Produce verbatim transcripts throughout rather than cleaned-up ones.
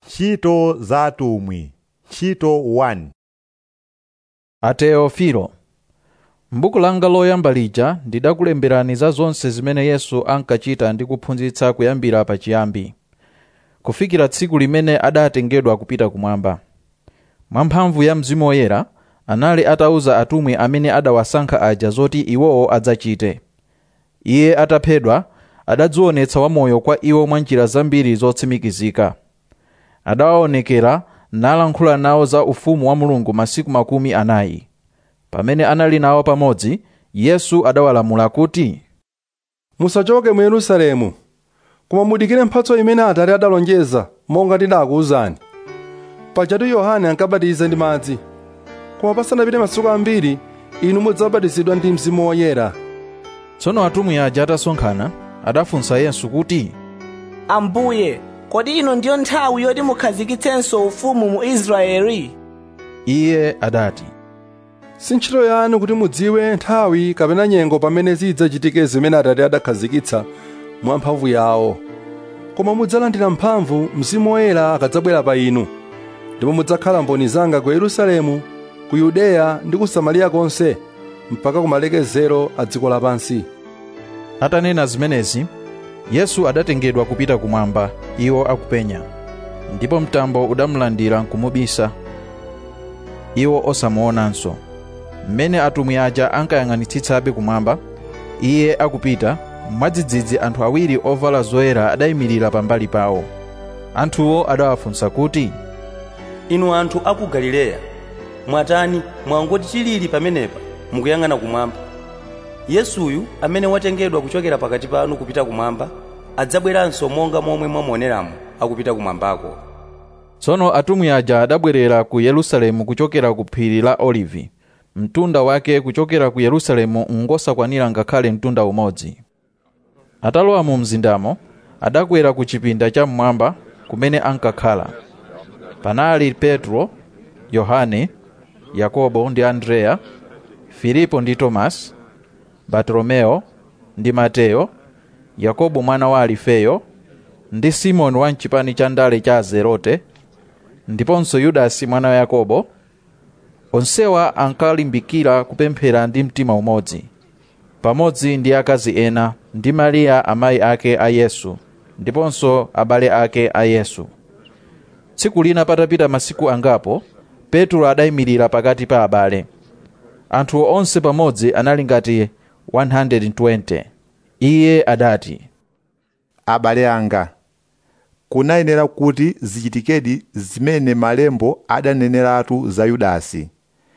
Ntchito za atumwi, ntchito one. A Teofilo, m'buku langa loyamba lija ndidakulemberani za zonse zimene Yesu ankachita ndi kuphunzitsa kuyambira pachiyambi, kufikira tsiku limene adatengedwa kupita kumwamba. Mwamphamvu ya Mzimu Woyera anali atauza atumwi amene adawasankha aja zoti iwowo adzachite. Iye ataphedwa adadzionetsa wamoyo kwa iwo mwa njira zambiri zotsimikizika. Adawaonekera nalankhula nawo za ufumu wa Mulungu masiku makumi anayi. Pamene anali nawo pamodzi, Yesu adawalamula kuti, musachoke mu Yerusalemu, koma mudikire mphatso imene Atate adalonjeza monga ndidakuwuzani. Pajatu Yohane ankabatiza ndi madzi, koma pasanapite masiku ambiri inu mudzabatizidwa ndi Mzimu Woyera. Tsono atumwi aja atasonkhana adafunsa Yesu kuti, Ambuye, kodi ino ndiyo nthawi yoti mukhazikitsenso ufumu mu Israeli? Iye adati, si ntchito yanu kuti mudziwe nthawi kapena nyengo pamene zidzachitike zimene Atate adakhazikitsa mwa mphamvu yawo. Koma mudzalandira mphamvu Mzimu Woyera akadzabwera pa inu, ndipo mudzakhala mboni zanga ku Yerusalemu, ku Yudeya ndi ku Samariya konse, mpaka kumalekezero a dziko lapansi. Atanena zimenezi, Yesu adatengedwa kupita kumwamba, iwo akupenya. Ndipo mtambo udamulandira nkumubisa, iwo osamuonanso. Mmene atumwi aja ankayang'anitsitsabe kumwamba, iye akupita, mwadzidzidzi anthu awiri ovala zoyera adayimirira pambali pawo. Anthuwo adawafunsa kuti, inu anthu a ku Galileya, mwatani mwangoti chilili pamenepa mukuyang'ana kumwamba? Yesuyu amene watengedwa kuchokera pakati panu kupita kumwamba, adzabweranso monga momwe mwamuoneramo akupita kumwambako. Tsono atumwi aja adabwerera ku Yerusalemu kuchokera ku phiri la Olivi. Mtunda wake kuchokera ku Yerusalemu ngosakwanira ngakhale mtunda umodzi. Atalowa mu mzindamo, adakwera ku chipinda cha mmwamba kumene ankakhala. Panali Petro, Yohane, Yakobo ndi Andrea, Filipo ndi Tomasi, Bartolomeo ndi Mateo, Yakobo mwana wa Alifeyo, ndi Simoni wa mchipani cha ndale cha Zerote, ndiponso Yudasi mwana wa Yakobo. Onsewa ankalimbikira kupemphera ndi mtima umodzi, pamodzi ndi akazi ena, ndi Mariya amayi ake a Yesu, ndiponso abale ake a Yesu. Tsiku lina patapita masiku angapo, Petro adayimirira pakati pa abale. Anthu onse pamodzi anali ngati one hundred twenty. Iye adati, Abale anga, kunayenera kuti zichitikedi zimene malembo adaneneratu za Yudasi.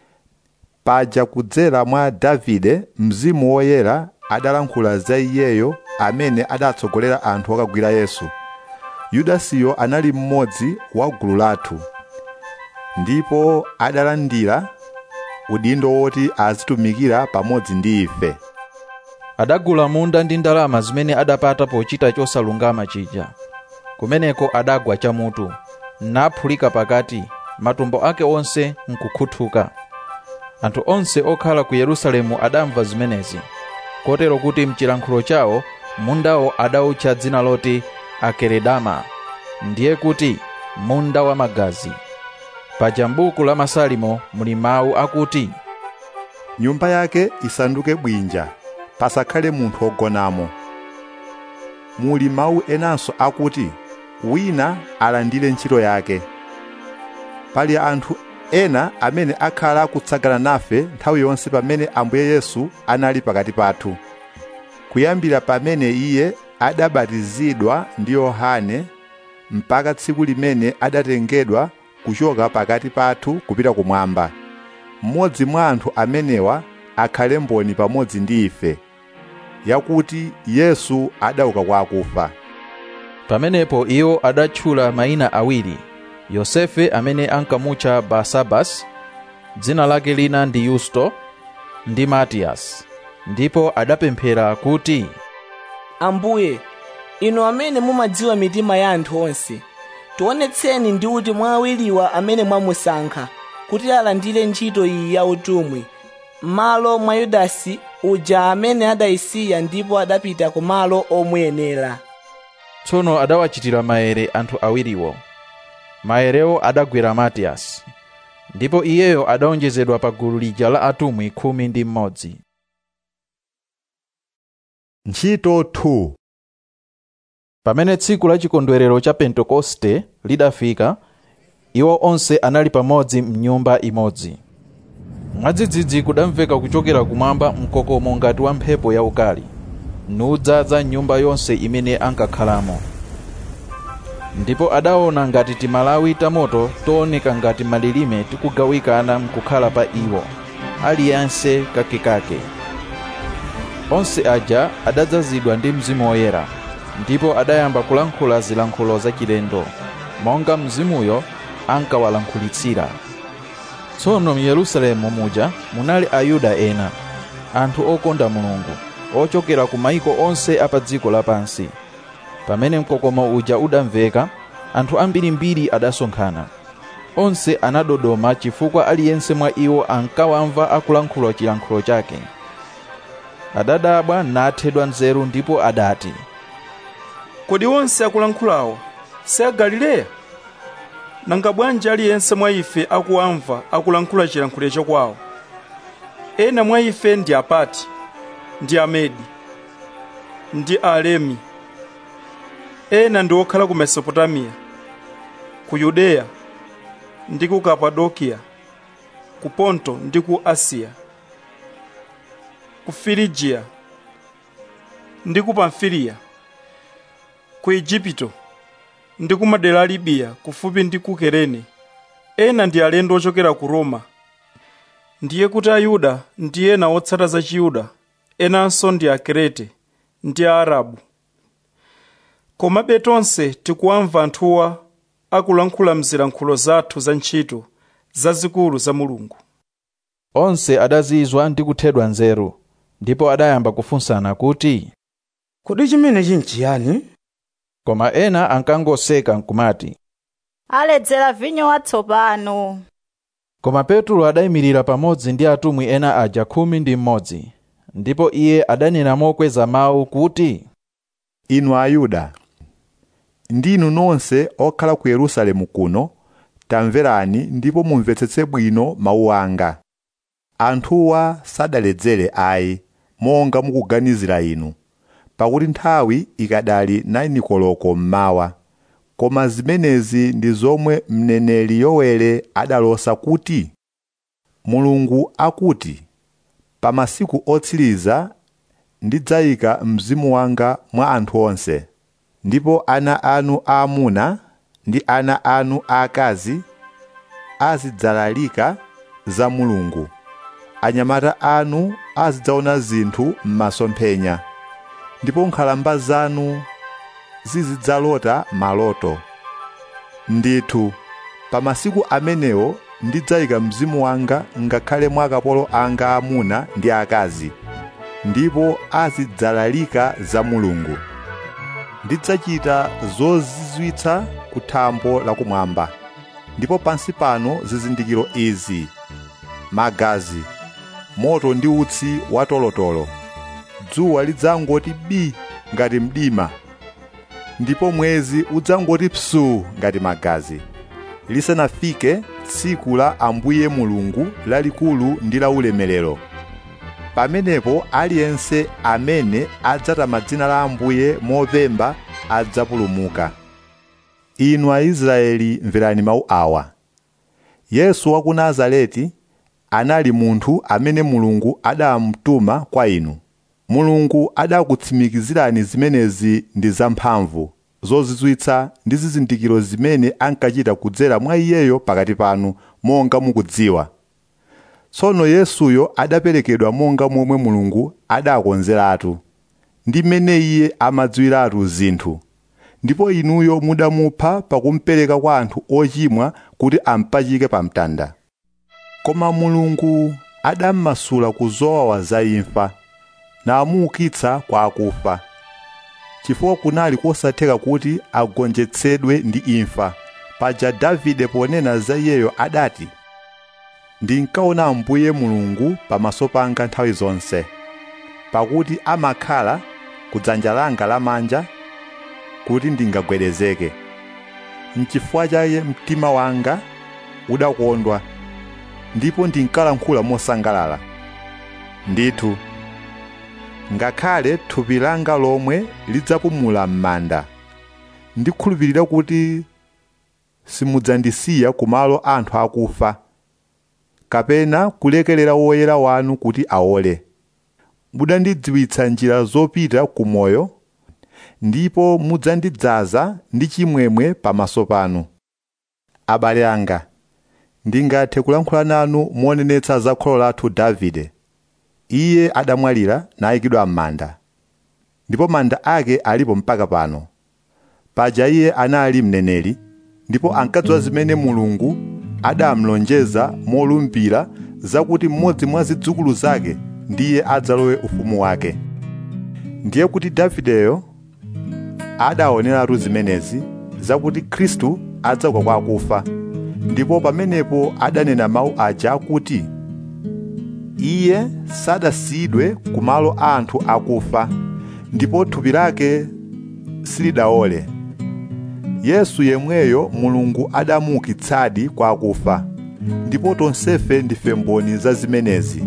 Paja kudzera mwa Davide, Mzimu Woyera adalankhula za iyeyo amene adatsogolera anthu okagwira Yesu. Yudasiyo anali mmodzi wa gulu lathu, ndipo adalandira udindo woti azitumikira pamodzi ndi ife. Adagula munda ndi ndalama zimene adapata pochita chosalungama chija. Kumeneko adagwa chamutu, naphulika pakati, matumbo ake onse nkukhuthuka. Anthu onse okhala ku Yerusalemu adamva zimenezi, kotero kuti mchilankhulo chawo mundawo adawutcha dzina loti Akeredama, ndiye kuti munda wa magazi. Paja m'buku la Masalimo muli mawu akuti, nyumba yake isanduke bwinja, pasakhale munthu ogonamo. Muli mawu enanso akuti, wina alandire ntchito yake. Pali anthu ena amene akhala akutsagana nafe nthawi yonse pamene Ambuye Yesu anali pakati pathu, kuyambira pamene iye adabatizidwa ndi Yohane mpaka tsiku limene adatengedwa kuchoka pakati pathu kupita kumwamba. Mmodzi mwa anthu amenewa akhale mboni pamodzi ndi ife, yakuti Yesu adauka kwa akufa. Pamenepo iwo adatchula mayina awiri, Yosefe amene ankamutcha Basabas, dzina lake lina ndi Yusto, ndi Matiyasi. Ndipo adapemphera kuti, Ambuye, inu amene mumadziwa mitima ya anthu onse, tionetseni ndi kuti mwa awiriwa amene mwamusankha kuti alandire ntchito iyi ya utumwi, m'malo mwa Yudasi uja amene adayisiya ndipo adapita ku malo omuyenera. Tsono adawachitira maere anthu awiriwo. maerewo adagwera Matiyasi, ndipo iyeyo adaonjezedwa pa gulu lija la atumwi khumi ndi mmodzi. Ntchito two. Pamene tsiku la chikondwerero cha Pentekoste lidafika, iwo onse anali pamodzi mnyumba imodzi. Mwadzidzidzi kudamveka kuchokera kumwamba mkokomo ngati wa mphepo yaukali, nudzaza nyumba yonse imene ankakhalamo. Ndipo adaona ngati timalawi tamoto tooneka ngati malilime tikugawikana mkukhala pa iwo, aliyense kakekake. Onse aja adadzazidwa ndi Mzimu Woyera, ndipo adayamba kulankhula zilankhulo zachilendo, monga Mzimuyo ankawalankhulitsira. Tsono mu Yerusalemu muja munali Ayuda ena, anthu okonda Mulungu, ochokera ku maiko onse apa dziko lapansi. Pamene mkokomo uja udamveka, anthu ambirimbiri adasonkhana. Onse anadodoma chifukwa aliyense mwa iwo ankawamva akulankhula chilankhulo chake. Adadabwa nathedwa nzeru ndipo adati, kodi onse akulankhulawo si a Galileya? Nanga bwanji aliyense mwa ife akuwamva akulankhula chilankhulo chakwawo? Ena mwa ife ndi Apati, ndi Amedi, ndi Alemi. Ena ndi okhala ku Mesopotamiya, ku Yudeya, ndi ku Kapadokiya, ku Ponto ndi ku Asiya, ku Firigiya, ndi ku Pamfiliya, ku Igupto, ndi ku madera a Libiya kufupi ndi ku Kerene. Ena ndi alendo ochokera ku Roma. Ndiye kuti Ayuda ndi ena otsata za Chiyuda, enanso ndi Akrete ndi Aarabu. Komabe tonse tikuwamva anthuwa akulankhula mzilankhulo zathu za ntchito zazikulu za Mulungu. Onse adazizwa ndi kuthedwa nzeru, ndipo adayamba kufunsana kuti, kodi chimenechi nchiyani? Koma ena ankangoseka nkumati, aledzera vinyo watsopano. Koma Petro adayimirira pamodzi ndi atumwi ena aja khumi ndi mmodzi, ndipo iye adanena mokweza mawu kuti, inu Ayuda, ndinu nonse okhala ku Yerusalemu kuno, tamverani ndipo mumvetsetse bwino mawu anga. Anthuwa sadaledzere ayi, monga mukuganizira inu, pakuti nthawi ikadali naini koloko mmawa. Koma zimenezi ndi zomwe mneneri Yoweli adalosa kuti, Mulungu akuti, pa masiku otsiriza ndidzayika Mzimu wanga mwa anthu onse, ndipo ana anu aamuna ndi ana anu aakazi azidzalalika za Mulungu. Anyamata anu azidzaona zinthu m'masomphenya, ndipo nkhalamba zanu zizidzalota maloto. Ndithu, pa masiku amenewo ndidzayika Mzimu wanga ngakhale mwa akapolo anga amuna ndi akazi, ndipo azidzalalika za Mulungu. Ndidzachita zozizwitsa ku thambo lakumwamba, ndipo pansi pano zizindikiro izi: magazi, moto ndi utsi watolotolo. Dzuwa lidzangoti bi ngati mdima, ndipo mwezi udzangoti psuu ngati magazi, lisanafike tsiku la Ambuye Mulungu lalikulu ndi la ulemerero. Pamenepo aliyense amene adzatama dzina la Ambuye mopemba adzapulumuka. Inu Aisraeli, mverani mawu awa. Yesu wa ku Nazareti anali munthu amene Mulungu adamutuma kwa inu. Mulungu adakutsimikizirani zimenezi ndi zamphamvu, zozizwitsa ndi zizindikiro zimene ankachita kudzera mwa iyeyo pakati panu, monga mukudziwa. Tsono Yesuyo adaperekedwa monga momwe Mulungu adakonzeratu, ndi mmene iye amadziwiratu zinthu. Ndipo inuyo mudamupha pakumupereka kwa anthu ochimwa kuti ampachike pa mtanda. Koma Mulungu adammasula ku zowawa za imfa, namuukitsa kwa akufa, chifukwa kunali kosatheka kuti agonjetsedwe ndi imfa. Paja Davide ponena za iyeyo adati, ndinkaona Ambuye Mulungu pamaso panga nthawi zonse, pakuti amakhala kudzanja langa lamanja kuti ndingagwedezeke. n'chifukwa chake mtima wanga udakondwa ndipo ndinkalankhula mosangalala. Ndithu, ngakhale thupi langa lomwe lidzapumula m'manda, ndikhulupirira kuti simudzandisiya kumalo anthu akufa, kapena kulekerera woyera wanu kuti aole. Mudandidziwitsa njira zopita ku moyo, ndipo mudzandidzaza ndi chimwemwe pamaso panu. Abale anga, ndingathe kulankhula nanu monenetsa za kholo lathu Davide. Iye adamwalira nayikidwa m'manda, ndipo manda ake alipo mpaka pano. Paja iye anali mneneri, ndipo ankadziwa zimene Mulungu adamlonjeza molumbira zakuti mmodzi mwa zidzukulu zake ndiye adzalowe ufumu wake. Ndiye kuti Davideyo adaoneratu zimenezi zakuti Khristu adzauka kwa akufa, ndipo pamenepo adanena mawu aja akuti iye sadasiyidwe kumalo anthu akufa, ndipo thupi lake silidaole. Yesu yemweyo Mulungu adamuukitsadi kwa akufa, ndipo tonsefe ndife mboni za zimenezi.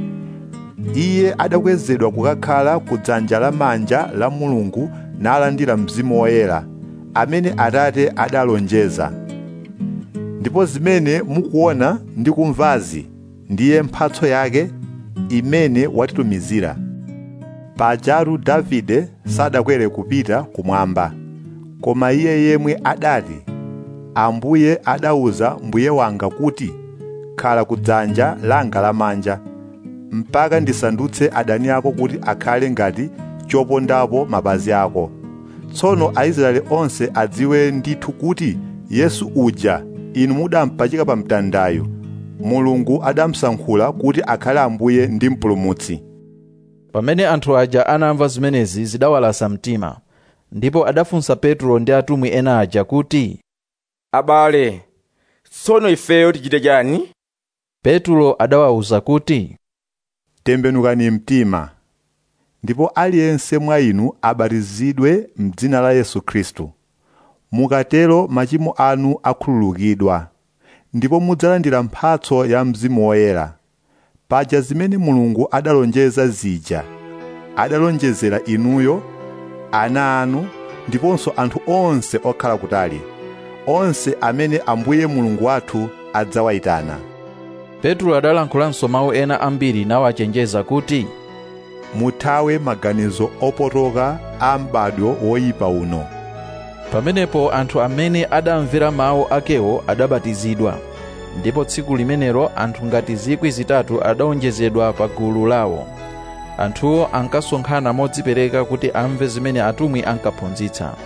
Iye adakwezedwa kukakhala ku dzanja lamanja la Mulungu nalandira Mzimu Woyera amene Atate adalonjeza. Ndipo zimene mukuona ndi kumvazi ndiye mphatso yake imene watitumizira. Pajatu Davide sadakwere kupita kumwamba, koma iye yemwe adati, Ambuye adauza mbuye wanga kuti, khala ku dzanja langa lamanja, mpaka ndisandutse adani ako kuti akhale ngati chopondapo mapazi ako. Tsono Aisraeli onse adziwe ndithu kuti Yesu uja inu mudampachika pa mtandayo, Mulungu adamusankhula kuti akhale Ambuye ndi Mpulumutsi. Pamene anthu aja anamva zimenezi zidawalasa mtima, ndipo adafunsa Petro ndi atumwi ena aja kuti, Abale, tsono ifeyo tichite chani? Petro adawawuza kuti, tembenukani mtima, ndipo aliyense mwa inu abatizidwe m'dzina la Yesu Khristu. Mukatero machimo anu akhululukidwa, ndipo mudzalandira mphatso ya Mzimu Woyera. Paja zimene Mulungu adalonjeza zija, adalonjezera inuyo, ana anu, ndiponso anthu onse okhala kutali, onse amene Ambuye Mulungu wathu adzawayitana. Petro adalankhulanso mawu ena ambiri nawachenjeza kuti, muthawe maganizo opotoka a m'badwo woyipa uno. Pamenepo anthu amene adamvera mawu akewo adabatizidwa, ndipo tsiku limenelo anthu ngati zikwi zitatu adawonjezedwa pa gulu lawo. Anthuwo ankasonkhana modzipereka kuti amve zimene atumwi ankaphunzitsa.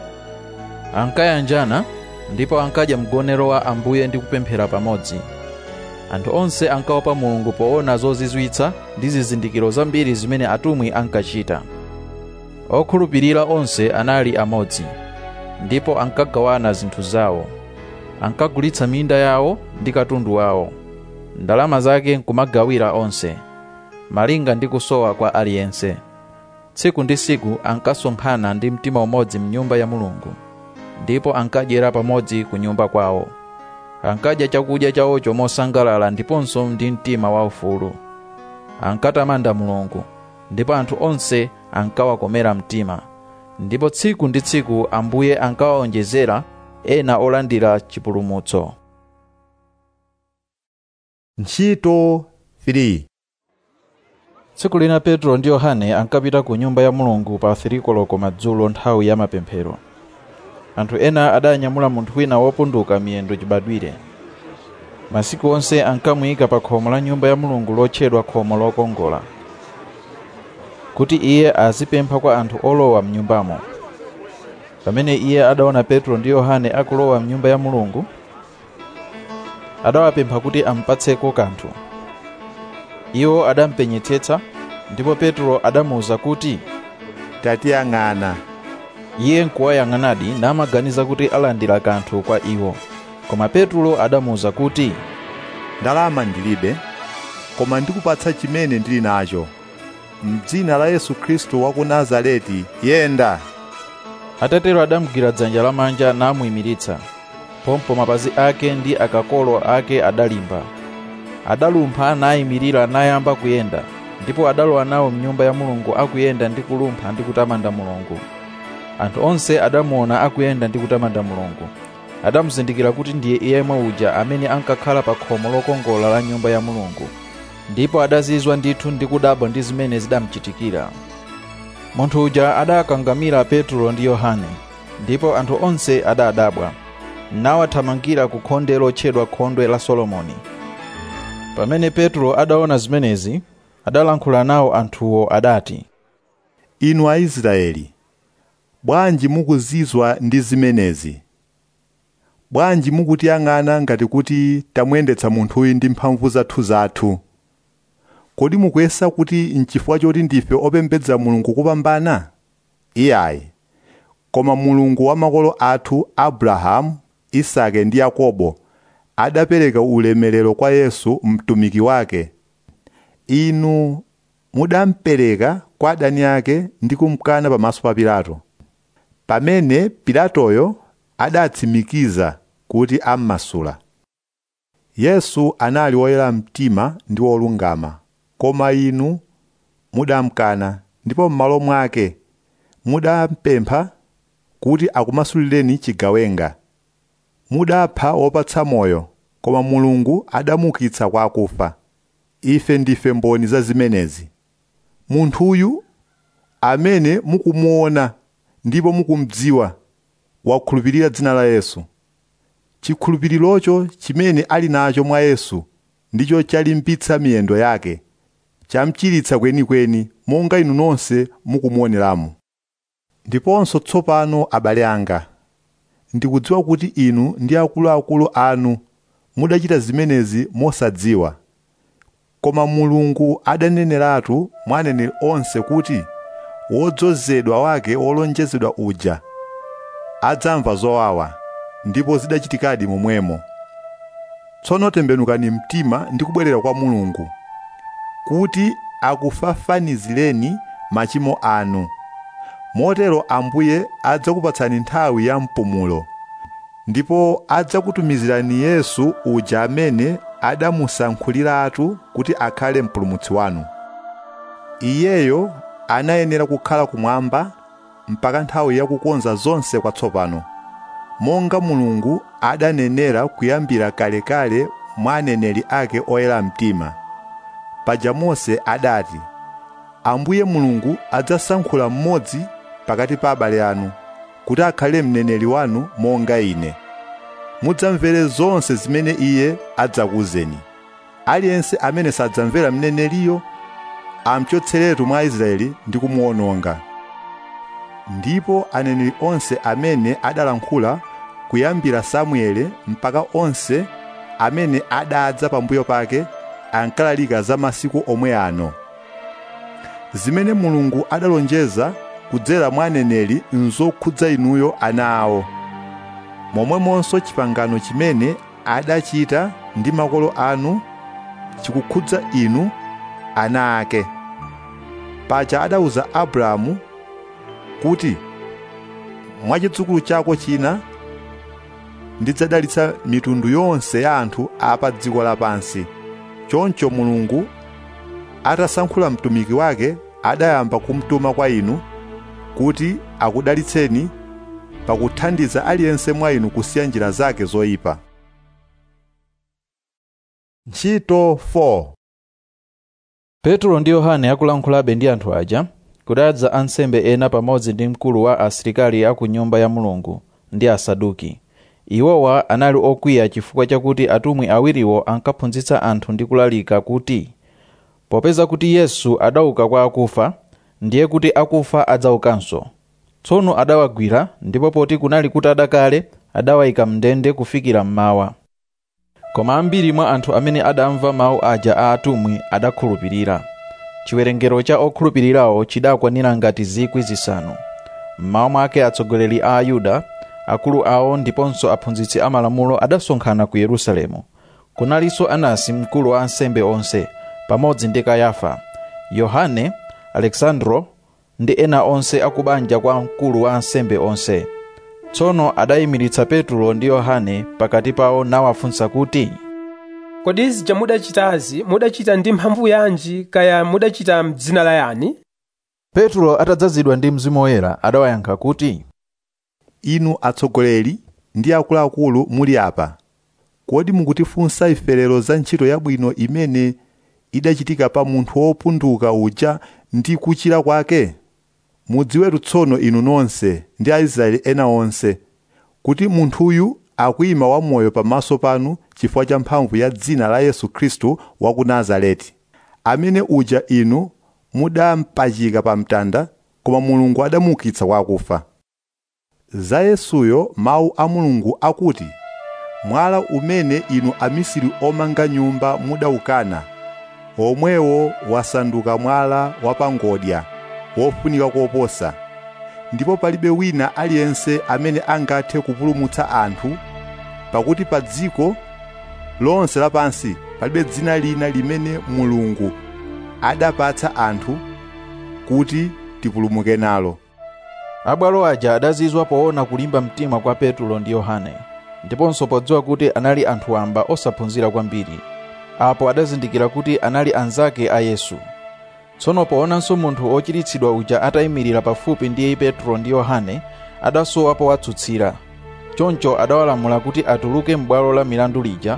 Ankayanjana ndipo ankadya mgonero wa Ambuye ndi kupemphera pamodzi. Anthu onse ankaopa Mulungu poona zozizwitsa ndi zizindikiro zambiri zimene atumwi ankachita. Okhulupirira onse anali amodzi, ndipo ankagawana zinthu zawo. Ankagulitsa minda yawo ndi katundu wawo, ndalama zake nkumagawira onse, malinga ndi kusowa kwa aliyense. Tsiku ndi tsiku ankasonkhana ndi mtima umodzi m'nyumba ya Mulungu, ndipo ankadyera pamodzi ku nyumba kwawo. Ankadya chakudya chawocho mosangalala ndiponso ndi mtima waufulu. Ankatamanda Mulungu, ndipo anthu onse ankawakomera mtima. Ndipo tsiku ndi tsiku Ambuye ankawawonjezera ena olandira chipulumutso. Ntchito three. Tsiku lina Petro ndi Yohane ankapita ku nyumba ya Mulungu pa three koloko madzulo nthawi ya mapemphero. Anthu ena adanyamula munthu wina wopunduka miyendo chibadwire. Masiku onse ankamuyika pa khomo la nyumba ya Mulungu lotchedwa khomo lokongola, kuti iye azipempha kwa anthu olowa mnyumbamo. Pamene iye adaona Petro ndi Yohane akulowa mnyumba ya Mulungu, adawapempha kuti ampatseko kanthu. Iwo adampenyetsetsa, ndipo Petro adamuwuza kuti, tatiyang'ana. Iye nkuwayang'anadi namaganiza kuti alandira kanthu kwa iwo. Koma Petro adamuwuza kuti, ndalama ndilibe, koma ndikupatsa chimene ndili nacho. M'dzina la Yesu Khristu wa ku Nazareti, yenda. Atatero adamugwira dzanja lamanja namuyimiritsa. pompo mapazi ake ndi akakolo ake adalimba. Adalumpha nayimirira nayamba kuyenda, ndipo adalowa nawo mnyumba ya Mulungu akuyenda ndi kulumpha ndi kutamanda Mulungu. Anthu onse adamuona akuyenda ndi kutamanda Mulungu. Adamuzindikira kuti ndiye iye uja amene ankakhala pa khomo lokongola la nyumba ya Mulungu, ndipo adazizwa ndithu ndi kudabwa ndi zimene zidamuchitikira. Munthu uja adakangamira Petro ndi Yohane, ndipo anthu onse adadabwa, nawathamangira ku khonde lotchedwa khonde la Solomoni. Pamene Petro adaona zimenezi, adalankhula nawo anthuwo adati, inu Aisraeli, bwanji mukuzizwa ndi zimenezi? Bwanji mukutiyang'ana ngati kuti tamuyendetsa munthuyu ndi mphamvu zathu zathu? Kodi mukuyesa kuti nchifukwa choti ndife opembedza Mulungu kupambana? Iyayi, koma Mulungu wa makolo athu Abrahamu, Isake ndi Yakobo adapereka ulemerero kwa Yesu mtumiki wake. Inu mudampereka kwa adani ake ndi kumkana pamaso pa Pilato, pamene Pilatoyo adatsimikiza kuti ammasula. Yesu anali woyera mtima ndi wolungama, koma inu mudamkana, ndipo m'malo mwake mudampempha kuti akumasulireni chigawenga. Mudapha wopatsa moyo, koma Mulungu adamuukitsa kwa akufa. Ife ndife mboni za zimenezi. Munthuyu amene mukumuona ndipo mukumdziwa wakhulupirira dzina la Yesu. Chikhulupirirocho chimene ali nacho mwa Yesu ndicho chalimbitsa miyendo yake, chamchiritsa kwenikweni monga inu nonse mukumuoneramo. Ndiponso tsopano abale anga, ndikudziwa kuti inu ndi akuluakulu anu mudachita zimenezi mosadziwa. Koma Mulungu adaneneratu mwa aneneri onse kuti wodzozedwa wake wolonjezedwa uja adzamva zowawa, ndipo zidachitikadi momwemo. Tsono tembenukani mtima ndi kubwerera kwa Mulungu, kuti akufafanizireni machimo anu. Motero Ambuye adzakupatsani nthawi ya mpumulo, ndipo adzakutumizirani Yesu uja amene adamusankhuliratu kuti akhale mpulumutsi wanu. Iyeyo anayenera kukhala kumwamba mpaka nthawi ya kukonza zonse kwatsopano, monga Mulungu adanenera kuyambira kalekale mwa aneneri ake oyera mtima. Paja Mose adati, Ambuye Mulungu adzasankhula mmodzi pakati pa abale anu kuti akhale mneneri wanu monga ine. Mudzamvere zonse zimene iye adzakuwuzeni. Aliyense amene sadzamvera mneneriyo amchotseretu mwa Israeli ndi kumuwononga. Ndipo aneneri onse amene adalankhula kuyambira Samuele mpaka onse amene adadza pambuyo pake ankalalika za masiku omwe ano. Zimene Mulungu adalonjeza kudzera mwa aneneri nzokhudza inuyo ana awo. Momwemonso chipangano chimene adachita ndi makolo anu chikukhudza inu ana ake. Paja adauza Abrahamu kuti mwa chidzukulu chako china ndidzadalitsa mitundu yonse ya anthu apa dziko lapansi. Choncho Mulungu atasankhula mtumiki wake adayamba kumtuma kwa inu kuti akudalitseni pakuthandiza aliyense mwa inu kusiya njira zake zoyipa. Ntchito four. Petro ndi Yohane akulankhulabe ndi anthu aja, kudadza ansembe ena pamodzi ndi mkulu wa asilikali aku nyumba ya Mulungu ndi Asaduki. Iwowa anali okwiya chifukwa chakuti atumwi awiriwo ankaphunzitsa anthu ndi kulalika kuti popeza kuti Yesu adauka kwa akufa, ndiye kuti akufa adzaukanso. Tsono adawagwira, ndipo poti kunali kutada kale adawayika mndende kufikira mmawa. Koma ambiri mwa anthu amene adamva mawu aja a atumwi adakhulupirira. Chiwerengero cha okhulupirirawo chidakwanira ngati zikwi zisanu. Mmawa mwake atsogoleri a Ayuda, akulu awo ndiponso aphunzitsi amalamulo adasonkhana ku Yerusalemu. Kunalinso Anasi mkulu wa ansembe onse, pamodzi ndi Kayafa, Yohane, Aleksandro ndi ena onse akubanja kwa mkulu wa ansembe onse. Tsono adayimiritsa Petro ndi Yohane pakati pawo nawafunsa kuti, kodi zija mudachitazi mudachita ndi mphamvu yanji kaya mudachita m'dzina la yani? Petro atadzazidwa ndi Mzimu Woyera adawayankha kuti, inu atsogoleri ndi akuluakulu muli apa, kodi mukutifunsa ife lero za ntchito yabwino imene idachitika pa munthu wopunduka uja ndi kuchira kwake? Mudziwetu tsono inu nonse ndi Aisraeli ena onse kuti munthuyu akuyima wamoyo pamaso panu chifukwa cha mphamvu ya dzina la Yesu Khristu wa ku Nazareti, amene uja inu mudampachika pa mtanda, koma Mulungu adamuukitsa kwa akufa. Za Yesuyo mawu a Mulungu akuti, mwala umene inu amisiri omanga nyumba mudawukana, omwewo wasanduka mwala wapangodya wofunika koposa, ndipo palibe wina aliyense amene angathe kupulumutsa anthu, pakuti pa dziko lonse lapansi palibe dzina lina limene Mulungu adapatsa anthu kuti tipulumuke nalo. Abwalo aja adazizwa poona kulimba mtima kwa Petro ndi Yohane, ndiponso podziwa kuti anali anthu wamba osaphunzira kwambiri. Apo adazindikira kuti anali anzake a Yesu. Tsono poonanso munthu ochiritsidwa uja atayimirira pafupi ndi Petro ndi Yohane, adasowa powatsutsira. Choncho adawalamula kuti atuluke m'bwalo la milandu lija.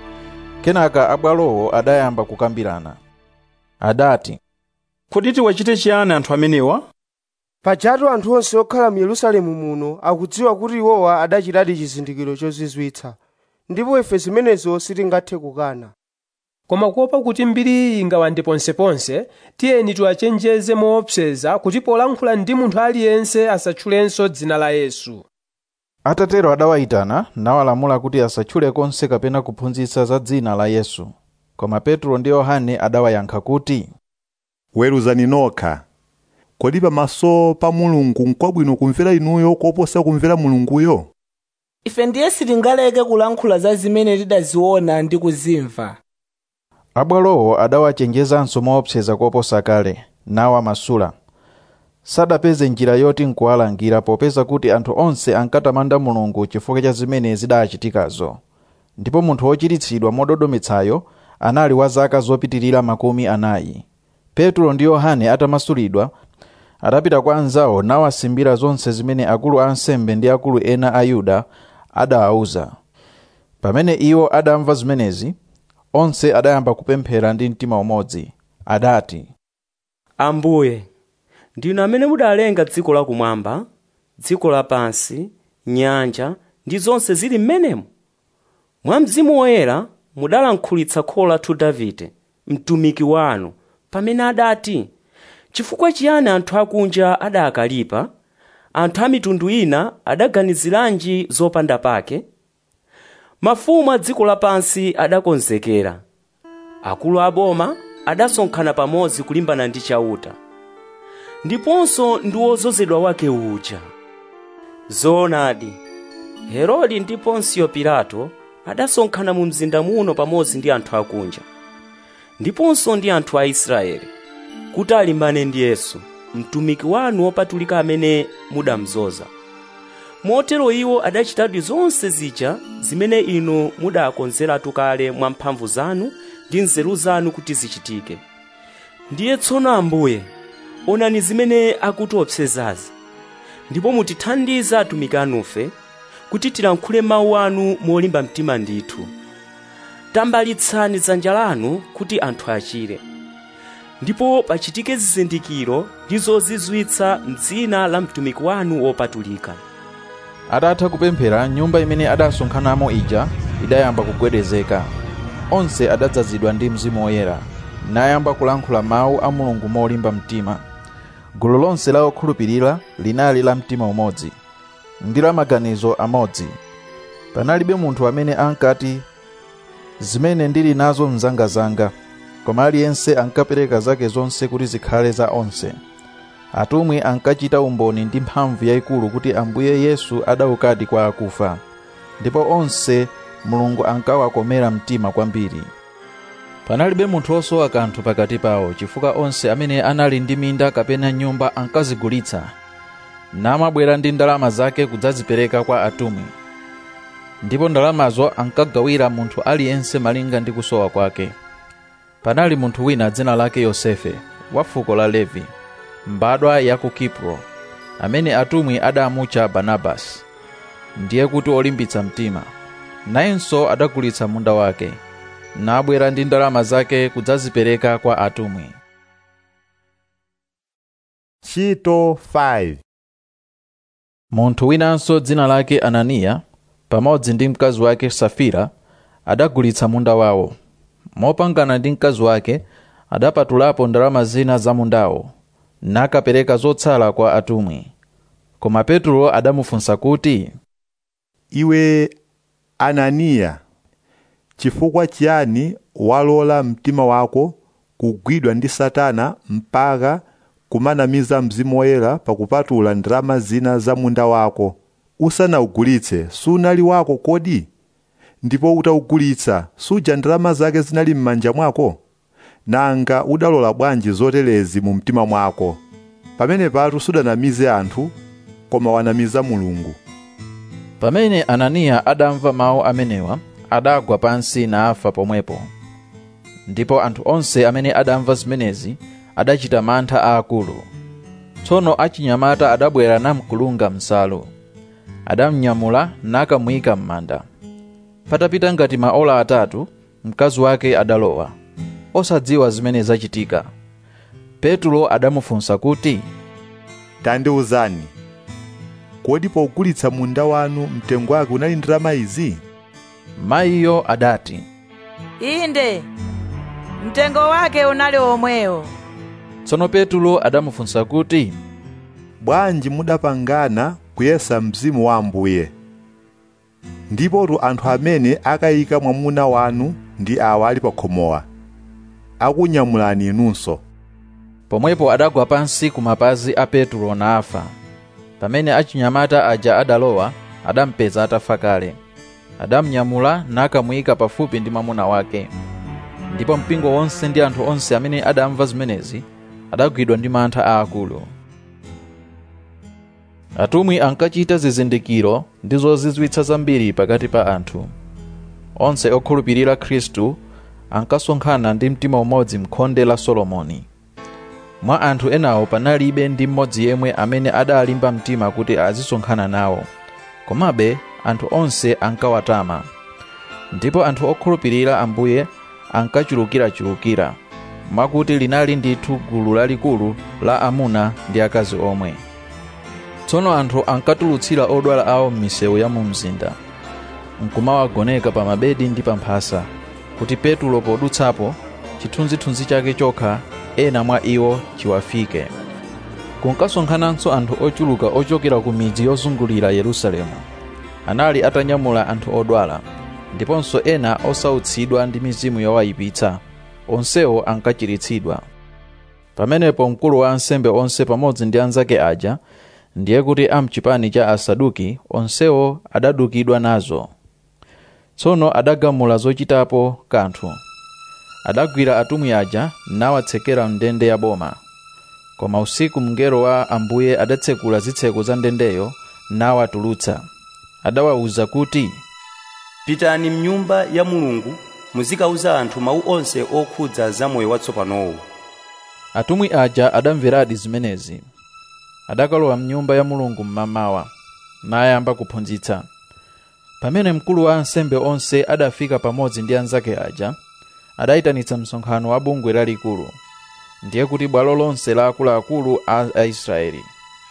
Kenaka abwalowo adayamba kukambirana. Adati, kodi tiwachite chiyani anthu amenewa? Pajatu anthu onse okhala mu Yerusalemu muno akudziwa kuti iwowa adachitadi chizindikiro chozizwitsa, ndipo ife zimenezo sitingathe kukana. Koma kuopa kuti mbiri iyi ingawande ponseponse, tiyeni tiwachenjeze moopseza kuti polankhula ndi munthu aliyense asatchulenso dzina la Yesu. Atatero adawayitana nawalamula kuti asatchule konse kapena kuphunzitsa za dzina la Yesu. Koma Petro ndi Yohane adawayankha kuti, weruzani nokha. Kodi pamaso pa Mulungu n'kwabwino kumvera inuyo koposa kumvera Mulunguyo? Ife ndiye sitingaleke kulankhula za zimene tidaziona ndi kuzimva. Abwalowo adawachenjezanso moopseza koposa kale, nawa masula. Sadapeze njira yoti nkuwalangira popeza kuti anthu onse ankatamanda Mulungu chifukwa cha zimene zidachitikazo. Ndipo munthu wochiritsidwa mododometsayo anali wa zaka zopitirira makumi anayi. Petro ndi Yohane atamasulidwa, adapita kwa anzawo nawasimbira zonse zimene akulu a ansembe ndi akulu ena a Yuda adawauza. Pamene iwo adamva zimenezi, onse adayamba kupemphera ndi mtima umodzi. Adati, Ambuye, ndinu amene mudalenga dziko lakumwamba, dziko lapansi, nyanja ndi zonse zili m'menemo. Mwa Mzimu Woyera mudalankhulitsa kholo lathu Davide, mtumiki wanu, pamene adati, chifukwa chiyani anthu akunja adakalipa, anthu a mitundu ina adaganiziranji zopanda pake? Mafumu a dziko lapansi adakonzekera, akulu aboma adasonkhana pamodzi kulimbana ndi chauta, ndiponso ndi wozozedwa wake uja. Zoonadi, Herode ndi Ponsiyo Pilato adasonkhana mu mzinda muno pamodzi ndi anthu akunja, ndiponso ndi anthu a Israeli, kuti alimbane ndi Yesu, mtumiki wanu wopatulika amene mudamzoza. Motero iwo adachitadi zonse zija zimene inu mudakonzeratu kale mwa mphamvu zanu ndi nzeru zanu kuti zichitike. Ndiye tsono Ambuye, onani zimene akutiopsezazi, ndipo mutithandize atumiki anufe kuti tilankhule mawu anu molimba mtima ndithu. Tambalitsani dzanja lanu kuti anthu achire, ndipo pachitike zizindikiro ndi zozizwitsa m'dzina la mtumiki wanu wopatulika. Atatha kupemphera, nyumba imene adasonkhanamo ija idayamba kugwedezeka. Onse adadzazidwa ndi Mzimu Woyera, nayamba kulankhula mawu a Mulungu molimba mtima. Gulu lonse la okhulupirira linali la mtima umodzi, ndi la maganizo amodzi. Panalibe munthu amene ankati, zimene ndili nazo mzangazanga, koma aliyense ankapereka zake zonse kuti zikhale za onse. Atumwi ankachita umboni ndi mphamvu yayikulu kuti Ambuye Yesu adaukadi kwa akufa, ndipo onse Mulungu ankawakomera mtima kwambiri. Panalibe munthu osowa kanthu pakati pawo, chifukwa onse amene anali ndi minda kapena nyumba ankazigulitsa, namabwera ndi ndalama zake kudzazipereka kwa atumwi. Ndipo ndalamazo ankagawira munthu aliyense malinga ndi kusowa kwake. Panali munthu wina dzina lake Yosefe, wa fuko la Levi, mbadwa ya ku Kipro, amene atumwi adamutcha Barnabasi, ndiye kuti olimbitsa mtima. Nayenso adagulitsa munda wake, nabwera ndi ndalama zake kudzazipereka kwa atumwi. Ntchito five. Munthu winanso dzina lake Ananiya, pamodzi ndi mkazi wake Safira, adagulitsa munda wawo. Mopangana ndi mkazi wake, adapatulapo ndalama zina za mundawo, nakapereka zotsala kwa atumwi. Koma Petro adamufunsa kuti, Iwe Ananiya, chifukwa chiyani walola mtima wako kugwidwa ndi Satana mpaka kumanamiza Mzimu Woyera pakupatula ndalama zina za munda wako? Usanaugulitse, sunali wako kodi? Ndipo utaugulitsa, suja ndalama zake zinali m'manja mwako? Nanga udalola bwanji zotelezi mu mtima mwako? Pamene patu sudanamize anthu, koma wanamiza Mulungu. Pamene Ananiya adamva mawu amenewa, adagwa pansi na afa pomwepo. Ndipo anthu onse amene adamva zimenezi adachita mantha aakulu. Tsono achinyamata adabwera namkulunga msalu. Adamnyamula nakamuyika m'manda. Patapita ngati maola atatu, mkazi wake adalowa, osadziwa zimene zachitika. Petro adamufunsa kuti, Tandiuzani, kodi pogulitsa munda wanu mtengo wake unali ndalama izi? Mayiyo adati, Inde, mtengo wake unali omwewo. Tsono Petro adamufunsa kuti, Bwanji mudapangana kuyesa mzimu wa Ambuye? Ndipotu anthu amene akayika mwamuna wanu ndi awa ali pakhomowa, akunyamulani inunso. Pomwepo adagwa pansi kumapazi a Petro na afa. Pamene achinyamata aja adalowa, adampeza atafa kale. Adamnyamula nakamuyika pafupi ndi mwamuna wake. Ndipo mpingo wonse ndi anthu onse amene adamva zimenezi adagwidwa ndi mantha aakulu. Atumwi ankachita zizindikiro ndi zozizwitsa zambiri pakati pa anthu. Onse okhulupirira Khristu ankasonkhana ndi mtima umodzi m'khonde la Solomoni. Mwa anthu enawo panalibe ndi mmodzi yemwe amene adalimba mtima kuti azisonkhana nawo. Komabe anthu onse ankawatama. Ndipo anthu okhulupirira Ambuye ankachulukirachulukira, mwakuti linali ndithu gulu lalikulu la amuna ndi akazi omwe. Tsono anthu ankatulutsira odwala awo m'misewu ya mu mzinda, nkumawagoneka pa mabedi ndi pa mphasa, kuti Petro podutsapo chithunzithunzi chake chokha ena mwa iwo chiwafike. Kunkasonkhananso anthu ochuluka ochokera ku midzi yozungulira Yerusalemu. Anali atanyamula anthu odwala, ndiponso ena osautsidwa ndi mizimu yowayipitsa, onsewo ankachiritsidwa. Pamenepo mkulu wa ansembe onse pamodzi ndi anzake aja, ndiye kuti amchipani cha Asaduki, onsewo adadukidwa nazo. Tsono adagamula zochitapo kanthu. Adagwira atumwi aja nawatsekera mndende ya boma. Koma usiku mngelo wa Ambuye adatsekula zitseko za ndendeyo nawatulutsa. Adawawuza kuti, Pitani mnyumba ya Mulungu muzikauza anthu mawu onse okhudza za moyo watsopanowu. Atumwi aja adamveradi zimenezi. Adakalowa mnyumba ya Mulungu mmamawa, nayamba kuphunzitsa. Pamene mkulu wa ansembe onse adafika pamodzi ndi anzake aja, adayitanitsa msonkhano wa bungwe lalikulu, ndiye kuti bwalo lonse la akuluakulu a Aisraeli.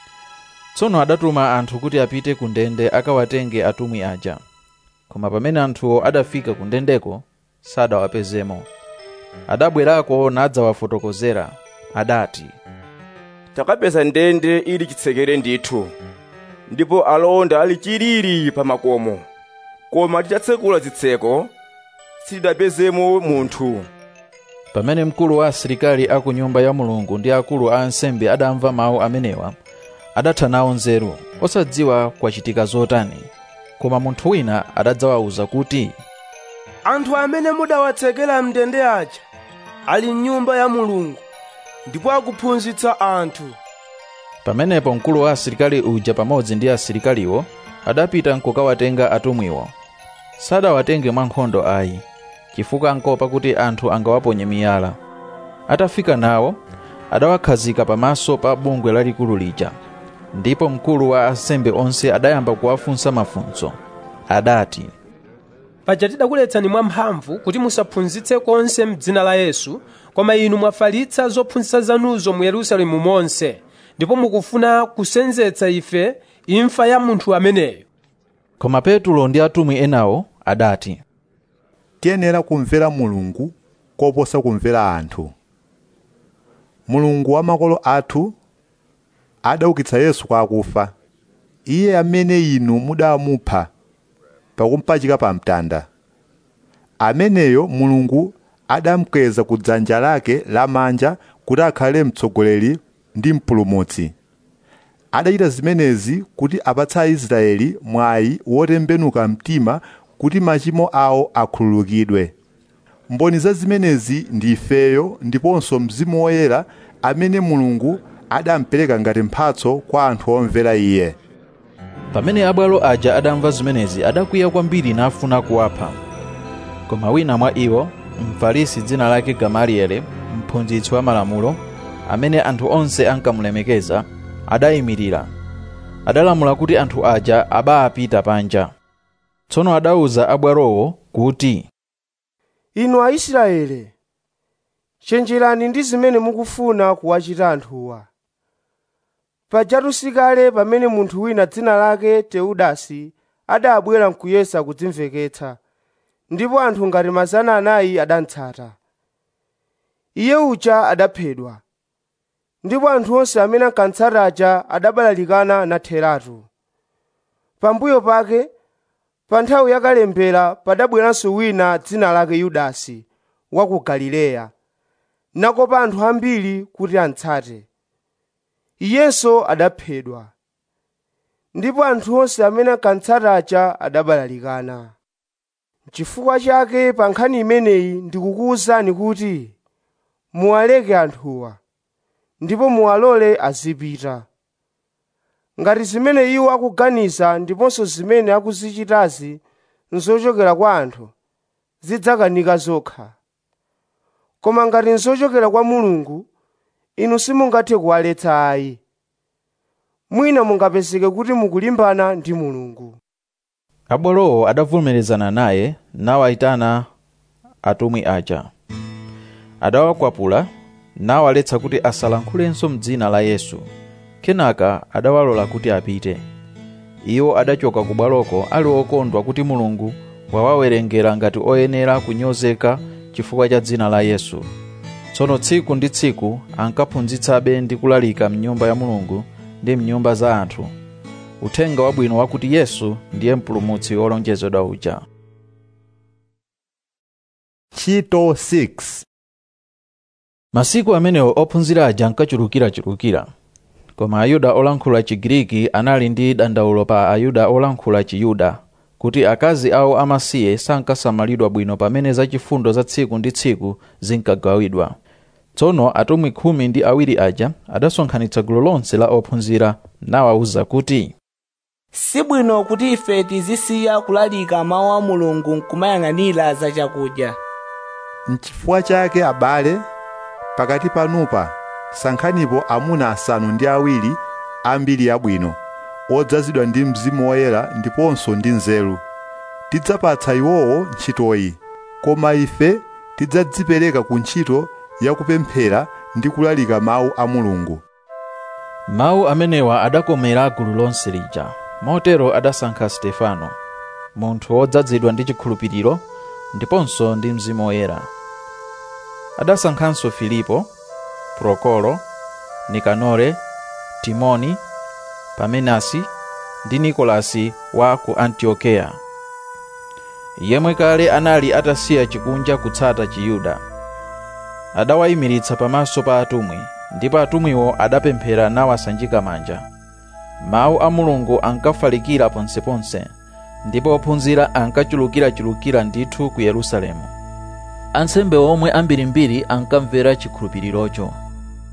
Tsono adatuma anthu kuti apite ku ndende akawatenge atumwi aja. Koma pamene anthuwo adafika ku ndendeko, sadawapezemo. Adabwerako nadzawafotokozera, adati, Takapeza ndende ili chitsekere ndithu, ndipo alonda ali chilili pa makomo. Koma titatsekula zitseko, sitidapezemo munthu. Pamene mkulu wa asilikali aku nyumba ya Mulungu ndi akulu a ansembe adamva mawu amenewa, adatha nawo nzeru, osadziwa kwachitika zotani. Koma munthu wina adadzawawuza kuti, Anthu amene mudawatsekera mndende aja ali m'nyumba ya Mulungu, ndipo akuphunzitsa anthu. Pamenepo mkulu wa asilikali uja pamodzi ndi asilikaliwo adapita nkukawatenga atumwiwo. Sadawatenge mwankhondo ayi, chifukwa ankopa kuti anthu angawaponye miyala. Atafika nawo, adawakhazika pamaso pa bungwe lalikulu lija. Ndipo mkulu wa ansembe onse adayamba kuwafunsa mafunso. Adati, paja tidakuletsani mwamphamvu kuti musaphunzitse konse m'dzina la Yesu, koma inu mwafalitsa zophunzitsa zanuzo mu Yerusalemu monse, ndipo mukufuna kusenzetsa ife imfa ya munthu ameneyo. Koma Petulo ndi atumwi enawo adati, tiyenera kumvera Mulungu koposa kumvera anthu. Mulungu wa makolo athu adaukitsa Yesu kwa akufa, iye amene inu mudamupha pakumpachika pa mtanda. Ameneyo Mulungu adamkweza ku dzanja lake lamanja kuti akhale mtsogoleri ndi mpulumutsi. Adachita zimenezi kuti apatsa Aisraeli mwayi wotembenuka mtima kuti machimo awo akhululukidwe. Mboni za zimenezi ndi ifeyo ndiponso Mzimu Woyera amene Mulungu adampereka ngati mphatso kwa anthu omvera iye. Pamene abwalo aja adamva zimenezi adakwiya kwambiri nafuna kuwapha. Koma wina mwa iwo, Mfarisi dzina lake Gamalieli, mphunzitsi wa malamulo, amene anthu onse ankamulemekeza, adayimirira. Adalamula kuti anthu aja abapita panja. Tsono adauza abwalowo kuti, inu Aisraeli, chenjerani ndi zimene mukufuna kuwachita anthuwa. Pajatu sikale pamene munthu wina dzina lake Teudasi adabwera nkuyesa kudzimveketsa, ndipo anthu ngati mazana anayi adantsata. Iye uja adaphedwa, ndipo anthu onse amene ankatsata aja adabalalikana natheratu. Pambuyo pake, pa nthawi yakalembera padabweranso wina dzina lake Yudasi wa ku Galileya, nakopa anthu ambiri kuti antsate. Iyenso adaphedwa, ndipo anthu onse amene ankatsata aja adabalalikana. Chifukwa chake pa nkhani imeneyi ndikukuwuzani kuti muwaleke anthuwa, ndipo muwalole azipita. Ngati zimene iwo akuganiza ndiponso zimene akuzichitazi nzochokera kwa anthu, zidzakanika zokha. Koma ngati nzochokera kwa Mulungu, inu simungathe kuwaletsa ayi. Mwina mungapezeke kuti mukulimbana ndi Mulungu. Abwalowo adavomerezana naye nawayitana atumwi aja. Adawakwapula nawaletsa kuti asalankhulenso m'dzina la Yesu. Kenaka adawalola kuti apite. Iwo adachoka ku bwaloko ali okondwa kuti Mulungu wawawerengera ngati oyenera kunyozeka chifukwa cha dzina la Yesu. Tsono tsiku ndi tsiku ankaphunzitsabe ndi kulalika m'nyumba ya Mulungu ndi m'nyumba za anthu uthenga wabwino wakuti Yesu ndiye mpulumutsi wolonjezedwa uja. Ntchito six. Masiku amenewo ophunzira aja ankachulukirachulukira. Koma Ayuda olankhula Chigiriki anali ndi dandaulo pa Ayuda olankhula Chiyuda kuti akazi awo amasiye sankasamalidwa bwino pamene za chifundo za tsiku ndi tsiku zinkagawidwa. Tsono atumwi khumi ndi awiri aja adasonkhanitsa gulu lonse la ophunzira nawawuza kuti, sibwino kuti ife tizisiya kulalika mawu a Mulungu nkumayang'anira za chakudya. N'chifukwa chake abale, pakati panupa sankhanipo amuna asanu ndi awiri ambiri yabwino, odzazidwa ndi Mzimu Woyera ndiponso ndi nzeru. Tidzapatsa iwowo ntchitoyi, koma ife tidzadzipereka ku ntchito yakupemphera ndi kulalika mawu a Mulungu. Mawu amenewa adakomera gulu lonse lija. Motero adasankha Stefano, munthu wodzazidwa ndi chikhulupiriro ndiponso ndi Mzimu Woyera. Adasankhanso Filipo, Prokoro, Nikanore, Timoni, Pamenasi ndi Nikolasi wa ku Antiokeya, yemwe kale anali atasiya chikunja kutsata Chiyuda. Adawayimiritsa pamaso pa atumwi, ndipo atumwiwo adapemphera nawasanjika manja. Mawu a Mulungu ankafalikira ponseponse, ndipo ophunzira ankachulukirachulukira ndithu ku Yerusalemu. Ansembe omwe ambirimbiri ankamvera chikhulupirirocho.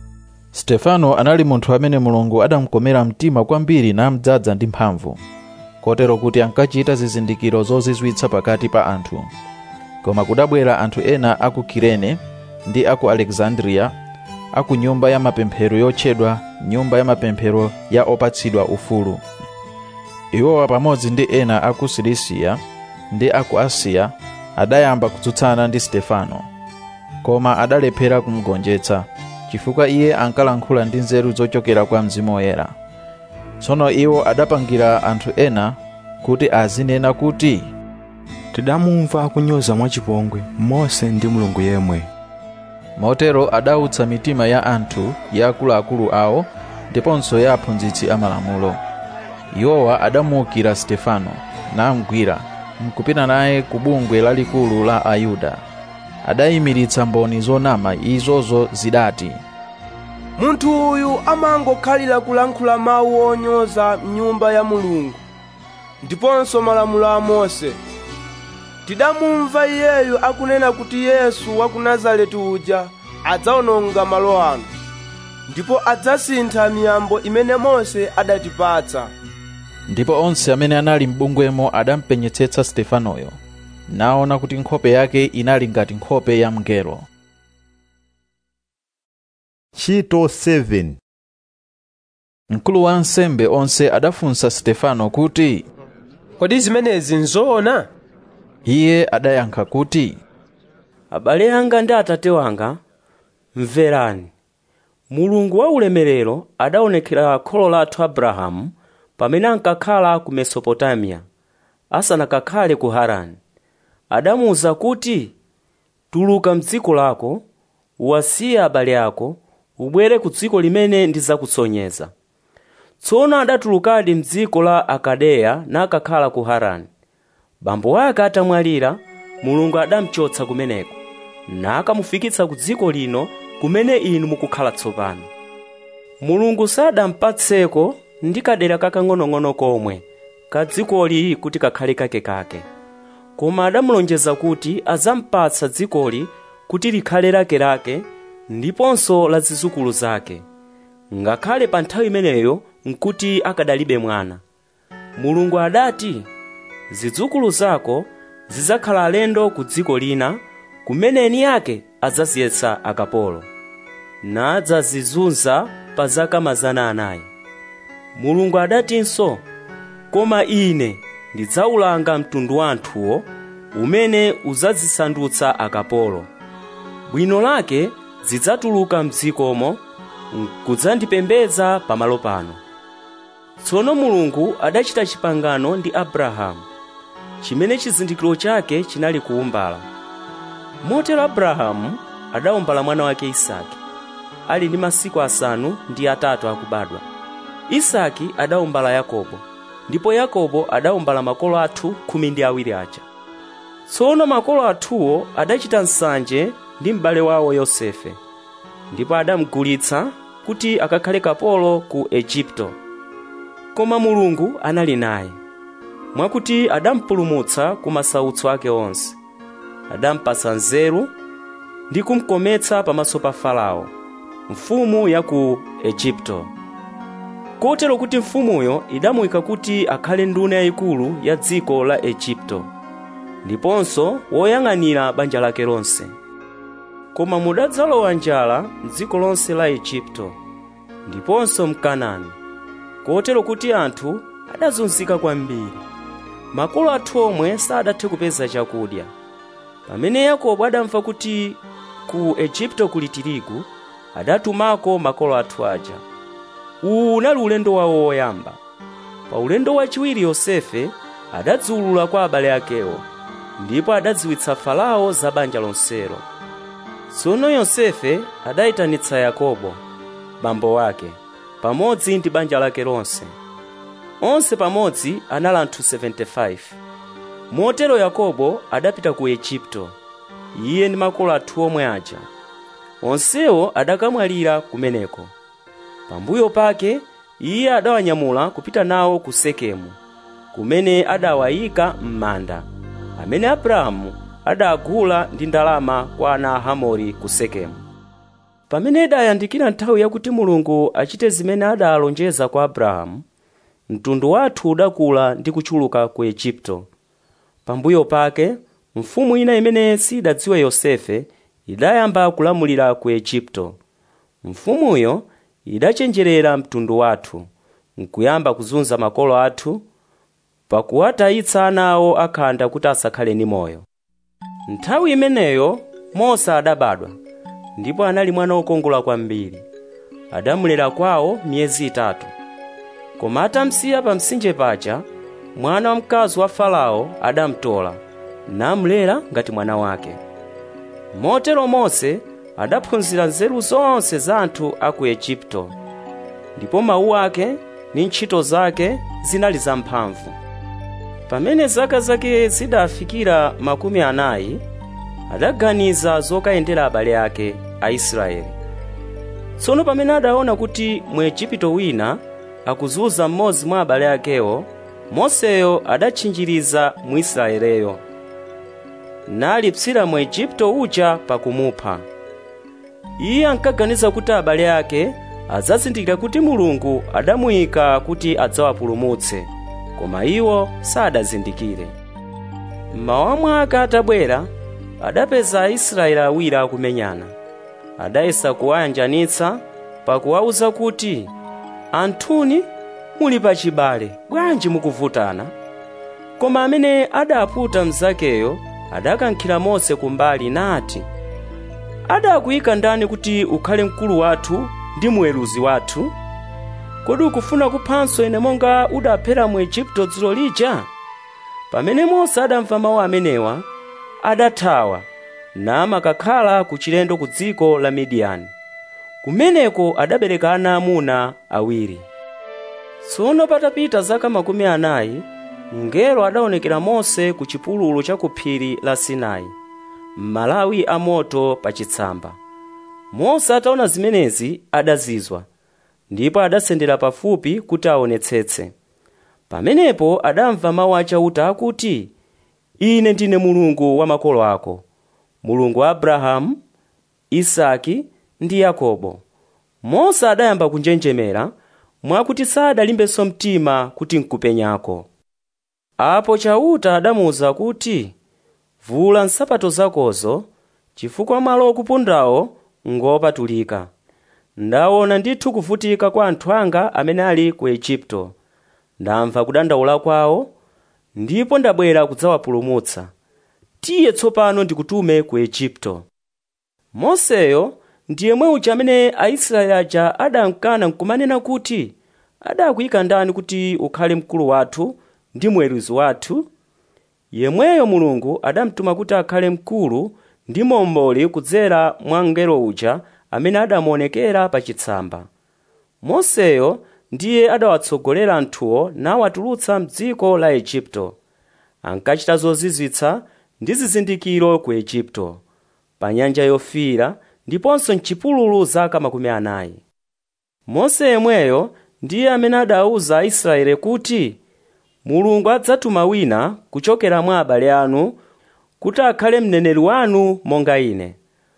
Stefano anali munthu amene Mulungu adamukomera mtima kwambiri namdzaza ndi mphamvu, kotero kuti ankachita zizindikiro zozizwitsa pakati pa anthu. Koma kudabwera anthu ena aku Kirene ndi aku Alexandria, aku nyumba ya mapemphero yotchedwa nyumba ya mapemphero ya opatsidwa ufulu. Iwowa pamodzi ndi ena aku Silisia ndi aku Asiya adayamba kutsutsana ndi Stefano, koma adalephera kumugonjetsa, chifukwa iye ankalankhula ndi nzeru zochokera kwa Mzimu Woyera. Tsono iwo adapangira anthu ena kuti azinena kuti, tidamumva akunyoza mwachipongwe Mose ndi Mulungu yemwe. Motero adautsa mitima ya anthu ya akuluakulu awo ndiponso ya aphunzitsi amalamulo. Iwowa adamuukira Stefano namgwira mkupita naye ku bungwe lalikulu la Ayuda. Adayimiritsa mboni zonama izozo zidati, munthu uyu amangokhalira kulankhula mawu onyoza m'nyumba ya Mulungu ndiponso malamulo a Mose. Tidamumva iyeyu akunena kuti Yesu wa ku Nazareti uja adzawononga malo ano, ndipo adzasintha miyambo imene Mose adatipatsa. Ndipo onse amene anali m'bungwemo adampenyetsetsa Stefanoyo, naona kuti nkhope yake inali ngati nkhope ya mngelo. Ntchito saba. Mkulu wa ansembe onse adafunsa Stefano kuti, kodi zimenezi nzoona? Iye adayankha kuti, abale anga ndi atate wanga, mverani. Mulungu wa ulemerero adaonekera kholo lathu Abrahamu pamene ankakhala ku Mesopotamiya, asanakakhale ku Harani. Adamuwuza kuti, tuluka mdziko lako, uwasiye abale ako, ubwere ku dziko limene ndidzakusonyeza. Tsono adatulukadi mdziko la Akadeya nakakhala ku Harani. Bambo wake atamwalira, Mulungu adamchotsa kumeneko, nakamufikitsa ku dziko lino kumene inu mukukhala tsopano. Mulungu sadampatseko ndi kadera kakang'onong'ono komwe ka dzikoli kuti kakhale kake kake, koma adamulonjeza kuti azampatsa dzikoli kuti likhale lake lake ndiponso la zizukulu zake, ngakhale pa nthawi imeneyo nkuti akadalibe mwana. Mulungu adati, zidzukulu zako zidzakhala alendo ku dziko lina kumene eni yake adzaziyetsa akapolo, nadzazizunza pa zaka mazana anayi. Mulungu adatinso, koma ine ndidzawulanga mtundu wa anthuwo umene udzazisandutsa akapolo. Bwino lake zidzatuluka mdzikomo kudzandipembedza pamalo pano. Tsono Mulungu adachita chipangano ndi Abrahamu, chimene chizindikiro chake chinali kuumbala. Motero Abrahamu adaumbala mwana wake Isaki, ali ndi masiku asanu ndi atatu akubadwa. Isaki adaumbala Yakobo, ndipo Yakobo adaumbala makolo athu khumi ndi awiri aja. Tsono makolo athuwo adachita nsanje ndi m'bale wawo Yosefe, ndipo adamugulitsa kuti akakhale kapolo ku Egipto. Koma Mulungu anali naye, mwakuti adampulumutsa ku masautso ake onse. Adampatsa nzeru ndi kumkometsa pamaso pa Farao, mfumu ya ku Egipto. Kotero kuti mfumuyo idamuyika kuti akhale nduna yayikulu ya dziko la Egipto, ndiponso woyang'anira banja lake lonse. Koma mudadzalowa njala m'dziko lonse la Egipto, ndiponso m'Kanaani, kotero kuti anthu adazunzika kwambiri. Makolo athu omwe sadathe kupeza chakudya. Pamene Yakobo adamva kuti ku Egipto kuli tirigu, adatumako makolo athu aja. Uwu unali ulendo wawo woyamba. Pa ulendo wachiwiri Yosefe adadziwulula kwa abale akewo, ndipo adadziwitsa Farao za banja lonselo. Tsono Yosefe adayitanitsa Yakobo, bambo wake, pamodzi ndi banja lake lonse. Onse pamodzi anali anthu seventy five. Motero Yakobo adapita ku Egipto, iye ndi makolo athu omwe aja. Onsewo adakamwalira kumeneko. Pambuyo pake iye adawanyamula kupita nawo ku Sekemu, kumene adawayika m'manda amene Abrahamu adagula ndi ndalama kwa ana a Hamori ku Sekemu. Pamene idayandikira nthawi yakuti Mulungu achite zimene adalonjeza kwa Abrahamu, mtundu wathu udakula ndi kutchuluka ku Igupto. Pambuyo pake mfumu ina imene sidadziwe Yosefe idayamba kulamulira ku Igupto. Mfumuyo idachenjerera mtundu wathu, nkuyamba kuzunza makolo athu, pakuwatayitsa ana awo akhanda kuti asakhale ndi moyo. Nthawi imeneyo Mose adabadwa, ndipo anali mwana wokongola kwambiri. Adamulera kwawo miyezi itatu. Koma atamsiya pa mtsinje paja, mwana wamkazi wa Farao adamtola, namulera ngati mwana wake. Motero Mose adaphunzira nzeru zonse za anthu a ku Igupto, ndipo mawu ake ndi ntchito zake zinali zamphamvu. Pamene zaka zake zidafikira makumi anayi, adaganiza zokayendera abale ake Aisraeli. Tsono pamene adaona kuti mu Igupto wina akuzunza mmodzi mwa abale akewo, Moseyo adatchinjiriza Mwisraeleyo, nalipsira mu Igupto uja pakumupha. Iye ankaganiza kuti abale ake adzazindikira kuti Mulungu adamuyika kuti adzawapulumutse, koma iwo sadazindikire. Mmawa mwake atabwera, adapeza Aisraeli awiri akumenyana. Adayesa kuwayanjanitsa pakuwawuza kuti, anthuni muli pachibale, bwanji mukuvutana? Koma amene adaputa mnzakeyo adakankhira Mose kumbali nati, adakuyika ndani kuti ukhale mkulu wathu ndi muweruzi wathu? Kodi ukufuna kuphanso ine monga udaphera mu Igupto dzulo lija? Pamene Mose adamva mawu amenewa, adathawa namakakhala ku chilendo ku dziko la Midiyani. Kumeneko adabereka ana amuna awiri. Tsono patapita zaka makumi anayi, mngelo adaonekera Mose ku chipululu cha ku phiri la Sinai, m'malawi a moto pa chitsamba. Mose ataona zimenezi adazizwa, ndipo adasendera pafupi kuti aonetsetse. Pamenepo adamva mawu achauta akuti, ine ndine Mulungu wa makolo ako, Mulungu wa Abrahamu, Isaki ndi Yakobo. Mose adayamba kunjenjemera, mwakuti sadalimbenso mtima kuti nkupenyako. Apo chauta adamuwuza kuti, vula nsapato zakozo, chifukwa malo okupundawo ngopatulika. Ndaona ndithu kuvutika kwa anthu anga amene ali ku Igupto. Ndamva kudandaula kwawo, ndipo ndabwera kudzawapulumutsa. Tiye tsopano ndikutume ku Igupto. Moseyo ndiye mwe uja amene Aisraeli aja adamkana nkumanena kuti, adakuyika ndani kuti ukhale mkulu wathu ndi muweruzi wathu? Yemweyo Mulungu adamtuma kuti akhale mkulu ndi momboli kudzera mwa mngelo uja amene adamuonekera pa chitsamba. Moseyo ndiye adawatsogolera anthuwo nawatulutsa m'dziko la Igupto. Ankachita zozizwitsa ndi zizindikiro ku Igupto, pa nyanja yofiira ndiponso m'chipululu zaka makumi anayi. Mose yemweyo ndiye amene adawuza Aisraeli kuti, Mulungu adzatuma wina kuchokera mwa abale anu kuti akhale mneneri wanu monga ine.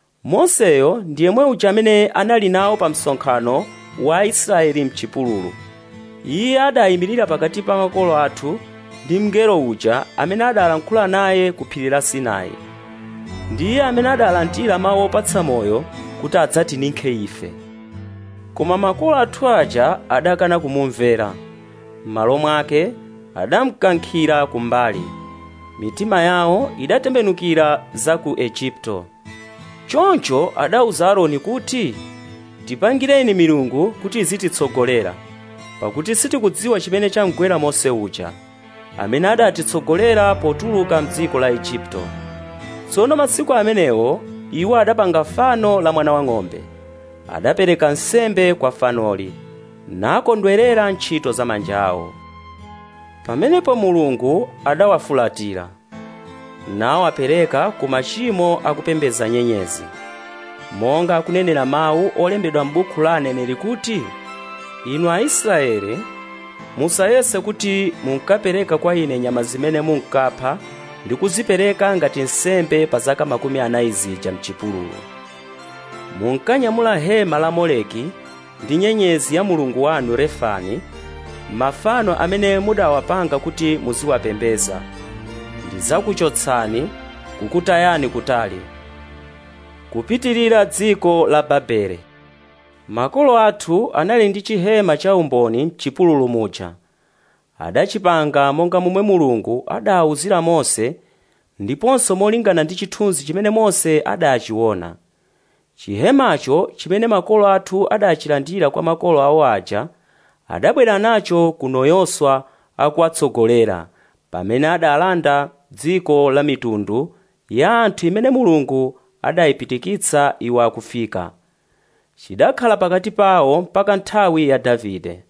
Moseyo ndiye mwe uja amene anali nawo pa msonkhano wa Israeli m'chipululu. Iye adayimirira pakati pa makolo athu ndi mngelo uja amene adalankhula naye ku phiri la Sinai. Ndiye amene adalandira mawu opatsa moyo kuti adzatinikhe ife. Koma makolo athu aja adakana kumumvera. M'malo mwake adamukankhira kumbali. Mitima yawo idatembenukira za ku Igupto. Choncho adawuza Aaroni kuti, tipangireni milungu kuti izititsogolera, pakuti sitikudziwa chimene chamgwera Mose uja, amene adatitsogolera potuluka m'dziko la Igupto. Tsono masiku amenewo iwo adapanga fano la mwana wang'ombe. Adapereka nsembe kwa fanoli, nakondwerera ntchito za manja awo. Pamenepo Mulungu adawafulatira, nawapereka ku machimo akupembedza nyenyezi. Monga akunenera mawu olembedwa m'buku la aneneri kuti, inu Aisraeli, musayese kuti munkapereka kwa ine nyama zimene munkapha ndi kuzipereka ngati nsembe pa zaka makumi anayi zija m'chipululu. munkanyamula hema la Moleki ndi nyenyezi ya mulungu wanu Refani, mafano amene mudawapanga kuti muziwapembeza. Ndizakuchotsani kukutayani kutali, kupitirira dziko la Babele. Makolo athu anali ndi chihema cha umboni m'chipululu muja. Adachipanga monga momwe Mulungu adawuzira Mose, ndiponso molingana ndi chithunzi chimene Mose adachiona. Chihemacho chimene makolo athu adachilandira kwa makolo awo aja, adabwera nacho kuno Yoswa akuwatsogolera pamene adalanda dziko la mitundu ya anthu imene Mulungu adayipitikitsa iwo akufika. Chidakhala pakati pawo mpaka nthawi ya Davide.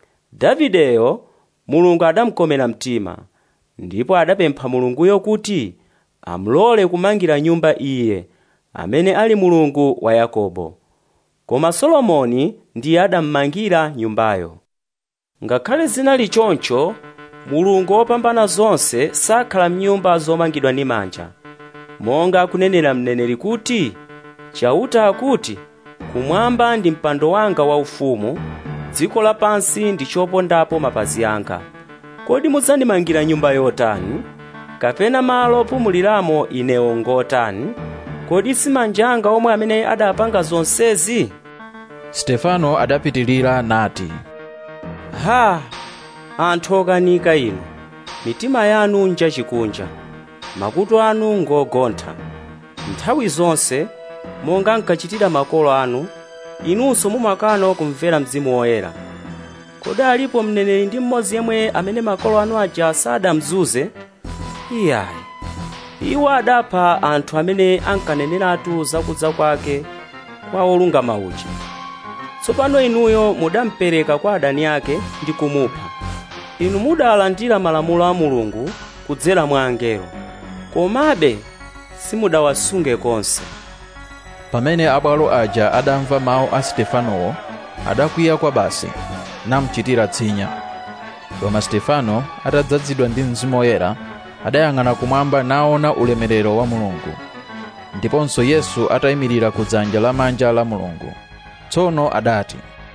Davideyo Mulungu adamukomera mtima, ndipo adapempha Mulunguyo kuti amulole kumangira nyumba iye, amene ali Mulungu wa Yakobo. Koma Solomoni ndiye adammangira nyumbayo. Ngakhale zinali choncho, Mulungu wopambana zonse sakhala m'nyumba zomangidwa ndi manja. Monga kunenera mneneri kuti, chauta akuti, kumwamba ndi mpando wanga waufumu, dziko lapansi ndi chopondapo mapazi anga. Kodi mudzandimangira nyumba yotani? Kapena malo opumuliramo inewo ngotani? Kodi si manja anga omwe amene adapanga zonsezi? Stefano adapitilira nati, Ha! Anthu okanika inu, mitima yanu njachikunja, makutu anu ngogontha. Nthawi zonse, monga nkachitira makolo anu, inunso mumakana kumvera Mzimu Woyera. Kodi alipo mneneri ndi mmodzi yemwe amene makolo anu aja sadamzuze? Iyayi, iwo adapha anthu amene ankaneneratu zakudza kwake kwa olungama uja. Tsopano inuyo mudampereka kwa adani ake ndi kumupha. Inu mudalandira malamulo a Mulungu kudzera mwa angelo, komabe simudawasunge konse. Pamene abwalo aja adamva mawu a Stefanowo, adakwiya kwa basi, namuchitira tsinya. Koma Stefano atadzazidwa ndi Mzimu Woyera, adayang'ana kumwamba naona ulemerero wa Mulungu, ndiponso Yesu atayimirira ku dzanja lamanja la Mulungu. Tsono adati,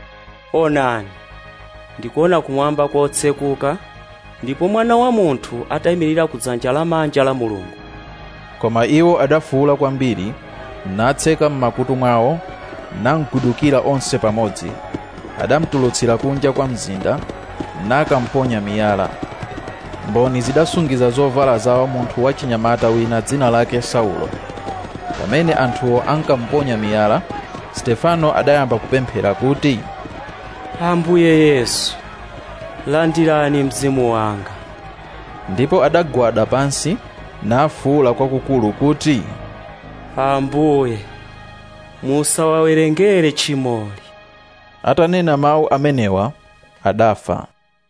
Onani, ndikuona kumwamba kotsekuka, ndipo Mwana wa Munthu atayimirira ku dzanja lamanja la Mulungu. Koma iwo adafuwula kwambiri, natseka m'makutu mwawo, namgudukira onse pamodzi. Adamutulutsira kunja kwa mzinda, nakamponya miyala. Mboni zidasungiza zovala zawo munthu wachinyamata wina dzina lake Saulo. Pamene anthuwo ankamponya miyala, Stefano adayamba kupemphera kuti, Ambuye Yesu, landirani mzimu wanga. Ndipo adagwada pansi, nafuwula kwakukulu kuti, Ambuye, musawawerengere chimoli. Atanena mawu amenewa, adafa.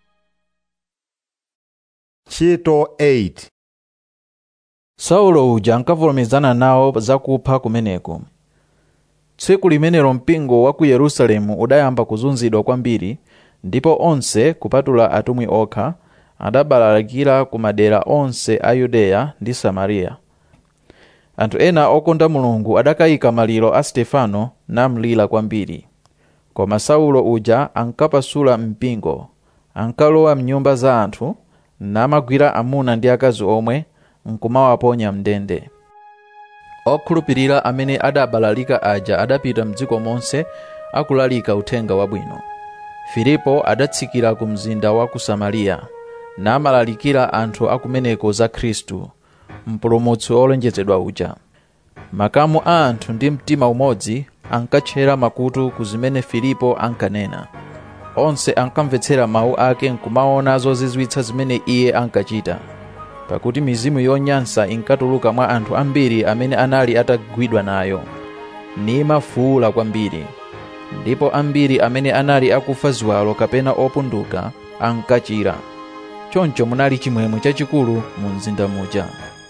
Ntchito eight. Saulo uja ankavomerezana nawo zakupha kumeneko. Tsiku limenelo mpingo wa ku Yerusalemu udayamba kuzunzidwa kwambiri, ndipo onse kupatula atumwi okha adabalalikira ku madera onse a Yudeya ndi Samariya. Anthu ena okonda Mulungu adakayika maliro a Stefano namlira kwambiri. Koma Saulo uja ankapasula mpingo, ankalowa mnyumba za anthu, namagwira amuna ndi akazi omwe, nkumawaponya mndende. Okhulupirira amene adabalalika aja adapita mdziko monse akulalika uthenga wabwino. Filipo adatsikira ku mzinda wa ku Samariya, namalalikira anthu akumeneko za Khristu, mpulumutsi olonjezedwa uja. Makamu a anthu ndi mtima umodzi ankatchera makutu ku zimene Filipo ankanena. Onse ankamvetsera mawu ake nkumaona zozizwitsa zimene iye ankachita, pakuti mizimu yonyansa inkatuluka mwa anthu ambiri amene anali atagwidwa nayo, nimafuwula kwambiri. Ndipo ambiri amene anali akufa ziwalo kapena opunduka ankachira. Choncho munali chimwemwe chachikulu mu mzinda muja.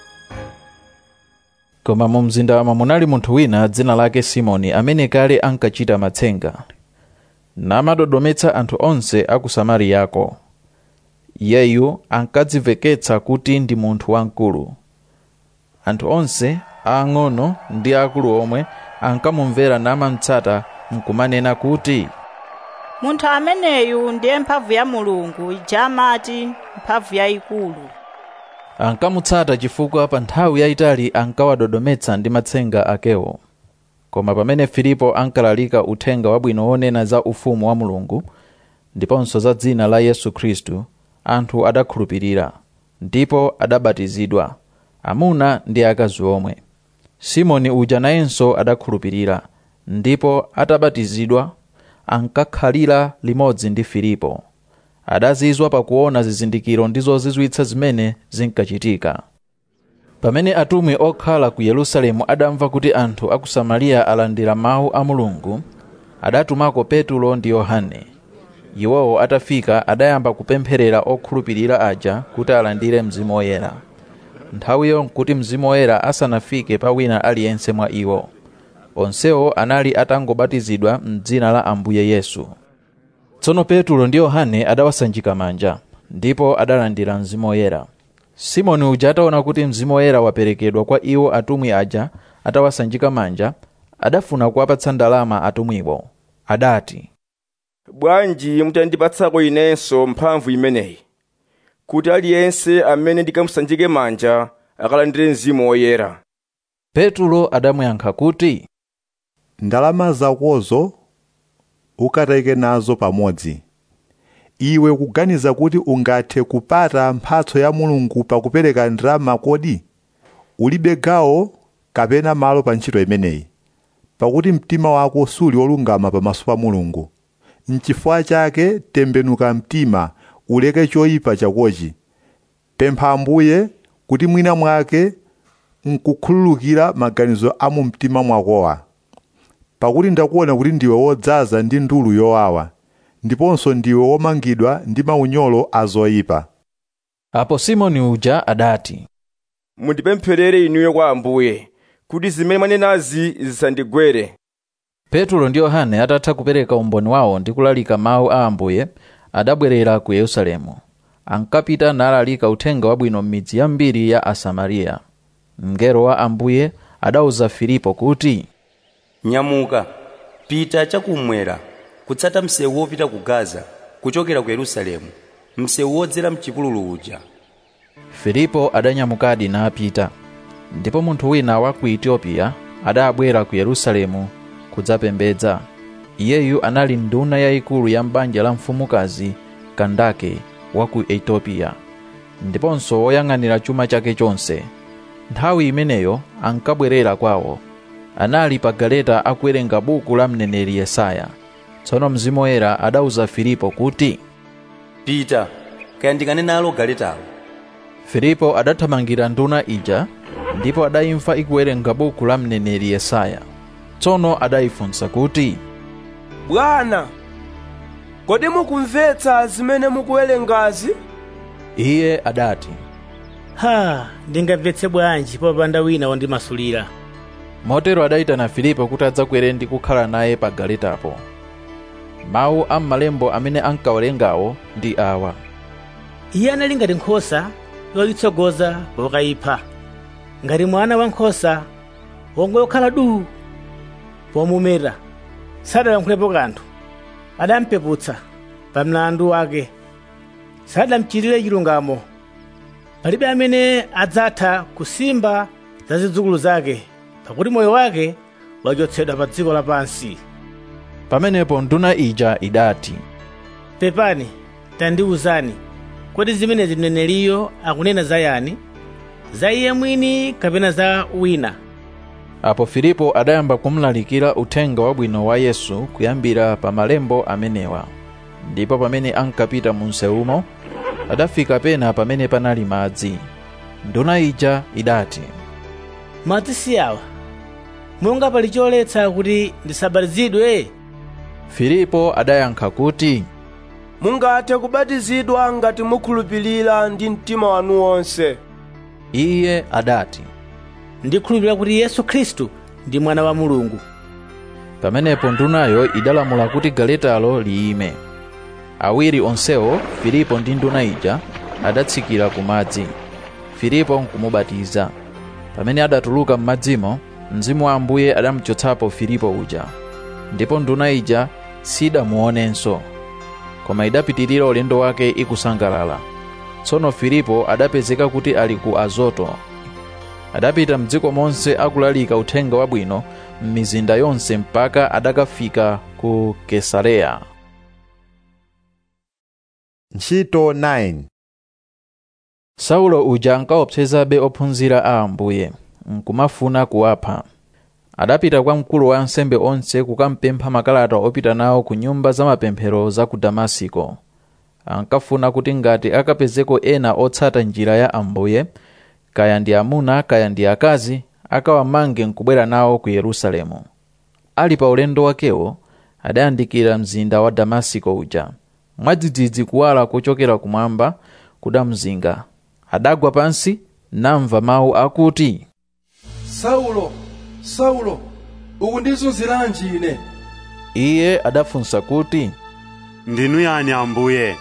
Koma mu mzindamo munali munthu wina dzina lake Simoni amene kale ankachita matsenga, namadodometsa anthu onse a ku Samariyako. Iyeyu ankadziveketsa kuti ndi munthu wamkulu. Anthu onse, aang'ono ndi akulu omwe, ankamumvera namamutsata nkumanena kuti, munthu ameneyu ndiye mphamvu ya Mulungu ija amati mphamvu yayikulu. Ankamutsata chifukwa pa nthawi yayitali ankawadodometsa ndi matsenga akewo. Koma pamene Filipo ankalalika uthenga wabwino wonena za ufumu wa Mulungu ndiponso za dzina la Yesu Khristu, anthu adakhulupirira ndipo adabatizidwa, amuna ndi akazi omwe. Simoni uja nayenso adakhulupirira ndipo atabatizidwa ankakhalira limodzi ndi Filipo. Adazizwa pakuona zizindikiro ndi zozizwitsa zimene zinkachitika. Pamene atumwi okhala ku Yerusalemu adamva kuti anthu a ku Samariya alandira mawu a Mulungu, adatumako Petulo ndi Yohane. Iwowo atafika adayamba kupempherera okhulupirira aja kuti alandire Mzimu Woyera. Nthawiyo nkuti Mzimu Woyera asanafike pa wina aliyense mwa iwo. Onsewo anali atangobatizidwa m'dzina la Ambuye Yesu. Tsono Petulo ndi Yohane adawasanjika manja, ndipo adalandira Mzimu Woyera. Simoni uja ataona kuti Mzimu Woyera waperekedwa kwa iwo atumwi aja atawasanjika manja, adafuna kuwapatsa ndalama atumwiwo. Adati, bwanji mutandipatsako inenso mphamvu imeneyi, kuti aliyense amene ndikamusanjike manja akalandire Mzimu Woyera. Petulo adamuyankha kuti, ndalama zakozo ukatayike nazo pamodzi. Iwe kuganiza kuti ungathe kupata mphatso ya Mulungu pakupereka ndalama kodi? Ulibe gawo kapena malo pa ntchito imeneyi, pakuti mtima wako suli wolungama pamaso pa Mulungu. N'chifukwa chake tembenuka mtima, uleke choyipa chakochi. Pempha Ambuye kuti mwina mwake nkukhululukira maganizo a mu mtima mwakowa. Pakuti ndakuona kuti ndiwe wodzaza ndi ndulu yowawa, ndiponso ndiwe womangidwa ndi maunyolo azoyipa. Apo Simoni uja adati, mundipempherere inuyo kwa Ambuye kuti zimene mwanenazi zisandigwere. Petulo ndi Yohane atatha kupereka umboni wawo ndi kulalika mawu a Ambuye, adabwerera ku Yerusalemu. Ankapita nalalika uthenga wabwino m'midzi yambiri ya Asamariya. Mngelo wa Ambuye adauza Filipo kuti, nyamuka, pita chakumwera, kutsata msewu wopita ku Gaza, kuchokera ku Yerusalemu, msewu wodzera mchipululu uja. Filipo adanyamukadi napita. Ndipo munthu wina wa ku Ethiopia adabwera ku Yerusalemu kudzapembedza. Iyeyu anali nduna yayikulu ya mbanja la mfumukazi Kandake wa ku Ethiopia, ndiponso woyang'anira chuma chake chonse. Nthawi imeneyo ankabwerera kwawo. Anali pa galeta akuwerenga buku la mneneri Yesaya. Tsono Mzimu Woyera adauza Filipo kuti, pita, kayandikane nalo galetalo. Filipo adathamangira nduna ija, ndipo adayimva ikuwerenga buku la mneneri Yesaya. Tsono adayifunsa kuti, Bwana, kodi mukumvetsa zimene mukuwerengazi? Iye adati, ha, ndingamvetse bwanji popanda wina wandimasulira. Motero adayitana Filipo kuti adzakwere ndi kukhala naye pa galetapo. Mawu a m'malembo amene ankawerengawo ndi awa: Iye anali ngati nkhosa yoyitsogoza pokayipha, ngati mwana wa nkhosa wongokhala duu pomumeta. Sadalankhulepo kanthu, adampeputsa pa mlandu wake. Sadamchitire chilungamo, palibe amene adzatha kusimba za zidzukulu zake, pakuti moyo wake wachotsedwa pa dziko lapansi. Pamenepo nduna ija idati, pepani, tandiwuzani, kodi zimenezi mneneriyo akunena za yani? Za iye mwini kapena za wina? Apo Filipo adayamba kumlalikira uthenga wabwino wa Yesu kuyambira pa malembo amenewa. Ndipo pamene ankapita mu nsewumo, adafika pena pamene panali madzi. Nduna ija idati, madzi si awa, monga pali choletsa kuti ndisabatizidwe? Filipo adayankha kuti, mungathe kubatizidwa ngati mukhulupirira ndi mtima wanu wonse. Iye adati, ndikhulupirira kuti Yesu Khristu ndi mwana wa Mulungu. Pamenepo ndunayo idalamula kuti galetalo liyime. Awiri onsewo, Filipo ndi nduna ija, adatsikira ku madzi. Filipo nkumubatiza. Pamene adatuluka m'madzimo, mzimu wa Ambuye adamchotsapo Filipo uja, ndipo nduna ija sidamuonenso, koma idapitirira ulendo wake ikusangalala. Tsono Filipo adapezeka kuti ali ku Azoto. Adapita mdziko monse akulalika uthenga wabwino m'mizinda yonse mpaka adakafika ku Kesareya. Ntchito nine. Saulo uja ankaopsezabe ophunzira a Ambuye, nkumafuna kuwapha. Adapita kwa mkulu wa ansembe onse kukampempha makalata opita nawo ku nyumba za mapemphero za ku Damasiko. Ankafuna kuti ngati akapezeko ena otsata njira ya Ambuye, kaya ndi amuna kaya ndi akazi, akawamange nkubwera nawo ku Yerusalemu. Ali pa ulendo wakewo, adayandikira mzinda wa Damasiko uja. Mwadzidzidzi kuwala kuchokera kumwamba kudamzinga. Adagwa pansi namva mawu akuti, Saulo, Saulo, ukundizunziranji ine? Iye adafunsa kuti, Ndinu yani Ambuye?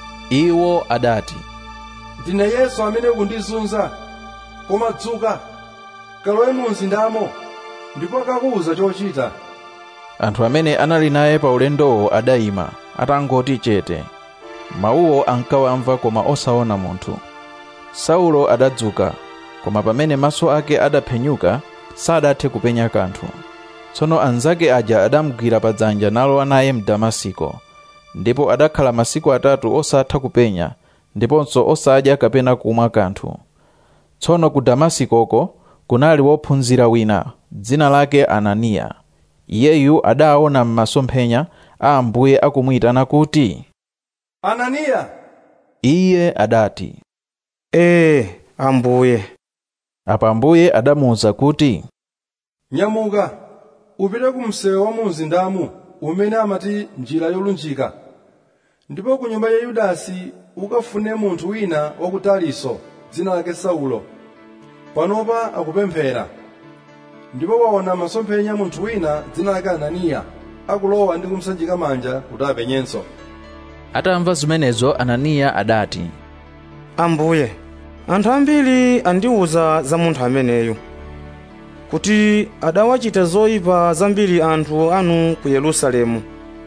Iwo adati, Ndine Yesu amene ukundizunza. Koma dzuka, kalowe mu mzindamo, ndipo akakuwuza chochita. Anthu amene anali naye pa ulendowo adayima, atangoti chete. Mawuwo ankawamva koma osaona munthu. Saulo adadzuka, koma pamene maso ake adaphenyuka, sadathe kupenya kanthu. Tsono anzake aja adamugwira padzanja nalowa naye m'Damasiko, ndipo adakhala masiku atatu osatha kupenya, ndiponso osadya kapena kumwa kanthu. Tsono ku Damasikoko kunali wophunzira wina, dzina lake Ananiya. Iyeyu adaona m'masomphenya a Ambuye akumuyitana kuti, Ananiya! Iye adati, Ee, Ambuye. Apa Ambuye adamuwuza kuti, Nyamuka, upite ku msewu wa mu mzindamu umene amati njira yolunjika. Ndipo ku nyumba ya Yudasi ukafune munthu wina wa ku Tariso, dzina lake Saulo. Panopa akupemphera. Ndipo waona masomphenya munthu wina dzina lake Ananiya, akulowa ndi kumsanjika manja kuti apenyenso. Atamva zimenezo Ananiya adati, Ambuye, anthu ambiri andiwuza za munthu ameneyu, kuti adawachita zoyipa zambiri anthu anu ku Yerusalemu.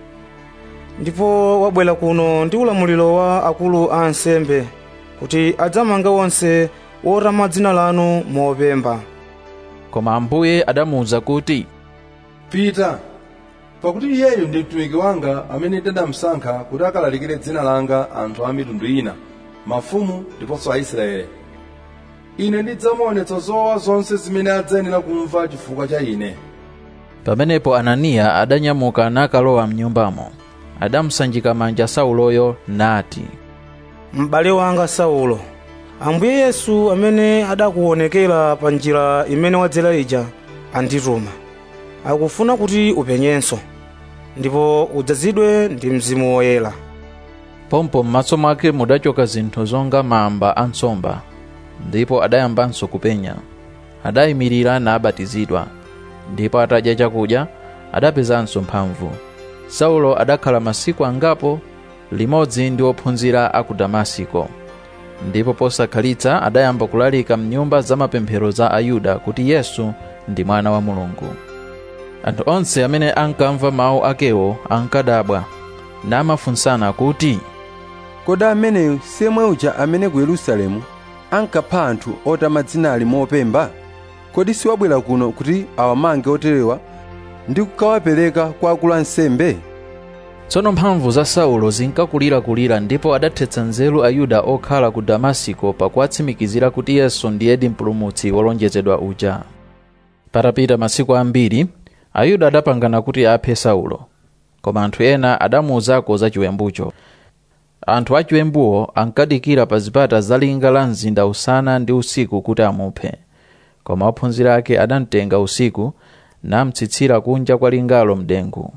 Ndipo wabwera kuno ndi ulamuliro wa akulu a ansembe, kuti adzamanga onse wotama dzina lanu mopemba. Koma Ambuye adamuwuza kuti, Pita, pakuti iyeyu ndi mtumiki wanga amene ndinamsankha kuti akalalikire dzina langa anthu a mitundu ina, mafumu ndiponso Aisraeli. Ine ndidzamuonetsa zowawa zonse zimene adzayenera kumva chifukwa cha ine. Pamenepo Ananiya adanyamuka nakalowa mnyumbamo. Adamusanjika manja Sauloyo nati, M'bale wanga Saulo, Ambuye Yesu amene adakuonekera pa njira imene wadzera ija andituma. Akufuna kuti upenyenso, ndipo udzazidwe ndi Mzimu Woyera. Pompo m'maso mwake mudachoka zinthu zonga mamba a nsomba, ndipo adayambanso kupenya. Adayimirira nabatizidwa, ndipo atadya chakudya adapezanso mphamvu. Saulo adakhala masiku angapo limodzi ndi ophunzira a ku Damasiko. Ndipo posakhalitsa adayamba kulalika m'nyumba za mapemphero za Ayuda kuti Yesu ndi mwana wa Mulungu. Anthu onse amene ankamva mawu akewo ankadabwa, namafunsana kuti, Kodi ameneyu semwe uja amene ku Yerusalemu ankapha anthu otama dzina ali mopemba? Kodi siwabwera kuno kuti awamange oterewa ndi kukawapereka kwa akulu ansembe? Tsono mphamvu za Saulo zinkakulirakulira, ndipo adathetsa nzeru Ayuda okhala ku Damasiko pakuwatsimikizira kuti Yesu ndiyedi mpulumutsi wolonjezedwa uja. Patapita masiku ambiri, Ayuda adapangana kuti aphe Saulo, koma anthu ena adamuwuzako za chiwembucho. Anthu a chiwembuwo ankadikira pa zipata za linga la mzinda usana ndi usiku kuti amuphe, koma ophunzira ake adamtenga usiku namtsitsira kunja kwa lingalo mdengu.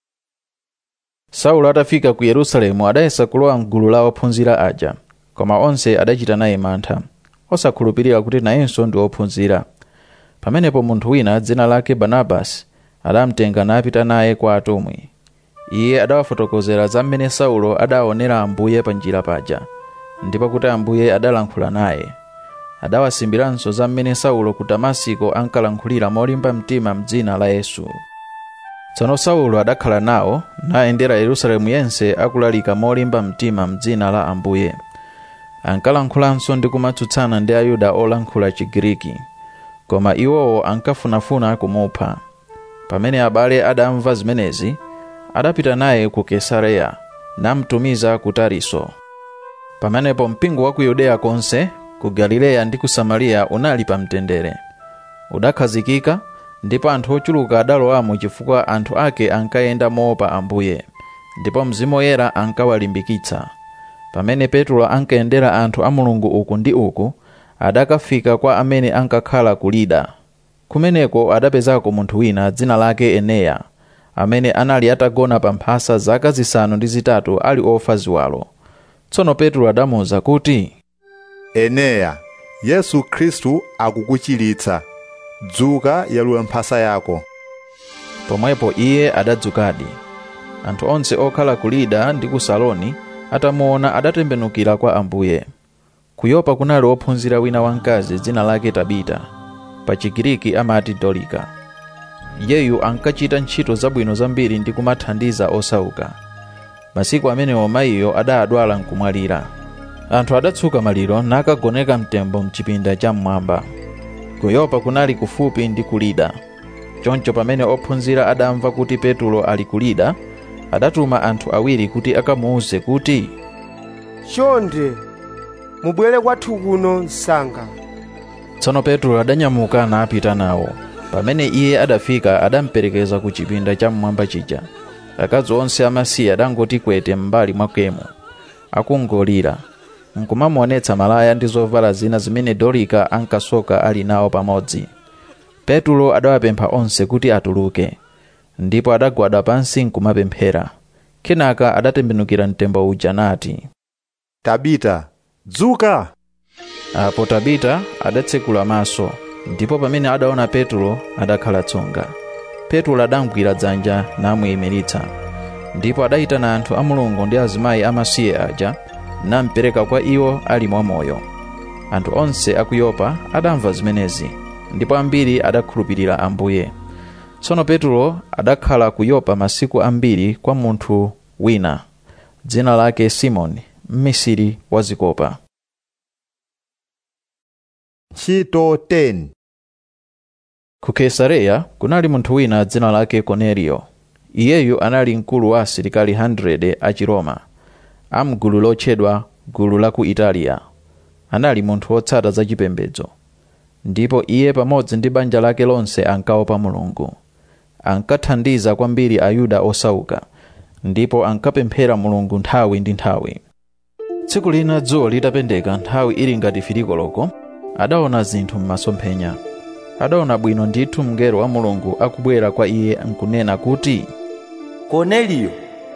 Saulo atafika ku Yerusalemu adayesa kulowa mgulu la ophunzira aja, koma onse adachita naye mantha, osakhulupirira kuti nayenso ndi ophunzira. Pamenepo munthu wina dzina lake Barnabasi adamtenga napita naye kwa atumwi. Iye adawafotokozera za mmene Saulo adaonera Ambuye pa njira paja, ndipo kuti Ambuye adalankhula naye. adawasimbiranso za mmene Saulo ku Damasiko ankalankhulira molimba mtima m'dzina la Yesu. Tsono Saulo adakhala nawo nayendera Yerusalemu yense akulalika molimba mtima m'dzina la Ambuye. Ankalankhulanso ndi kumatsutsana ndi Ayuda olankhula Chigiriki, koma iwowo ankafunafuna kumupha. Pamene abale adamva zimenezi, adapita naye ku Kesareya namtumiza ku Tariso. Pamenepo mpingo wa ku Yudeya konse, ku Galileya ndi ku Samariya unali pamtendere. Udakhazikika ndipo anthu ochuluka adalowamo chifukwa anthu ake ankayenda moopa Ambuye, ndipo Mzimu Woyera ankawalimbikitsa. Pamene Petro ankayendera anthu a Mulungu uku ndi uku, adakafika kwa amene ankakhala ku Lida. Kumeneko adapezako munthu wina dzina lake Eneya, amene anali atagona pa mphasa zaka zisanu ndi zitatu ali ofa ziwalo. Tsono Petro adamuwuza kuti, Eneya, Yesu Khristu akukuchiritsa. Dzuka yalula mphasa yako. Pomwepo iye adadzukadi. Anthu onse okhala ku Lida ndi ku Saloni atamuona adatembenukira kwa Ambuye. Ku Yopa kunali wophunzira wina wamkazi dzina lake Tabita, pa Chigiriki amati Dorika. Iyeyu ankachita ntchito zabwino zambiri ndi kumathandiza osauka. Masiku amenewo mayiyo adadwala nkumwalira. Anthu adatsuka maliro nakagoneka mtembo mchipinda cha mmwamba. Ku Yopa kunali kufupi ndi ku Lida. Choncho pamene ophunzira adamva kuti Petro ali ku Lida, adatuma anthu awiri kuti akamuuze kuti, chonde mubwere kwathu kuno msanga. Tsono Petro adanyamuka napita nawo. Pamene iye adafika adamperekeza ku chipinda cha mmwamba chija. Akazi onse amasiye adangoti kwete m'mbali mwakemo, akungolira, nkumamuonetsa malaya ndi zovala zina zimene Dorika ankasoka ali nawo pamodzi. Petro adawapempha onse kuti atuluke, ndipo adagwada pansi nkumapemphera. Kenaka adatembenukira mtembo uja nati, Tabita, dzuka! Apo Tabita adatsekula maso, ndipo pamene adaona Petro adakhala tsonga. Petro adamugwira dzanja namuyimiritsa, ndipo adayitana anthu a Mulungu ndi azimayi amasiye aja nampereka kwa iwo ali mwamoyo. Anthu onse a ku Yopa adamva zimenezi, ndipo ambiri adakhulupirira Ambuye. Tsono Petro adakhala ku Yopa masiku ambiri kwa munthu wina dzina lake Simoni, mmisiri wa zikopa. Ntchito teni. Ku Kesareya kunali munthu wina dzina lake Kornelio. Iyeyu anali mkulu wa asilikali hundred a Chiroma, amgulu lotchedwa gulu la ku Italia. Anali munthu wotsata za chipembedzo, ndipo iye pamodzi ndi banja lake lonse ankaopa Mulungu. Ankathandiza kwambiri Ayuda osauka, ndipo ankapemphera Mulungu nthawi ndi nthawi. Tsiku lina dzuwa litapendeka nthawi ili ngati filikoloko, adaona zinthu m'masomphenya. Adaona bwino ndithu mngelo wa Mulungu akubwera kwa iye nkunena kuti, Kornelio.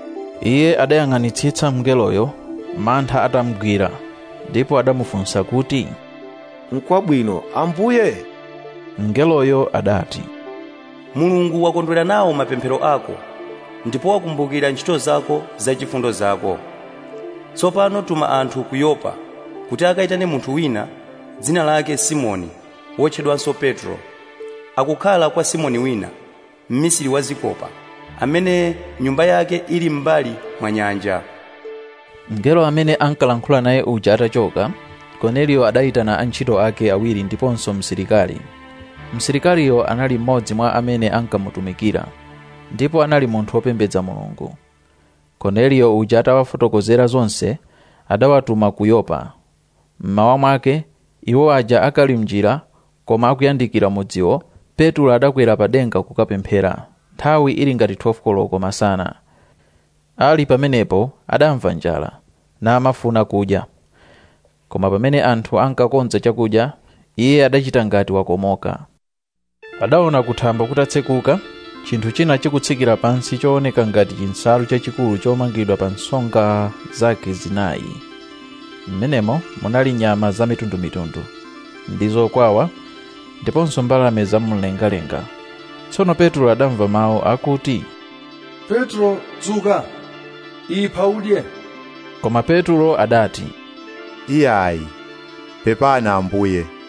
Iye adayang'anitsitsa mngeloyo, mantha atamugwira, ndipo adamufunsa kuti, N'kwabwino Ambuye? Mngeloyo adati, Mulungu wakondwera nawo mapemphero ako, ndipo wakumbukira ntchito zako za chifundo zako. Tsopano tuma anthu ku Yopa kuti akayitane munthu wina dzina lake Simoni, wotchedwanso Petro. Akukhala kwa Simoni wina, mmisiri wa zikopa, amene nyumba yake ili m'mbali mwa nyanja. Mngelo amene ankalankhula naye uja atachoka, Kornelio adayitana antchito ake awiri ndiponso msilikali. Msilikaliyo anali mmodzi mwa amene ankamutumikira, ndipo anali munthu wopembedza Mulungu. Kornelio uja atawafotokozera zonse, adawatuma ku Yopa. Mmawa mwake, iwo aja akali mnjira, koma akuyandikira mudziwo, Petro adakwera padenga kukapemphera, nthawi ili ngati twelve koloko masana. Ali pamenepo adamva njala, namafuna kudya. Koma pamene anthu ankakonza chakudya, iye adachita ngati wakomoka. Adaona kuthambo kutatsekuka, chinthu china chikutsikira pansi chooneka ngati chinsalu chachikulu chomangidwa pa nsonga zake zinayi. Mmenemo munali nyama za mitundumitundu, ndi zokwawa, ndiponso mbalame zamumlengalenga. Tsono Petro adamva mawu akuti, Petro, dzuka, ipha udye. Koma Petro adati, Iyayi, pepana Ambuye,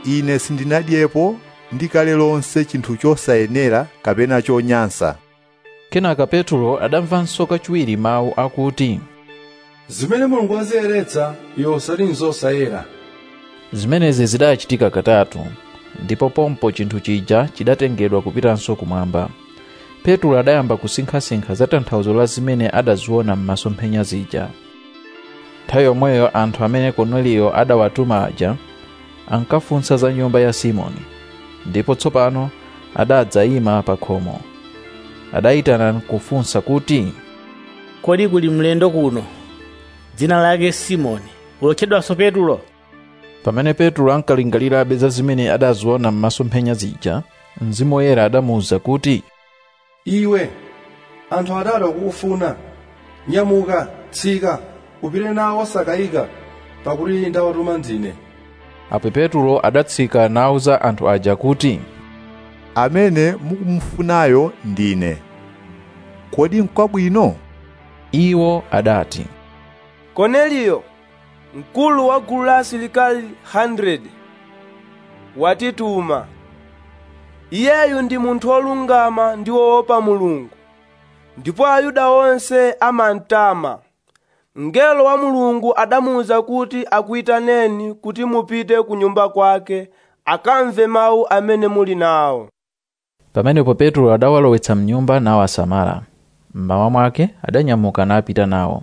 ine sindinadyepo ndikale lonse chinthu chosayenera kapena chonyansa. Kenaka Petro adamvanso kachiwiri mawu akuti, zimene Mulungu aziyeretsa iwe usati nzosayera. Zimenezi zidachitika katatu, ndipo pompo chinthu chija chidatengedwa kupitanso kumwamba. Petro adayamba kusinkhasinkha za tanthauzo la zimene adaziona m'masomphenya zija. Nthawi yomweyo anthu amene Korneliyo adawatuma aja ankafunsa za nyumba ya Simoni, ndipo tsopano adadzayima pa khomo. Adayitana kufunsa kuti, kodi kuli mlendo kuno dzina lake Simoni, ulotchedwanso Petro? Pamene Petro ankalingalirabe za zimene adaziona m'masomphenya zija, Mzimu Woyera adamuwuza kuti, iwe anthu atatu akukufuna, nyamuka, tsika, upite nawo osakayika, pakuti ndawatuma ndine. Apo Petro adatsika nawuza anthu aja kuti, amene mukumufunayo ndine. Kodi n'kwabwino? Iwo adati, Korneliyo, mkulu wa gulu la asilikali hundred, watituma. Iyeyu ndi munthu wolungama ndi woopa Mulungu, ndipo Ayuda onse amamtama. Mngelo wa Mulungu adamuwuza kuti akuyitaneni kuti mupite ku nyumba kwake akamve mawu amene muli nawo. Pamenepo Petro adawalowetsa mnyumba nawo asamala. Mmawa mwake adanyamuka napita nawo.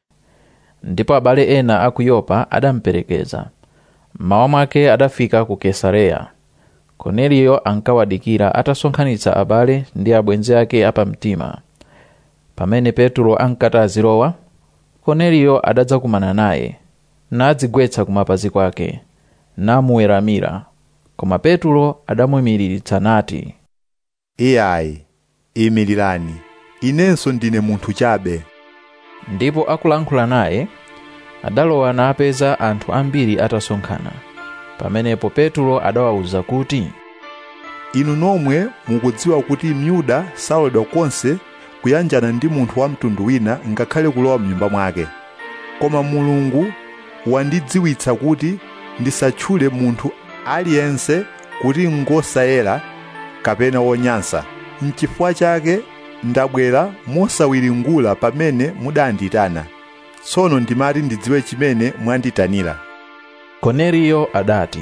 Ndipo abale ena a ku Yopa adamperekeza. Mmawa mwake adafika ku Kesareya. Korneliyo ankawadikira atasonkhanitsa abale ndi abwenzi ake apamtima. Pamene Petro ankati azilowa, Korneliyo adadzakumana naye, nadzigwetsa kumapazi kwake, namuweramira. Koma Petro adamuyimiritsa nati, iyayi, imirirani, inenso ndine munthu chabe. Ndipo akulankhula naye, adalowa napeza anthu ambiri atasonkhana. Pamenepo Petro adawawuza kuti, inu nomwe mukudziwa kuti Myuda saloledwa konse kuyanjana ndi munthu wa mtundu wina ngakhale kulowa mnyumba mwake. Koma Mulungu wandidziwitsa kuti ndisatchule munthu aliyense kuti ngosayera kapena wonyansa. N'chifukwa chake ndabwera mosawiringula pamene mudanditana. Tsono ndimati ndidziwe chimene mwanditanira. Korneliyo adati,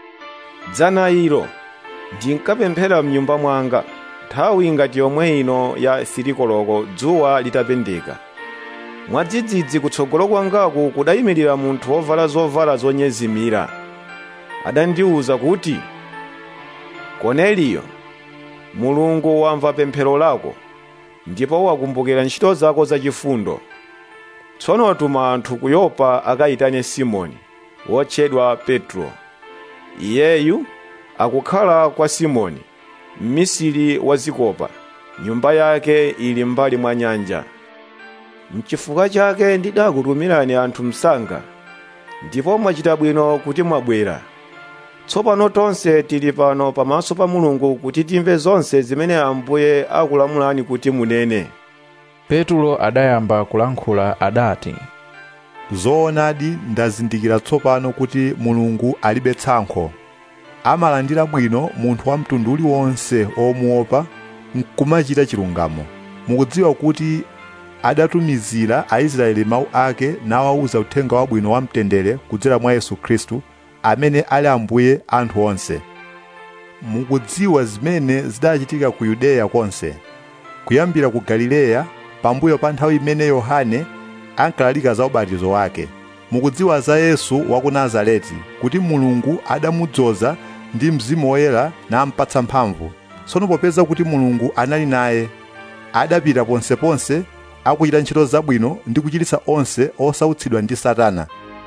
dzana ilo ndinkapemphera mnyumba mwanga, nthawi ngati yomwe ino ya silikoloko dzuwa litapendeka. Mwadzidzidzi kutsogolo kwangaku kudayimirira munthu wovala zovala zonyezimira. Adandiwuza kuti, Korneliyo, Mulungu wamva pemphero lako, ndipo wakumbukira ntchito zako zachifundo. Tsono watuma anthu ku Yopa akayitane Simoni, wotchedwa Petro. Iyeyu akukhala kwa Simoni, mmisiri wa zikopa. Nyumba yake ili mbali mwa nyanja. N'chifukwa chake ndidakutumirani anthu msanga, ndipo mwachita bwino kuti mwabwera. Tsopano tonse tili pano pamaso pa Mulungu kuti timve zonse zimene Ambuye akulamulani kuti munene. Petro adayamba kulankhula adati, zoonadi ndazindikira tsopano kuti Mulungu alibe tsankho. Amalandira bwino munthu wa mtundu uliwonse omuopa nkumachita chilungamo. Mukudziwa kuti adatumizira Aisraeli mawu ake nawawuza uthenga wabwino wa mtendere kudzera mwa Yesu Khristu, amene ali Ambuye anthu onse. Mukudziwa zimene zidachitika ku Yudeya konse, kuyambira ku Galileya pambuyo pa nthawi imene Yohane ankalalika za ubatizo wake. Mukudziwa za Yesu wa ku Nazareti, kuti Mulungu adamudzoza ndi Mzimu Woyera nampatsa mphamvu. Tsono popeza kuti Mulungu anali naye, adapita ponseponse akuchita ntchito zabwino ndi kuchiritsa onse osautsidwa ndi Satana.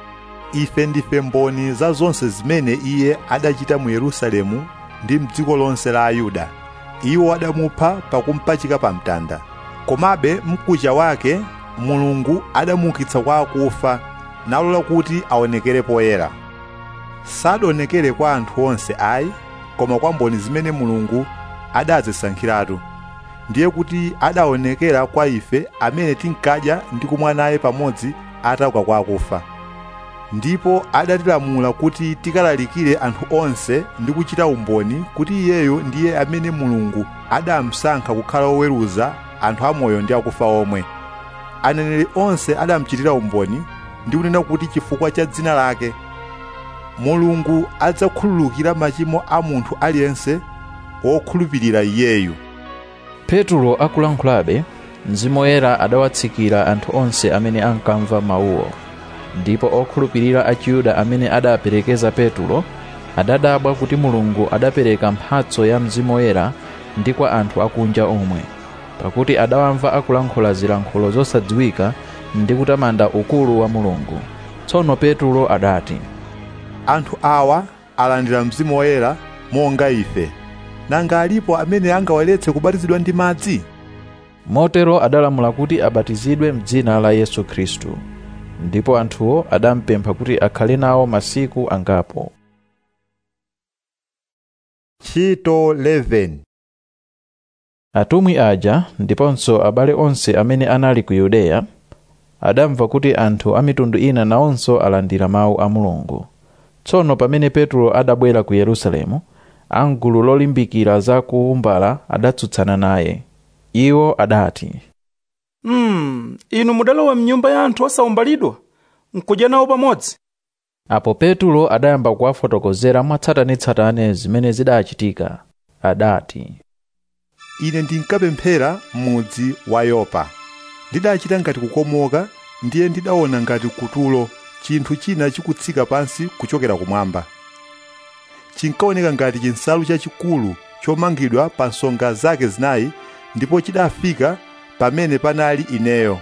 Ife ndife mboni za zonse zimene iye adachita mu Yerusalemu ndi mdziko lonse la Ayuda. Iwo adamupha pakumpachika pa mtanda. Komabe mkucha wake Mulungu adamuukitsa kwa akufa, nalola kuti aonekere poyera. Sadaonekere kwa anthu onse ayi, koma kwa mboni zimene Mulungu adazisankhiratu. Ndiye kuti adaonekera kwa ife amene tinkadya ndi kumwa naye pamodzi atauka kwa akufa. ndipo adatilamula kuti tikalalikire anthu onse ndi kuchita umboni kuti iyeyo ndiye amene Mulungu adamusankha kukhala oweruza anthu amoyo ndi akufa omwe. Aneneri onse adamuchitira umboni ndi kunena kuti chifukwa cha dzina lake Mulungu adzakhululukira machimo a munthu aliyense wokhulupirira iyeyu. Petro akulankhulabe, Mzimu Woyera adawatsikira anthu onse amene ankamva mawuwo, ndipo okhulupirira a Chiyuda amene adaperekeza Petro adadabwa kuti Mulungu adapereka mphatso ya Mzimu Woyera ndi kwa anthu akunja omwe, pakuti adawamva akulankhula zilankhulo zosadziwika ndi kutamanda ukulu wa Mulungu. Tsono Petro adati, anthu awa alandira Mzimu Woyera monga ife, nanga alipo amene angawaletse kubatizidwa ndi madzi? Motero adalamula kuti abatizidwe m'dzina la Yesu Khristu, ndipo anthuwo adampempha kuti akhale nawo masiku angapo. Ntchito eleven. Atumwi aja ndiponso abale onse amene anali ku Yudeya adamva kuti anthu a mitundu ina nawonso alandira mawu a Mulungu. Tsono pamene Petro adabwera ku Yerusalemu, angulu lolimbikira za kuumbala adatsutsana naye. Iwo adati, Hmm, inu mudalowa mnyumba ya anthu osaumbalidwa nkudya nawo pamodzi? Apo Petro adayamba kuwafotokozera mwatsatanetsatane zimene zidachitika. Adati, ine ndinkapemphera mudzi wa Yopa. Ndidachita ngati kukomoka, ndiye ndidaona ngati kutulo chinthu china chikutsika pansi kuchokera kumwamba. Chinkaoneka ngati chinsalu chachikulu chomangidwa pa nsonga zake zinayi, ndipo chidafika pamene panali ineyo.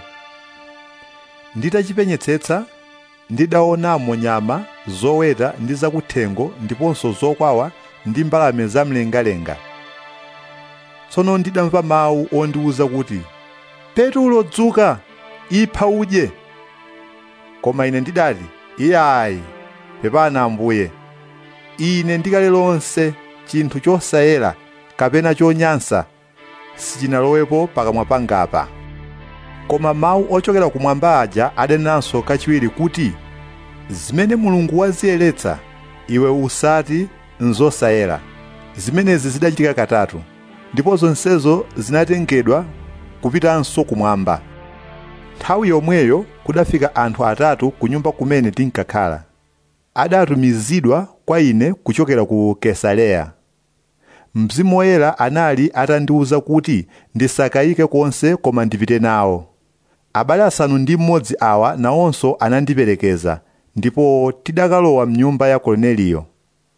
Nditachipenyetsetsa, ndidaonamo nyama zoweta ndi zakuthengo ndiponso zokwawa ndi mbalame zamlengalenga. Tsono ndidamva mawu ondiwuza kuti, Petro, dzuka, ipha udye. Koma ine ndidati, iyayi, pepana Ambuye. Ine ndikale lonse chinthu chosayera kapena chonyansa sichinalowepo pakamwa pangapa. Koma mawu ochokera kumwamba aja adanenanso kachiwiri kuti, zimene Mulungu waziyeretsa iwe usati nzosayera. Zimenezi zidachitika katatu, ndipo zonsezo zinatengedwa kupitanso kumwamba. Nthawi yomweyo kudafika anthu atatu ku nyumba kumene tinkakhala. Adatumizidwa kwa ine kuchokera ku Kesareya. Mzimu Woyera anali atandiwuza kuti ndisakayike konse koma ndipite nawo. Abale asanu ndi mmodzi awa nawonso anandiperekeza, ndipo tidakalowa mnyumba ya Korneliyo.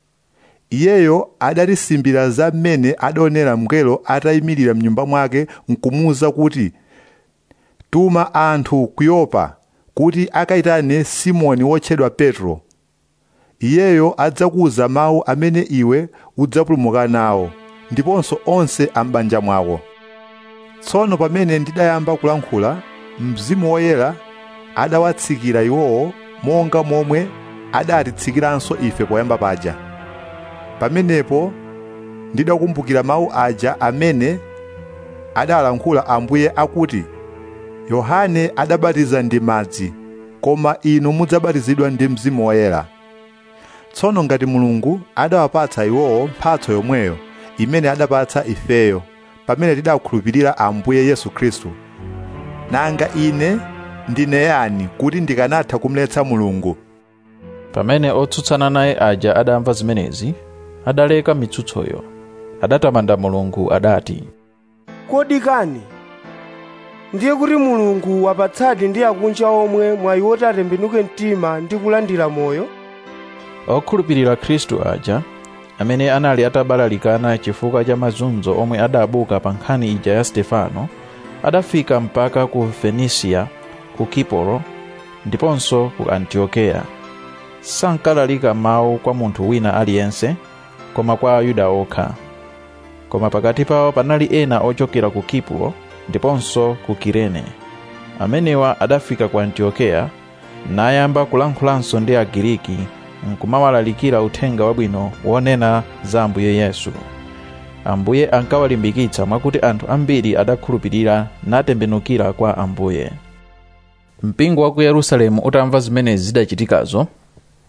Iyeyo adatisimbira za mmene adaonera mngelo atayimirira mnyumba mwake nkumuwuza kuti, tuma anthu ku Yopa kuti akayitane Simoni wotchedwa Petro. Iyeyo adzakuwuza mawu amene iwe udzapulumuka nawo, ndiponso onse ambanja mwako. Tsono pamene ndidayamba kulankhula, Mzimu Woyera adawatsikira iwowo monga momwe adatitsikiranso ife poyamba paja. Pamenepo ndidakumbukira mawu aja amene adalankhula Ambuye akuti, Yohane adabatiza ndi madzi, koma inu mudzabatizidwa ndi Mzimu Woyera. Tsono ngati Mulungu adawapatsa iwowo mphatso yomweyo imene adapatsa ifeyo pamene tidakhulupirira Ambuye Yesu Khristu, nanga ine ndine yani kuti ndikanatha kumletsa Mulungu? Pamene otsutsana naye aja adamva zimenezi, adaleka mitsutsoyo. Adatamanda Mulungu adati, kodi kani ndiye kuti Mulungu wapatsadi ndi akunja omwe mwayi woti atembenuke mtima ndi kulandira moyo? Okhulupirira Khristu aja amene anali atabalalikana chifukwa cha mazunzo omwe adabuka pa nkhani ija ya Stefano adafika mpaka ku Fenisia, ku Kipro ndiponso ku Antiokeya. Sankalalika mawu kwa munthu wina aliyense koma kwa Ayuda okha. Koma pakati pawo panali ena ochokera ku Kipro ndiponso ku Kirene. Amenewa adafika ku Antiokeya nayamba kulankhulanso ndi Agiriki nkumawalalikira uthenga wabwino wonena za Ambuye Yesu. Ambuye ankawalimbikitsa mwakuti anthu ambiri adakhulupirira natembenukira kwa Ambuye. Mpingo wa ku Yerusalemu utamva zimene zidachitikazo,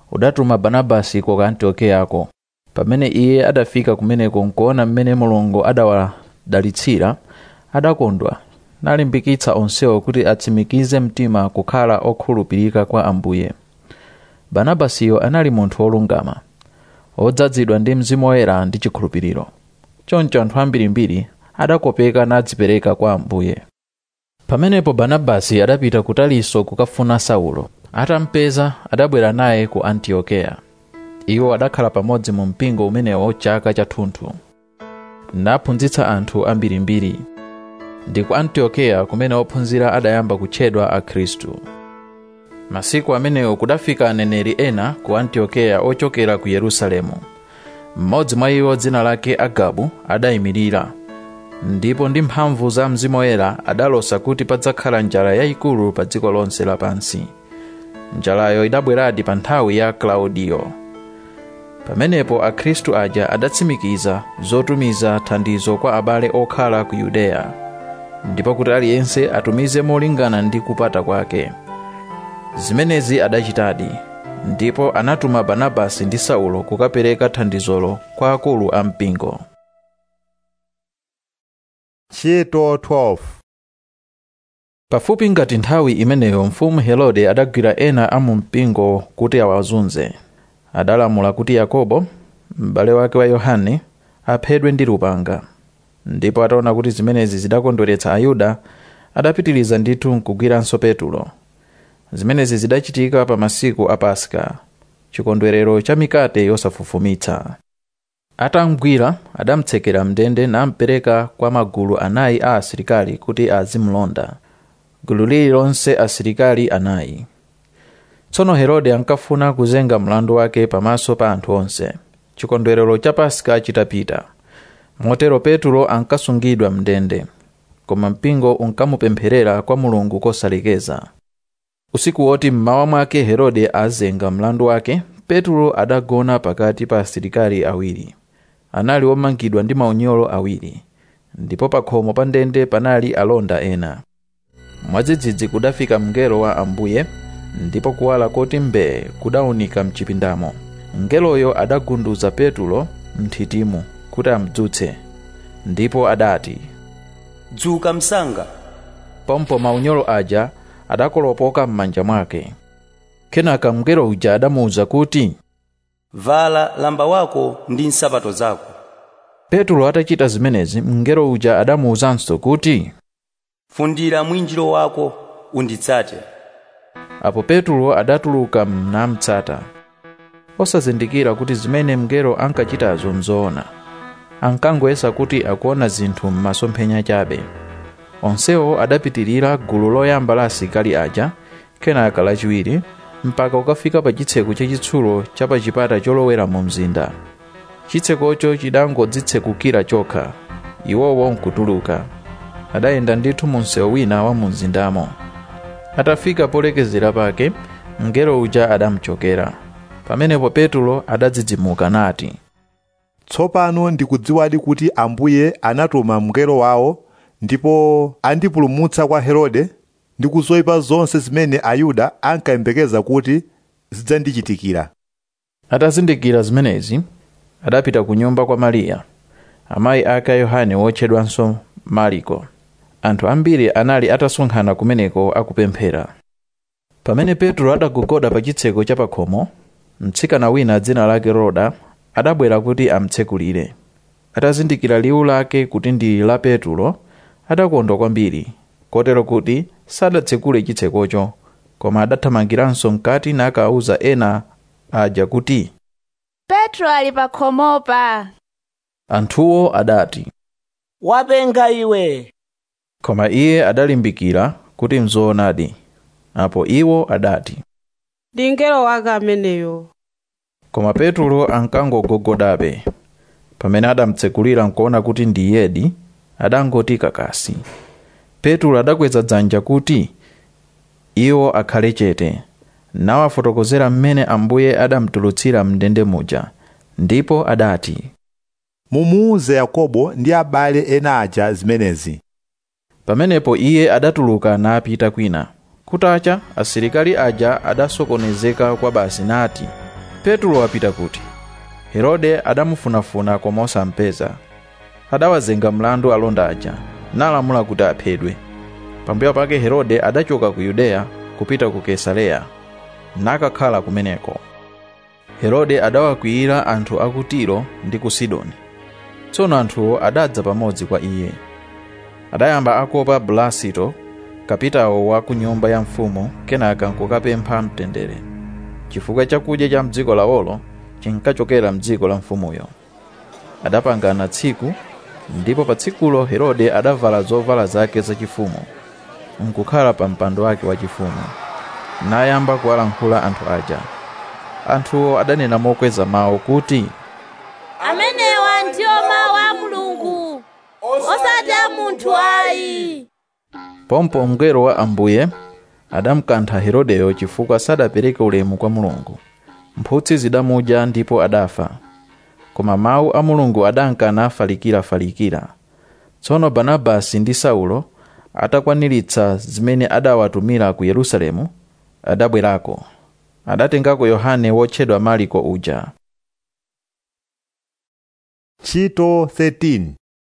udatuma Barnabasi ku Antiokeako. Pamene iye adafika kumeneko nkuona mmene Mulungu adawadalitsira, adakondwa nalimbikitsa onsewo kuti atsimikize mtima kukhala okhulupirika kwa Ambuye. Barnabasiyo anali munthu wolungama, odzazidwa ndi Mzimu Woyera ndi chikhulupiriro. Choncho anthu ambirimbiri adakopeka nadzipereka kwa Ambuye. Pamenepo Barnabasi adapita ku Taliso kukafuna Saulo. Atampeza adabwera naye ku Antiokeya. Iwo adakhala pamodzi mu mpingo umenewo chaka chathunthu, naphunzitsa anthu ambirimbiri. Ndi ku Antiokeya kumene ophunzira adayamba kutchedwa Akhristu. Masiku amenewo kudafika aneneri ena ku Antiokeya ochokera ku Yerusalemu. Mmodzi mwa iwo dzina lake Agabu adayimirira, ndipo ndi mphamvu za Mzimu Woyera adalosa kuti padzakhala njala yayikulu pa dziko lonse lapansi. Njalayo idabweradi pa nthawi ya Klaudiyo. Pamenepo Akhristu aja adatsimikiza zotumiza thandizo kwa abale okhala ku Yudeya, ndipo kuti aliyense atumize molingana ndi kupata kwake. Zimenezi adachitadi, ndipo anatuma Barnabasi ndi Saulo kukapereka thandizolo kwa akulu a mpingo. Ntchito twelve. Pafupi ngati nthawi imeneyo mfumu Herode adagwira ena a mu mpingo kuti awazunze. Adalamula kuti Yakobo, m'bale wake wa Yohane, aphedwe ndi lupanga. Ndipo ataona kuti zimenezi zidakondweretsa Ayuda, adapitiriza ndithu nkugwiranso Petulo. Zimenezi zidachitika pa masiku a Paska, chikondwerero cha mikate yosafufumitsa. Atamgwira adamtsekera mndende nampereka kwa magulu anayi a asilikali kuti azimlonda. Gulu lililonse asilikali anayi. Tsono Herode ankafuna kuzenga mlandu wake pamaso pa anthu onse. Chikondwerero cha Paska chitapita, motero Petulo ankasungidwa mndende, koma mpingo unkamupempherera kwa Mulungu kosalekeza. Usiku woti mmawa mwake Herode azenga mlandu wake, Petulo adagona pakati pa asilikali awiri. Anali omangidwa ndi maunyolo awiri, ndipo pa khomo pa ndende panali alonda ena. Mwadzidzidzi kudafika mngelo wa Ambuye, ndipo kuwala koti mbee kudaunika mchipindamo. Mngeloyo adagunduza Petulo mthitimu kuti amdzutse, ndipo adati, "Dzuka msanga." Pompo maunyolo aja adakolopoka m'manja mwake. Kenaka mngelo uja adamuwuza kuti, "Vala lamba wako ndi nsapato zako." Petulo atachita zimenezi, mngelo uja adamuwuzanso kuti, "Fundira mwinjiro wako unditsate." Apo Petulo adatuluka namtsata, osazindikira kuti zimene mngelo ankachitazo nzoona. Ankangoyesa kuti akuona zinthu m'masomphenya chabe. Onsewo adapitirira gulu loyamba la asilikali aja, kenaka lachiwiri, mpaka ukafika pa chitseko chachitsulo cha pa chipata cholowera mu mzinda. Chitsekocho chidangodzitsekukira chokha, iwowo nkutuluka. Adayenda ndithu mu msewu wina wa mu mzindamo. Atafika polekezera pake, mngelo uja adamchokera. Pamenepo Petulo adadzidzimuka nati, "Tsopano ndikudziwadi kuti Ambuye anatuma mngelo wawo ndipo andipulumutsa kwa Herode ndi kuzoyipa zonse zimene Ayuda ankayembekeza kuti zidzandichitikira." Atazindikira zimenezi, adapita ku nyumba kwa Mariya, amayi ake Yohane wotchedwanso Mariko. Anthu ambiri anali atasonkhana kumeneko akupemphera. Pamene Petro adagogoda pa chitseko cha pakhomo, mtsikana wina dzina lake Roda adabwera kuti amtsekulire. Atazindikira liwu lake kuti ndi la Petulo, adakondwa kwambiri, kotero kuti sadatsekule chitsekocho, koma adathamangiranso mkati nakawuza ena aja kuti, "Petro ali pa khomopa." Anthuwo adati, "Wapenga iwe." Koma iye adalimbikira kuti mzoonadi. Apo iwo adati, "Ndi mngelo wake ameneyo." Koma Petulo ankangogogodabe. Pamene adamtsekulira nkuona kuti ndi yedi, adangoti kakasi. Petulo adakweza dzanja kuti iwo akhale chete, nawafotokozera mmene Ambuye adamtulutsira mndende muja, ndipo adati, "Mumuwuze Yakobo ndi abale ena aja zimenezi." Pamenepo iye adatuluka napita kwina. Kutacha asilikali aja adasokonezeka kwa basi nati, Petro apita kuti. Herode adamufunafuna koma osampeza. Adawazenga mlandu alonda aja, nalamula kuti aphedwe. Pambuyo pake Herode adachoka ku Yudeya kupita ku Kaisareya, nakakhala kumeneko. Herode adawakwiyira anthu a ku Tiro ndi ku Sidoni. Tsono anthuwo adadza pamodzi kwa iye. Adayamba akopa Blasito, kapitawo wa ku nyumba ya mfumu, kenaka nkukapempha mtendere, chifukwa chakudya cha mdziko lawolo chinkachokera mdziko la mfumuyo. Adapangana tsiku, ndipo pa tsikulo Herode adavala zovala zake zachifumu, nkukhala pa mpando wake wachifumu, nayamba kuwalankhula anthu aja. Anthuwo adanena mokweza mawu kuti, amenewa ndiwo mawu a Mulungu, osati a munthu ayi. Pompo mngelo wa Ambuye adamkantha Herodeyo chifukwa sadapereka ulemu kwa Mulungu. Mphutsi zidamudya ndipo adafa. Koma mawu a Mulungu adankana falikira-falikira. Tsono Barnabasi ndi Saulo atakwaniritsa zimene adawatumira ku Yerusalemu, adabwerako. Adatengako Yohane wotchedwa Marko uja. Ntchito thirteen.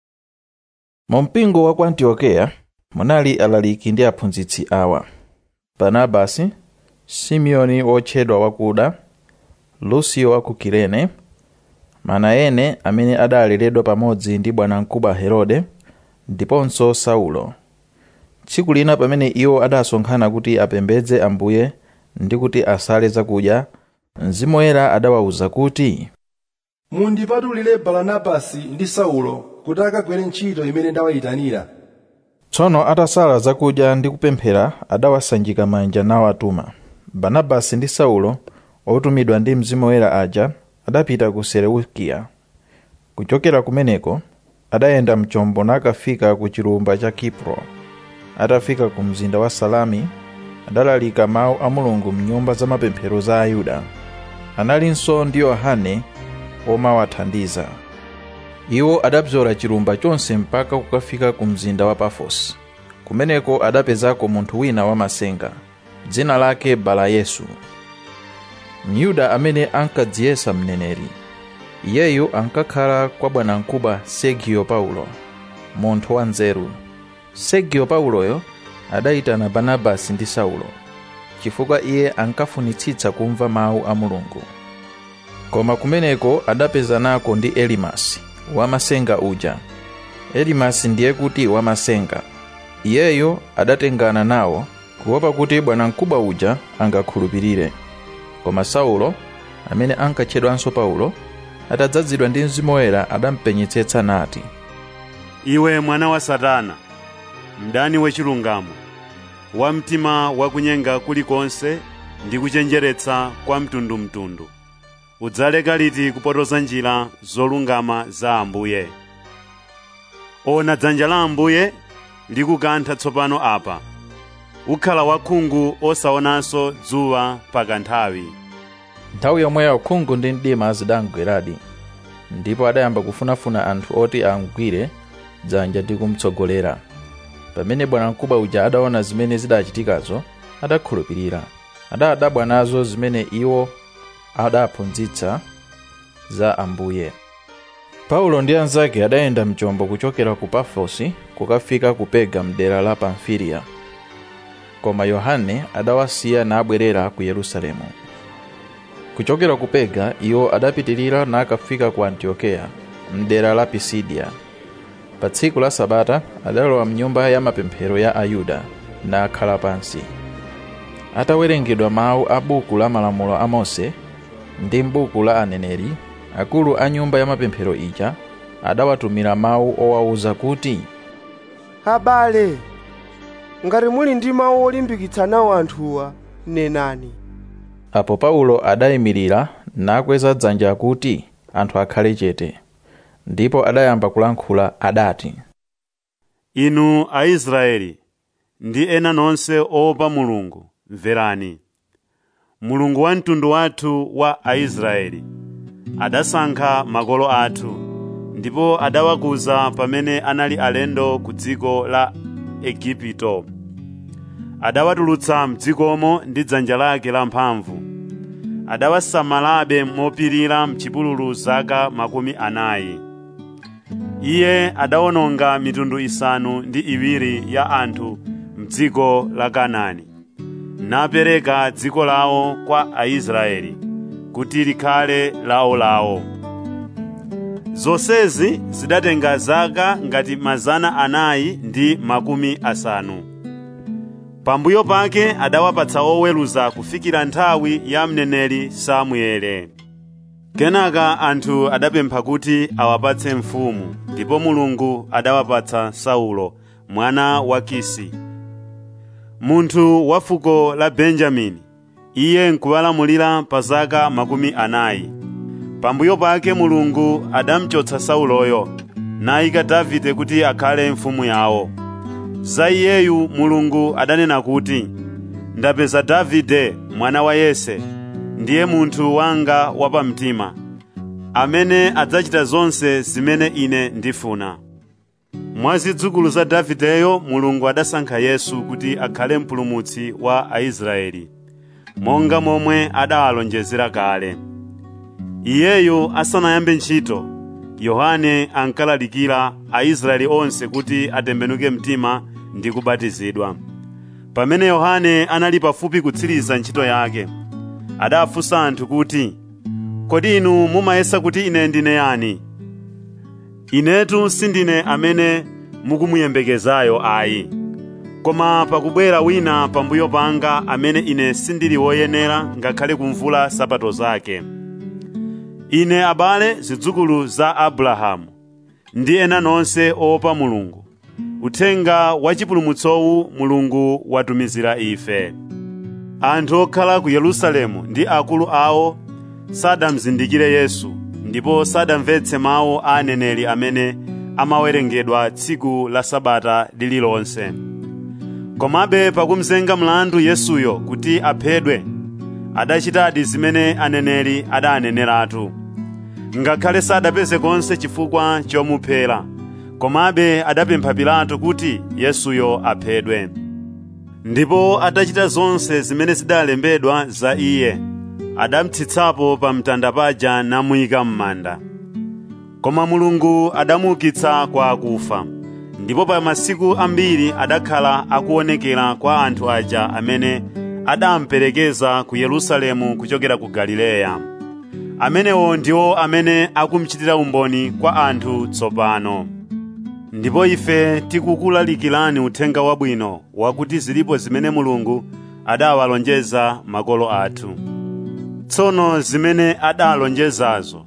Mu mpingo wa ku Antiokeya munali alaliki ndi aphunzitsi awa: Barnabasi, Simeoni wotchedwa wakuda, Lucio wa ku Kirene, Manaene amene adaleredwa pamodzi ndi bwanamkubwa Herode, ndiponso Saulo. Tsiku lina pamene iwo adasonkhana kuti apembedze Ambuye ndi kuti asale zakudya, Mzimu Woyera adawawuza kuti, mundipatulire Barnabasi ndi Saulo kuti akagwire ntchito imene ndawayitanira. Tsono atasala zakudya ndi kupemphera, adawasanjika manja nawatuma. Barnabasi ndi Saulo, otumidwa ndi Mzimu Woyera aja, adapita ku Seleukiya. Kuchokera kumeneko adayenda mchombo nakafika ku chilumba cha Kipro. Atafika ku mzinda wa Salami, adalalika mawu a Mulungu mnyumba za mapemphero za Ayuda. Analinso ndi Yohane omawathandiza. Iwo adabzola chilumba chonse mpaka kukafika ku mzinda wa Pafosi. Kumeneko adapezako munthu wina wamasenga, dzina lake Bala-Yesu, Myuda amene ankadziyesa mneneri. Iyeyu ankakhala kwa bwanamkubwa Sergio Paulo, munthu wanzeru. Sergio Pauloyo adayitana Barnabasi ndi Saulo, chifukwa iye ankafunitsitsa kumva mawu a Mulungu. Koma kumeneko adapezanako ndi Elimasi, wamasenga uja. Elimasi ndiye kuti wamasenga. Iyeyo adatengana nawo, kuopa kuti bwanamkubwa uja angakhulupirire. Koma Saulo, amene ankatchedwanso Paulo, atadzazidwa ndi Mzimu Woyera adampenyetsetsa nati, iwe mwana wa Satana, mdani wachilungamo, wa mtima wakunyenga kulikonse ndi kuchenjeretsa kwa mtundumtundu, udzaleka liti kupotoza njira zolungama za Ambuye? Ona dzanja la Ambuye likukantha tsopano apa, ukhala wakhungu osaonanso dzuwa pakanthawi. Nthawi yomweyo khungu ndi mdima zidamgweradi, ndipo adayamba kufunafuna anthu oti amugwire dzanja ndi kumtsogolera. Pamene bwanamkubwa uja adaona zimene zidachitikazo, adakhulupirira. Adadabwa nazo zimene iwo adaphunzitsa za Ambuye. Paulo ndi anzake adayenda mchombo kuchokera ku Pafosi kukafika ku Perga mdera la Pamfilia. Koma Yohane adawasiya nabwerera ku Yerusalemu. Kuchokera ku Perga iwo adapitirira nakafika ku Antiokeya mdera la Pisidia. Pa tsiku la Sabata adalowa mnyumba ya mapemphero ya Ayuda na akhala pansi. Atawerengedwa mawu a buku la malamulo a Mose ndi m'buku la aneneri, akulu a nyumba ya mapemphero ija adawatumira mawu owawuza kuti, abale, ngati muli ndi mawu olimbikitsa nawo anthuwa, nenani. Apo Paulo adayimirira nakweza dzanja kuti anthu akhale chete. Ndipo adayamba kulankhula adati, inu Aisraeli ndi ena nonse oopa Mulungu, mverani. Mulungu wa mtundu wathu wa Aisraeli adasankha makolo athu, ndipo adawakuza pamene anali alendo ku dziko la Egipto. Adawatulutsa mdzikomo ndi dzanja lake lamphamvu. adawasamalabe mopirira mchipululu zaka makumi anayi. Iye adawononga mitundu isanu ndi iwiri ya anthu m'dziko la Kanaani, napereka dziko lawo kwa Aisraeli kuti likhale lawo-lawo. Zonsezi zidatenga zaka ngati mazana anayi ndi makumi asanu. Pambuyo pake adawapatsa oweruza kufikira nthawi ya mneneri Samuele. Kenaka anthu adapempha kuti awapatse mfumu, ndipo Mulungu adawapatsa Saulo mwana wa Kisi, munthu wa fuko la Benjamini. Iye nkuwalamulira pa zaka makumi anayi. Pambuyo pake Mulungu adamchotsa Sauloyo, nayika Davide kuti akhale mfumu yawo. Za iyeyu Mulungu adanena kuti, ndapeza Davide mwana wa Yese, ndiye munthu wanga wapamtima, amene adzachita zonse zimene ine ndifuna. Mwa zidzukulu za Davideyo Mulungu adasankha Yesu kuti akhale mpulumutsi wa Aisraeli, monga momwe adawalonjezera kale. Iyeyo asanayambe ntchito, Yohane ankalalikira Aisraeli onse kuti atembenuke mtima ndi kubatizidwa. Pamene Yohane anali pafupi kutsiriza ntchito yake, adafunsa anthu kuti, kodi inu mumayesa kuti ine ndine yani? Inetu sindine amene mukumuyembekezayo ayi, koma pakubwera wina pambuyo panga amene ine sindili woyenera ngakhale kumvula nsapato zake. Ine abale zidzukulu za Abrahamu ndi ena nonse oopa Mulungu, uthenga wachipulumutsowu Mulungu watumizira ife. Anthu okhala ku Yerusalemu ndi akulu awo sadamzindikire Yesu, ndipo sadamvetse mawu a aneneri amene amawerengedwa tsiku la Sabata lililonse. Komabe pakumzenga mlandu Yesuyo kuti aphedwe, adachitadi zimene aneneri adaneneratu. Ngakhale sadapeze konse chifukwa chomuphera, komabe adapempha Pilato kuti Yesuyo aphedwe. Ndipo atachita zonse zimene zidalembedwa za iye, adamutsitsapo pa mtanda paja namuyika m'manda. Koma Mulungu adamuukitsa kwa akufa, ndipo pa masiku ambiri adakhala akuonekera kwa anthu aja amene adamperekeza ku Yerusalemu kuchokera ku Galileya. Amenewo ndiwo amene akumchitira umboni kwa anthu tsopano. Ndipo ife tikukulalikirani uthenga wabwino wakuti zilipo zimene Mulungu adawalonjeza makolo athu. Tsono zimene adalonjezazo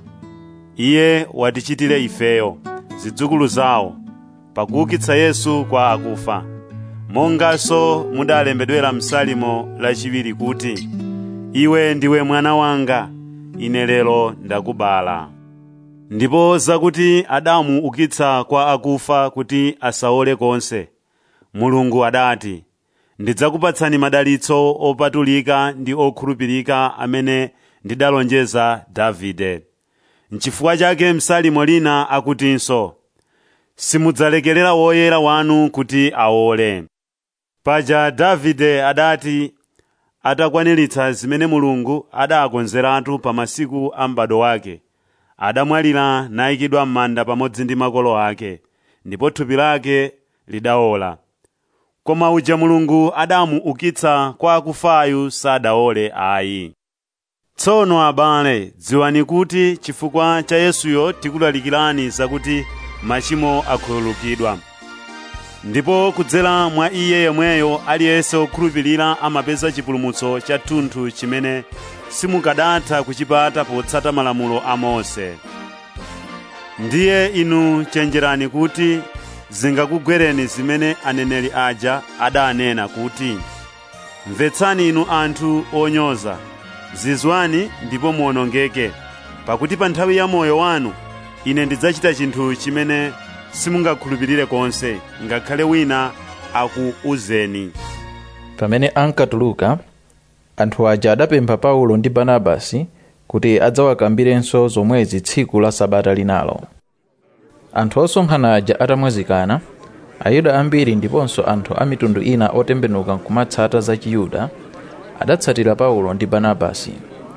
Iye watichitire ifeyo, zidzukulu zawo, pakuukitsa Yesu kwa akufa, monganso mudalembedwera m'Salimo lachiwiri kuti, iwe ndiwe mwana wanga, ine lero ndakubala. Ndipo zakuti adamuukitsa kwa akufa kuti asaole konse, Mulungu adati, ndidzakupatsani madalitso opatulika ndi okhulupirika amene ndidalonjeza Davide. N'chifukwa chake m'Salimo lina akutinso, simudzalekerera woyera wanu kuti aole. Paja Davide adati, atakwaniritsa zimene Mulungu adakonzeratu pa masiku a m'bado wake, adamwalira nayikidwa m'manda pamodzi ndi makolo ake, ndipo thupi lake lidaola. Koma uja Mulungu adamuukitsa kwa akufayu sadaole ayi. Tsono abale, dziwani kuti chifukwa cha Yesuyo tikulalikirani zakuti machimo akhululukidwa. Ndipo kudzera mwa iye yemweyo aliyense okhulupirira amapeza chipulumutso cha thunthu chimene simukadatha kuchipata potsata malamulo a Mose. Ndiye inu chenjerani kuti zingakugwereni zimene aneneri aja adanena kuti, mvetsani inu anthu onyoza, zizwani ndipo muonongeke, pakuti pa nthawi ya moyo wanu ine ndidzachita chinthu chimene simungakhulupirire konse, ngakhale wina akuuzeni. Pamene ankatuluka, anthu aja adapempha Paulo ndi Barnabasi kuti adzawakambirenso zomwezi tsiku la Sabata linalo. Anthu osonkhana aja atamwazikana, Ayuda ambiri ndiponso anthu a mitundu ina otembenuka nkumatsata za Chiyuda adatsatira Paulo ndi Barnabasi.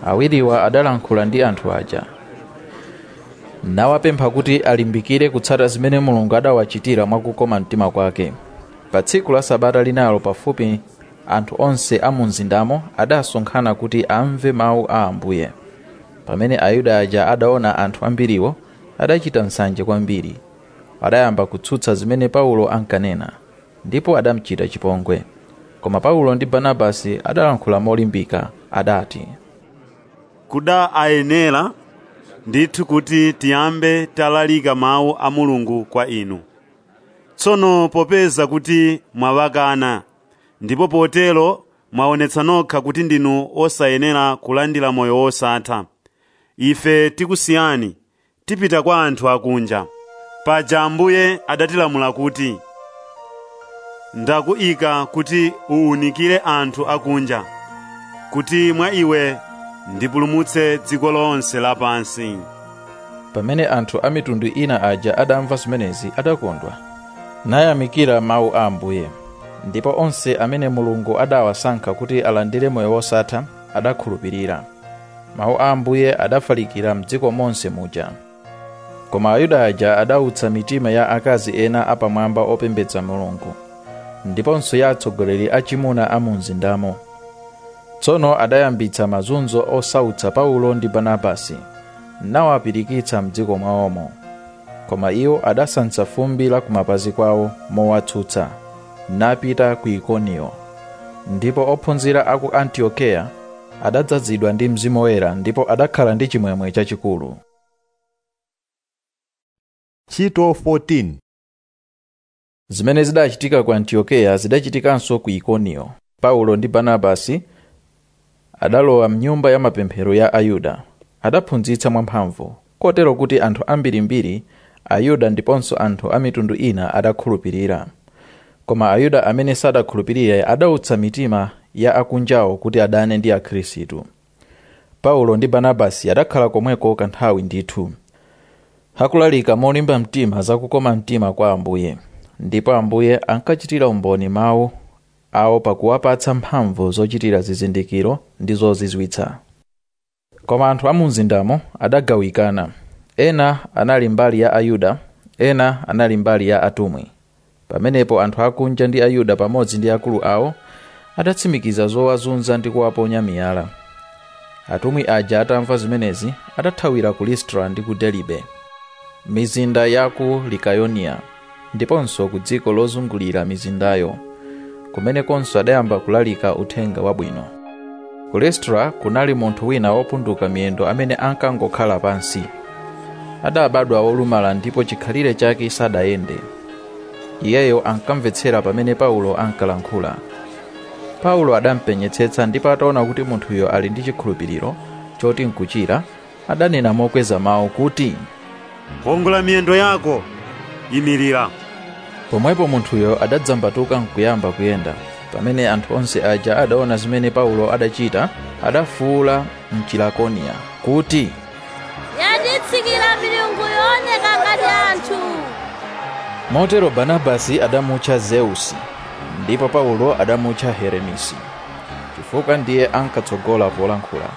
awiriwa adalankhula ndi anthu aja nawapempha kuti alimbikire kutsata zimene Mulungu adawachitira mwakukoma mtima kwake. Pa tsiku la sabata linalo pafupi anthu onse a mu mzindamo adasonkhana kuti amve mawu a Ambuye. Pamene Ayuda aja adaona anthu ambiriwo, adachita nsanje kwambiri. Adayamba kutsutsa zimene Paulo ankanena, ndipo adamuchita chipongwe. Koma Paulo ndi Barnabasi adalankhula molimbika, adati, kuda ayenera ndithu kuti tiyambe talalika mawu a Mulungu kwa inu. Tsono popeza kuti mwawakana, ndipo potero mwaonetsa nokha kuti ndinu osayenera kulandira moyo wosatha, ife tikusiyani tipita kwa anthu akunja. Paja Ambuye adatilamula kuti, ndakuyika kuti uwunikire anthu akunja, kuti mwa iwe ndipulumutse dziko lonse lapansi. Pamene anthu a mitundu ina aja adamva zimenezi adakondwa, nayamikira mawu a Ambuye. Ndipo onse amene Mulungu adawasankha kuti alandire moyo wosatha adakhulupirira. Mawu a Ambuye adafalikira mdziko monse muja. Koma Ayuda aja adautsa mitima ya akazi ena apamwamba opembedza Mulungu, ndiponso ya atsogoleri achimuna a mu mzindamo. Tsono adayambitsa mazunzo osautsa Paulo ndi Barnabasi, nawapirikitsa mdziko mwawomo. Koma iwo adasansa fumbi la kumapazi kwawo mowatsutsa, napita ku Ikoniyo. Ndipo ophunzira aku Antiokeya adadzazidwa ndi Mzimu Woyera ndipo adakhala ndi chimwemwe chachikulu. Ntchito fourteen. Zimene zidachitika ku Antiokeya zidachitikanso ku Ikoniyo. Paulo ndi Barnabasi adalowa mnyumba ya mapemphero ya Ayuda, adaphunzitsa mwamphamvu, kotero kuti anthu ambirimbiri, Ayuda ndiponso anthu a mitundu ina adakhulupirira. Koma Ayuda amene sadakhulupirira adautsa mitima ya akunjawo kuti adane ndi Akhristu. Paulo ndi Barnabasi adakhala komweko kanthawi ndithu, akulalika molimba mtima zakukoma mtima kwa Ambuye, ndipo Ambuye ankachitira umboni mawu awo pakuwapatsa mphamvu zochitira zizindikiro ndi zozizwitsa. Koma anthu a mu mzindamo adagawikana. Ena anali mbali ya Ayuda, ena anali mbali ya atumwi. Pamenepo anthu akunja ndi Ayuda pamodzi ndi akulu awo adatsimikiza zowazunza ndi kuwaponya miyala. Atumwi aja atamva zimenezi adathawira ku Listra ndi ku Derbe, mizinda ya ku Likayoniya, ndiponso ku dziko lozungulira mizindayo, kumene konso adayamba kulalika uthenga wabwino. Ku Listra kunali munthu wina wopunduka miyendo amene ankangokhala pansi. Adabadwa wolumala ndipo chikhalire chake sadayende. Iyeyo ankamvetsera pamene Paulo ankalankhula. Paulo adampenyetsetsa ndipo ataona kuti munthuyo ali ndi chikhulupiriro choti nkuchira, adanena mokweza mawu kuti, kongola miyendo yako, imirira. Pomwepo munthuyo adadzambatuka nkuyamba kuyenda. Pamene anthu onse aja adaona zimene Paulo adachita, adafuula m'Chilakoniya kuti, yatitsikira milungu yooneka ngati anthu. Motero Barnabasi adamutcha Zeusi, ndipo Paulo adamutcha Heremisi, chifukwa ndiye ankatsogola polankhula.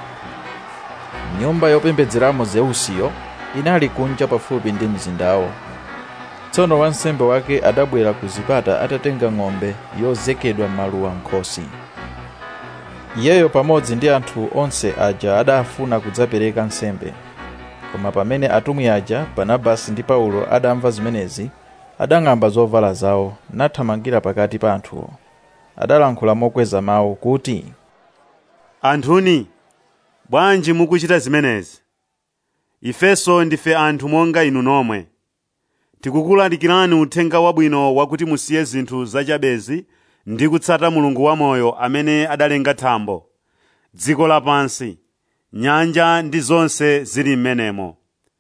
Nyumba yopembedzeramo Zeusiyo inali kunja pafupi ndi mzindawo. Tsono wansembe wake adabwera ku zipata atatenga ng'ombe yozekedwa maluwa nkhosi. Iyeyo pamodzi ndi anthu onse aja adafuna kudzapereka nsembe. Koma pamene atumwi aja, Barnabasi ndi Paulo adamva zimenezi, adang'amba zovala zawo nathamangira pakati pa anthuwo. Adalankhula mokweza mawu kuti, anthuni, bwanji mukuchita zimenezi? Ifenso ndife anthu monga inu nomwe. Tikukulalikirani uthenga wabwino wakuti musiye zinthu zachabezi ndi kutsata Mulungu wamoyo amene adalenga thambo, dziko lapansi, nyanja ndi zonse zili m'menemo.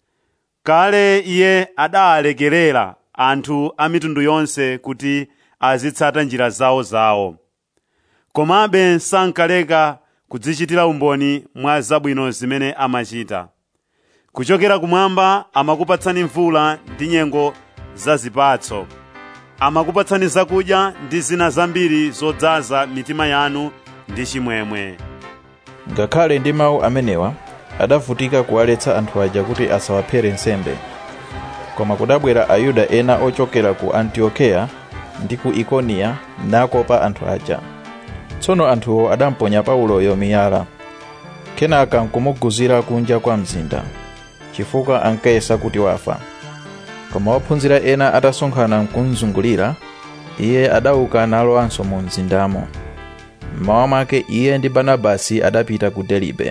Kale iye adalekerera anthu a mitundu yonse kuti azitsata njira zawo zawo. Komabe sankaleka kudzichitira umboni mwa zabwino zimene amachita. Kuchokera kumwamba amakupatsani mvula ndi nyengo za zipatso. Amakupatsani zakudya ndi zina zambiri zodzaza mitima yanu ndi chimwemwe. ngakhale ndi mawu amenewa adavutika kuwaletsa anthu aja kuti asawaphere nsembe. Koma kudabwera Ayuda ena ochokera ku Antiokeya ndi ku Ikoniya nakopa anthu aja. Tsono anthuwo adamponya Pauloyo miyala, kenaka nkumuguzira kunja kwa mzinda, chifukwa ankayesa kuti wafa. Koma ophunzira ena atasonkhana nkumzungulira, iye adauka nalowanso mu mzindamo. Mmawa mwake iye ndi Barnabasi adapita ku Derbe.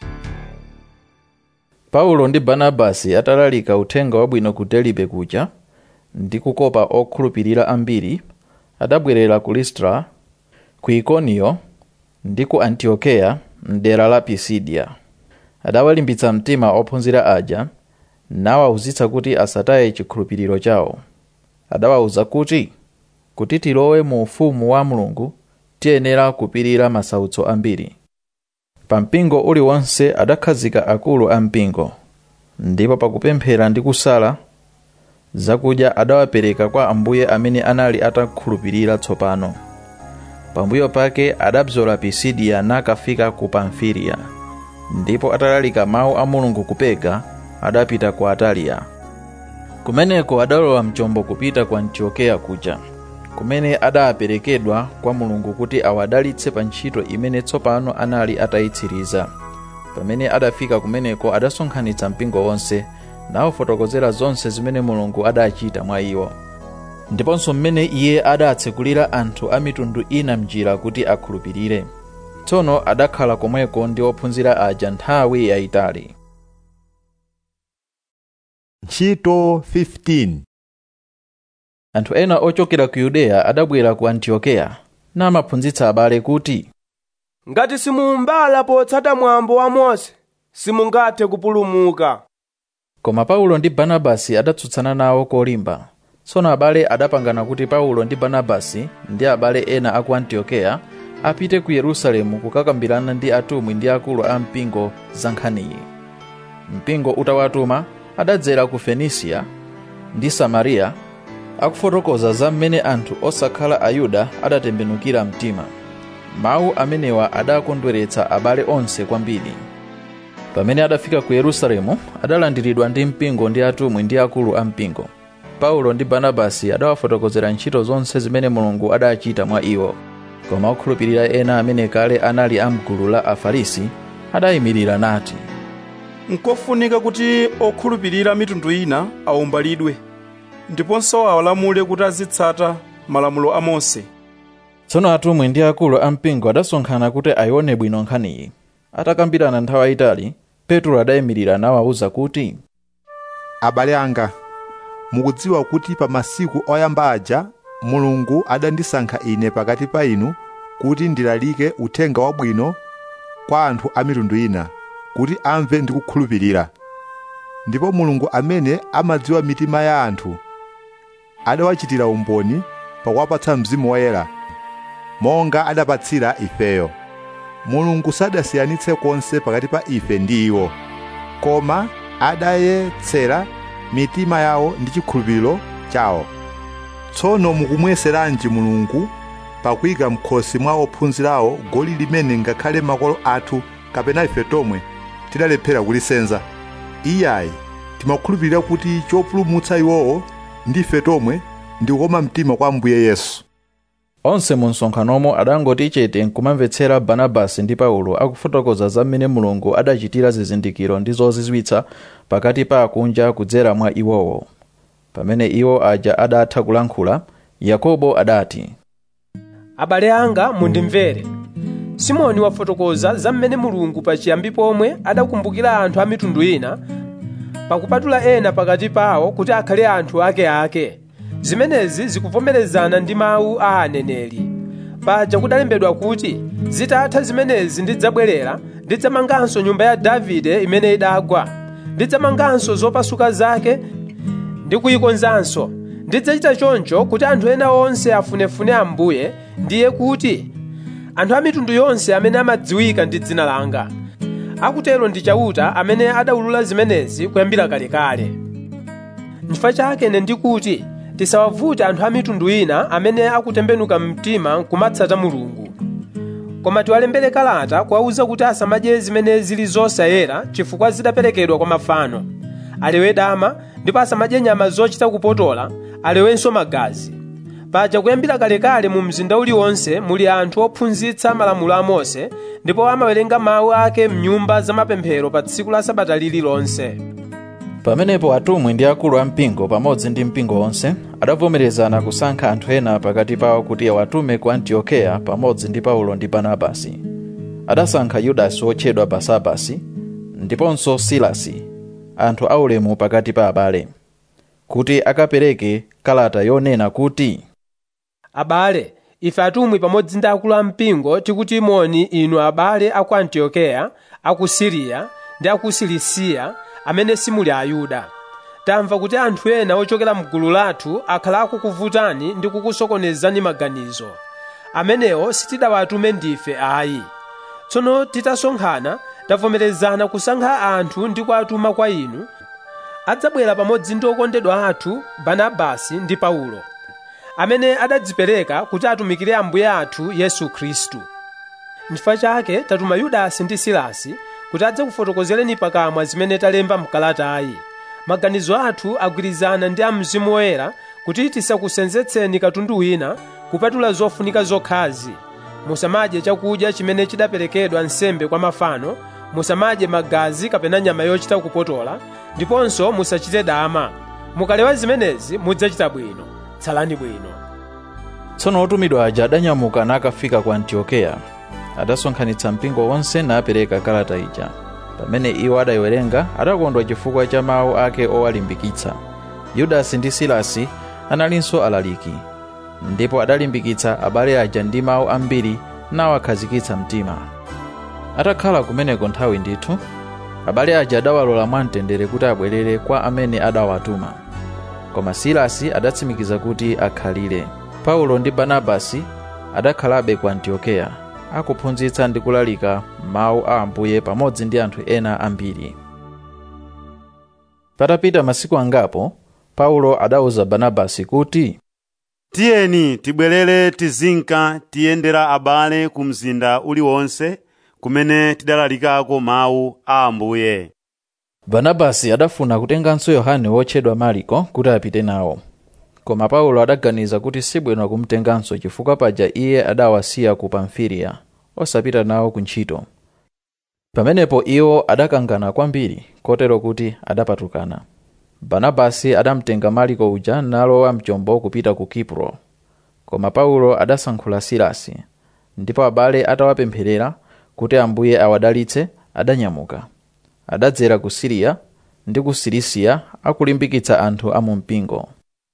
Paulo ndi Barnabasi atalalika uthenga wabwino ku Derbe kuja ndi kukopa okhulupirira ambiri, adabwerera ku Listra, ku Ikoniyo ndi ku Antiokeya mdera la Pisidia. Adawalimbitsa mtima ophunzira aja nawawuzitsa kuti asataye chikhulupiriro chawo. Adawawuza kuti kuti tilowe mu ufumu wa Mulungu tiyenera kupirira masautso ambiri. Pa mpingo uliwonse adakhazika akulu a mpingo, ndipo pakupemphera ndi kusala zakudya adawapereka kwa Ambuye amene anali atakhulupirira tsopano. Pambuyo pake adabzola Pisidia nakafika ku Pamfilia, ndipo atalalika mawu a Mulungu ku Perga adapita ku Ataliya. Kumeneko adalowa mchombo kupita ku Antiokeya kuja, kumene adaperekedwa kwa Mulungu kuti awadalitse pa ntchito imene tsopano anali atayitsiriza. Pamene adafika kumeneko adasonkhanitsa mpingo wonse nawafotokozera zonse zimene Mulungu adachita mwa iwo, ndiponso mmene iye adatsekulira anthu a mitundu ina njira kuti akhulupirire. Tsono adakhala komweko ndi ophunzira aja nthawi yayitali. Ntchito fifteen. Anthu ena ochokera ku Yudeya adabwera ku Antiokeya namaphunzitsa abale kuti ngati simumbala potsata mwambo wa Mose simungathe kupulumuka. Koma Paulo ndi Barnabasi adatsutsana nawo kolimba. Tsono abale adapangana kuti Paulo ndi Barnabasi ndi abale ena aku Antiokeya apite ku Yerusalemu kukakambirana ndi atumwi ndi akulu a mpingo za nkhaniyi. Mpingo utawatuma adadzera ku Fenisia ndi Samariya akufotokoza za mmene anthu osakhala Ayuda adatembenukira mtima. Mawu amenewa adakondweretsa abale onse kwambiri. Pamene adafika ku Yerusalemu adalandiridwa ndi mpingo ndi atumwi ndi akulu a mpingo. Paulo ndi Barnabasi adawafotokozera ntchito zonse zimene Mulungu adachita mwa iwo. Koma okhulupirira ena amene kale anali amgulu la Afarisi adayimirira nati, nkofunika kuti okhulupirira mitundu ina awumbalidwe, ndiponso awalamule kuti azitsata malamulo a Mose. Tsono atumwi ndi akulu a mpingo adasonkhana kuti ayione bwino nkhaniyi. Atakambirana nthawi yayitali, Petro adayimirira nawawuza kuti, abale anga, mukudziwa kuti pa masiku oyamba aja Mulungu adandisankha ine pakati pa inu kuti ndilalike uthenga wabwino kwa anthu a mitundu ina, kuti amve ndi kukhulupirira. Ndipo Mulungu amene amadziwa mitima ya anthu adawachitira umboni pakuwapatsa Mzimu Woyera, monga adapatsira ifeyo. Mulungu sadasiyanitse konse pakati pa ife ndi iwo, koma adayetsera mitima yawo ndi chikhulupiriro chawo. Tsono mukumweseranji Mulungu pakuyika mkhosi mwa ophunzirawo goli limene ngakhale makolo athu kapena ife tomwe tidalephera kulisenza? Iyayi, timakhulupirira kuti chopulumutsa iwowo ndi ife tomwe ndi kukoma mtima kwa Ambuye Yesu. Onse mu msonkhanomo adangoti chete nkumamvetsera Barnabasi ndi Paulo akufotokoza za mmene Mulungu adachitira zizindikiro ndi zozizwitsa pakati pa akunja kudzera mwa iwowo. Pamene iwo aja adatha kulankhula, Yakobo adati, abale anga mundimvere. Simoni wafotokoza za mmene Mulungu pachiyambi pomwe adakumbukira anthu a mitundu ina pakupatula ena pakati pawo kuti akhale anthu akeake. Zimenezi zikuvomerezana ndi mawu a aneneri. Paja kudalembedwa kuti zitatha zimenezi ndidzabwerera, ndidzamanganso nyumba ya Davide imene idagwa, ndidzamanganso zopasuka zake ndi kuyikonzanso. Ndidzachita choncho kuti anthu ena onse afunefune Ambuye, ndiye kuti anthu a mitundu yonse amene amadziwika ndi dzina langa. Akutero ndi chauta amene adawulula zimenezi kuyambira kalekale. N'chifukwa chake ine ndikuti tisawavute anthu a mitundu ina amene akutembenuka mtima kumatsata Mulungu. koma tiwalembere kalata kuwawuza kuti asamadye zimene zili zosayera chifukwa zidaperekedwa kwa mafano, alewe dama, ndipo asamadye nyama zochita kupotola, alewenso magazi. Paja kuyambira kalekale mu mzinda uliwonse muli anthu ophunzitsa malamulo a Mose, ndipo amawerenga mawu ake m'nyumba za mapemphero pa tsiku la Sabata lililonse. Pamenepo atumwi ndi akulu ampingo pamodzi ndi mpingo onse adavomerezana kusankha anthu ena pakati pawo kuti awatume ku Antiokeya pamodzi ndi Paulo ndi Barnabasi. Adasankha Yudasi wotchedwa Basabasi ndiponso Silasi, anthu aulemu pakati pa abale, kuti akapereke kalata yonena kuti, abale, ife atumwi pamodzi ndi akulu ampingo tikuti moni inu abale aku Antiokeya, aku Siriya ndi aku Silisiya amene simuli Ayuda. Tamva kuti anthu ena ochokera mgulu lathu akhala akukuvutani ndi kukusokonezani maganizo. Amenewo sitidawatume ndife ayi. Tsono titasonkhana tavomerezana kusankha anthu ndi kuwatuma kwa inu. Adzabwera pamodzi ndi okondedwa athu Barnabasi ndi Paulo, amene adadzipereka kuti atumikire Ambuye athu Yesu Khristu. N'chifukwa chake tatuma Yudasi ndi Silasi kuti adze kufotokozereni pakamwa zimene talemba mkalatayi. Maganizo athu agwirizana ndi a Mzimu Woyera kuti tisakusenzetseni katundu wina kupatula zofunika zokhazi. Musamadye chakudya chimene chidaperekedwa nsembe kwa mafano, musamadye magazi kapena nyama yochita kupotola, ndiponso musachite dama. Mukalewa zimenezi mudzachita bwino. Tsalani bwino. Tsono otumidwa aja adanyamuka nakafika ku Antiokeya. Adasonkhanitsa mpingo wonse napereka kalata ija. Pamene iwo adayiwerenga adakondwa chifukwa cha mawu ake owalimbikitsa. Yudasi ndi Silasi analinso alaliki, ndipo adalimbikitsa abale aja ndi mawu ambiri nawakhazikitsa mtima. Atakhala kumeneko nthawi ndithu, abale aja adawalola mwamtendere kuti abwerere kwa amene adawatuma. Koma Silasi adatsimikiza kuti akhalire. Paulo ndi Barnabasi adakhalabe ku Antiokeya, akuphunzitsa ndi kulalika mawu a Ambuye pamodzi ndi anthu ena ambiri. Patapita masiku angapo, Paulo adauza Barnabasi kuti, tiyeni tibwerere tizinka tiyendera abale ku mzinda uliwonse kumene tidalalikako mawu a Ambuye. Barnabasi adafuna kutenganso Yohane wotchedwa Mariko kuti apite nawo. Koma Paulo adaganiza kuti sibwino kumtenganso chifukwa paja iye adawasiya ku Pamfiliya, osapita nawo ku ntchito. Pamenepo iwo adakangana kwambiri, kotero kuti adapatukana. Barnabasi adamtenga Mariko uja nalowa mchombo kupita ku Kipro. Koma Paulo adasankhula Silasi, ndipo abale atawapempherera kuti Ambuye awadalitse adanyamuka. Adadzera ku Siriya ndi ku Silisiya akulimbikitsa anthu a mu mpingo.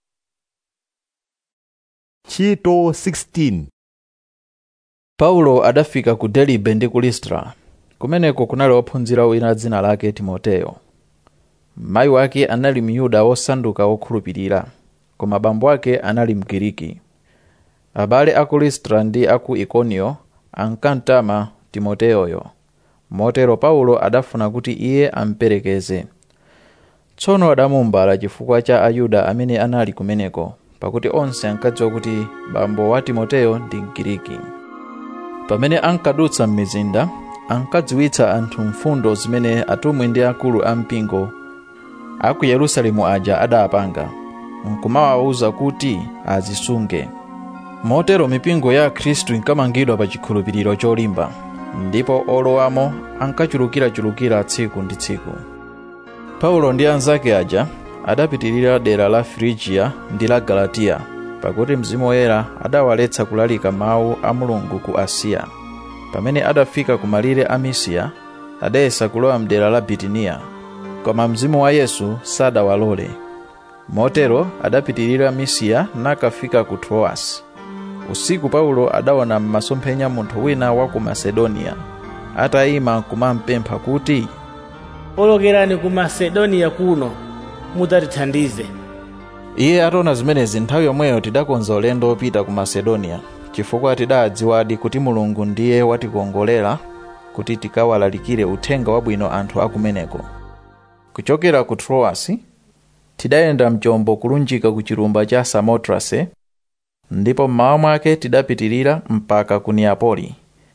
Ntchito sixteen. Paulo adafika ku Delibe ndi ku Listra. Kumeneko kunali ophunzira wina dzina lake Timoteyo. Mayi wake anali Myuda wosanduka wokhulupirira, koma bambo ake anali Mgiriki. Abale aku Listra ndi aku Ikonio ankantama Timoteyoyo. Motero Paulo adafuna kuti iye amperekeze. Tsono adamumbala chifukwa cha Ayuda amene anali kumeneko, pakuti onse ankadziwa kuti bambo wa Timoteyo ndi Mgiriki. Pamene ankadutsa m'mizinda, ankadziwitsa anthu mfundo zimene atumwi ndi akulu ampingo aku Yerusalemu aja adapanga, nkumawawuza kuti azisunge. Motero mipingo ya Khristu inkamangidwa pa chikhulupiriro cholimba, ndipo olowamo ankachulukira-chulukira tsiku ndi tsiku. Paulo ndi anzake aja adapitirira dera la Frigia ndi la Galatiya, pakuti Mzimu Woyera adawaletsa kulalika mawu a Mulungu ku Asiya. Pamene adafika ku malire a Misiya, adayesa kulowa mdera la Bitiniya, koma Mzimu wa Yesu sadawalole. Motero adapitirira Misiya nakafika ku Troas. Usiku Paulo adaona m'masomphenya munthu wina wa ku Masedoniya, atayima kumampempha kuti, olokerani ku Masedoniya kuno, mudzatithandize. Iye ataona zimenezi nthawi yomweyo tidakonza ulendo opita ku Masedoniya, chifukwa tidadziwadi kuti Mulungu ndiye watikongolera kuti tikawalalikire uthenga wabwino anthu akumeneko. Kuchokera ku Troasi, tidayenda mchombo kulunjika ku chilumba cha Samotrase, ndipo mmawa mwake tidapitirira mpaka ku Neapoli,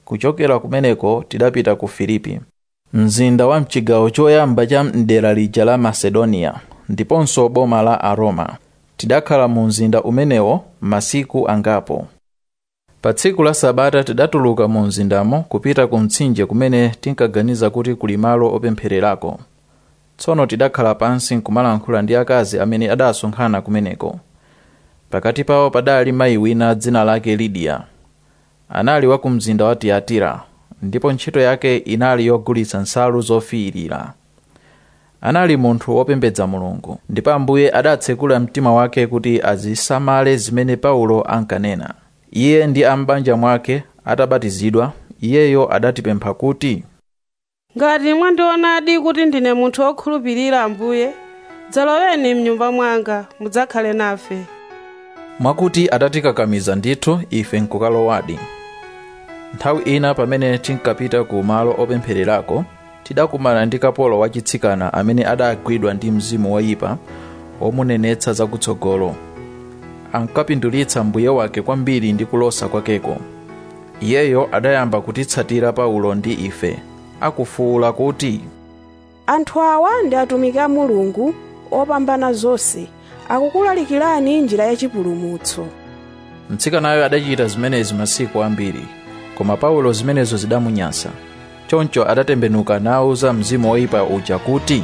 kuchokera kumeneko tidapita ku Filipi, mzinda wa mchigawo choyamba cha mdera lija la Macedonia, ndiponso boma la Aroma. Tidakhala mu mzinda umenewo masiku angapo. Pa tsiku la Sabata tidatuluka mu mzindamo kupita ku mtsinje kumene tinkaganiza kuti kuli malo opemphererako. Tsono tidakhala pansi nkumalankhula ndi akazi amene adasonkhana kumeneko. Pakati pawo padali mayi wina dzina lake Lidia. Anali wa ku mzinda wa Tiatira, ndipo ntchito yake inali yogulitsa nsalu zofiirira. Anali munthu wopembedza Mulungu, ndipo Ambuye adatsekula mtima wake kuti azisamale zimene Paulo ankanena. Iye ndi ambanja mwake atabatizidwa, iyeyo adatipempha kuti, ngati mwandionadi kuti ndine munthu wokhulupirira Ambuye, dzaloweni mnyumba mwanga mudzakhale nafe. Mwakuti adatikakamiza ndithu ife nkukalowadi. Nthawi ina pamene tinkapita ku malo opemphererako, tidakumana ndi kapolo wachitsikana amene adagwidwa ndi mzimu woyipa omunenetsa zakutsogolo. Ankapindulitsa mbuye wake kwambiri ndi kulosa kwakeko. Iyeyo adayamba kutitsatira Paulo ndi ife, akufuula kuti, anthu awa ndi atumiki a Mulungu opambana zonse, akukulalikirani njira yachipulumutso. Mtsikanayo adachita zimenezi masiku ambiri, koma Paulo zimenezo zidamunyansa. Choncho adatembenuka nauza mzimu woyipa uja kuti,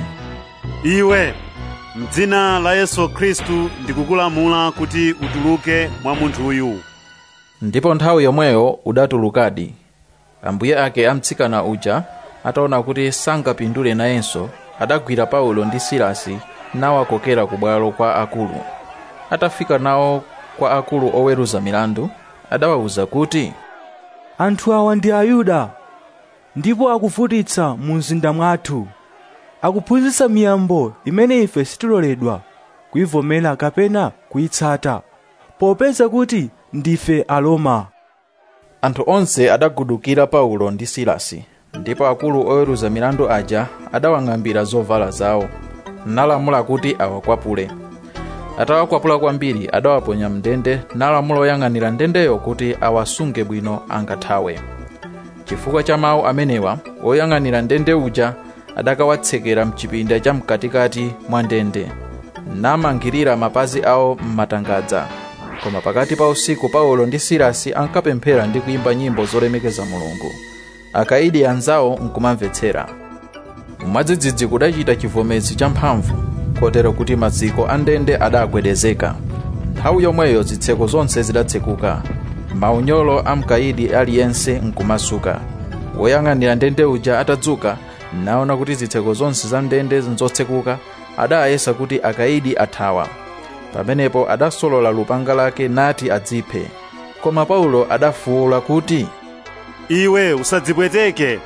iwe, m'dzina la Yesu Khristu ndikukulamula kuti utuluke mwa munthu uyu. Ndipo nthawi yomweyo udatulukadi. Ambuye ake amtsikana uja ataona kuti sangapindule nayenso, adagwira Paulo ndi Silasi nawakokera ku bwalo kwa akulu. Atafika nawo kwa akulu oweruza milandu, adawawuza kuti, anthu awa ndi Ayuda, ndipo akuvutitsa mu mzinda mwathu. Akuphunzitsa miyambo imene ife sitiloledwa kuivomera kapena kuitsata, popeza kuti ndife Aroma. Anthu onse adagudukira Paulo ndi Silasi, ndipo akulu oweruza milandu aja adawang'ambira zovala zawo, nalamula kuti awakwapule. Atawakwapula kwambiri adawaponya mndende, nalamula oyang'anira ndendeyo kuti awasunge bwino angathawe. Chifukwa cha mawu amenewa, oyang'anira ndende uja adakawatsekera mchipinda cha mkatikati mwa ndende, namangirira mapazi awo mmatangadza. Koma pakati pa usiku Paulo ndi Silasi ankapemphera ndi kuimba nyimbo zolemekeza Mulungu. Akaidi anzawo nkumamvetsera. Mwadzidzidzi kudachita chivomezi cha mphamvu, kotero kuti maziko a ndende adagwedezeka. Nthawi yomweyo zitseko zonse zidatsekuka, maunyolo a mkaidi aliyense nkumasuka. Woyang'anira ndende uja atadzuka, naona kuti zitseko zonse za ndende nzotsekuka, adayesa kuti akaidi athawa. Pamenepo adasolola lupanga lake nati adziphe. Koma Paulo adafuula kuti, iwe usadzipweteke,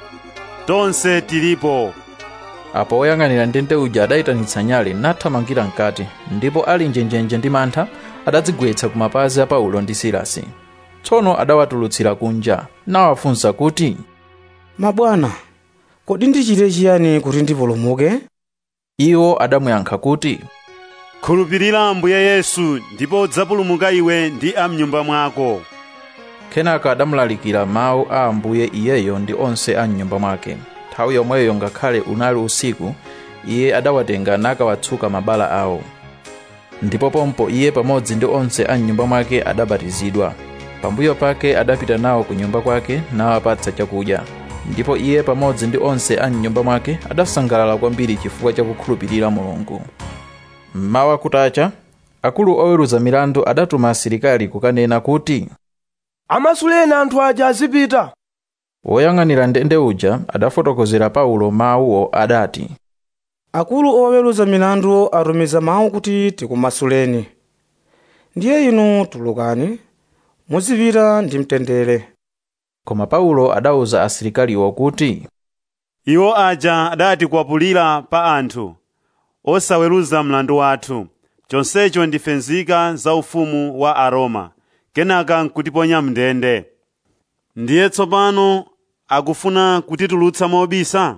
tonse tilipo. Apo oyang'anira ndende uja adayitanitsa nyale nathamangira mkati, ndipo ali njenjenje ndi mantha adadzigwetsa ku mapazi a Paulo ndi Silasi. Tsono adawatulutsira kunja, nawafunsa kuti, mabwana, kodi ndichite chiyani kuti ndipulumuke? Iwo adamuyankha kuti, khulupirira Ambuye Yesu ndipo udzapulumuka iwe ndi a mnyumba mwako. Kenaka adamulalikira mawu a Ambuye iyeyo ndi onse a mnyumba mwake. Nthawi yomweyo ngakhale unali usiku, iye adawatenga nakawatsuka mabala awo. Ndipo pompo iye pamodzi ndi onse a mnyumba mwake adabatizidwa. Pambuyo pake adapita nawo ku nyumba kwake nawapatsa chakudya. Ndipo iye pamodzi ndi onse a mnyumba mwake adasangalala kwambiri chifukwa cha kukhulupirira Mulungu. Mmawa kutacha, akulu oweruza milandu adatuma asilikali kukanena kuti, amasuleni anthu aja azipita. Woyang'anira ndende uja adafotokozera Paulo mawuwo adati, akulu oweruza milandu atumiza mawu kuti tikumasuleni. Ndiye inu tulukani, muzipita ndi mtendere. Koma Paulo adauza asilikaliwo kuti, iwo aja adatikwapulira pa anthu, osaweruza mlandu wathu. Chonsecho ndife nzika za ufumu wa Aroma, kenaka nkutiponya mndende. Ndiye tsopano akufuna kutitulutsa mobisa?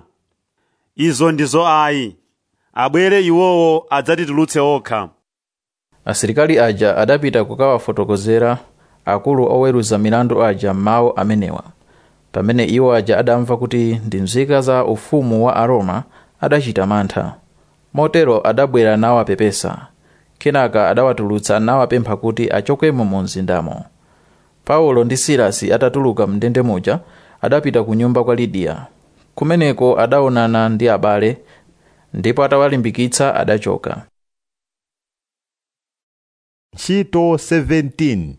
Izo ndizo ayi. Abwere iwowo adzatitulutse okha. Asilikali aja adapita kukawafotokozera akulu oweruza milandu aja mawu amenewa. Pamene iwo aja adamva kuti ndi nzika za ufumu wa Aroma, adachita mantha. Motero adabwera nawapepesa. Kenaka adawatulutsa nawapempha kuti achokemo mu mzindamo. Paulo ndi Silasi atatuluka mndende muja, adapita ku nyumba kwa Lidia. Kumeneko adaonana ndi abale, ndipo atawalimbikitsa adachoka. Ntchito seventeen.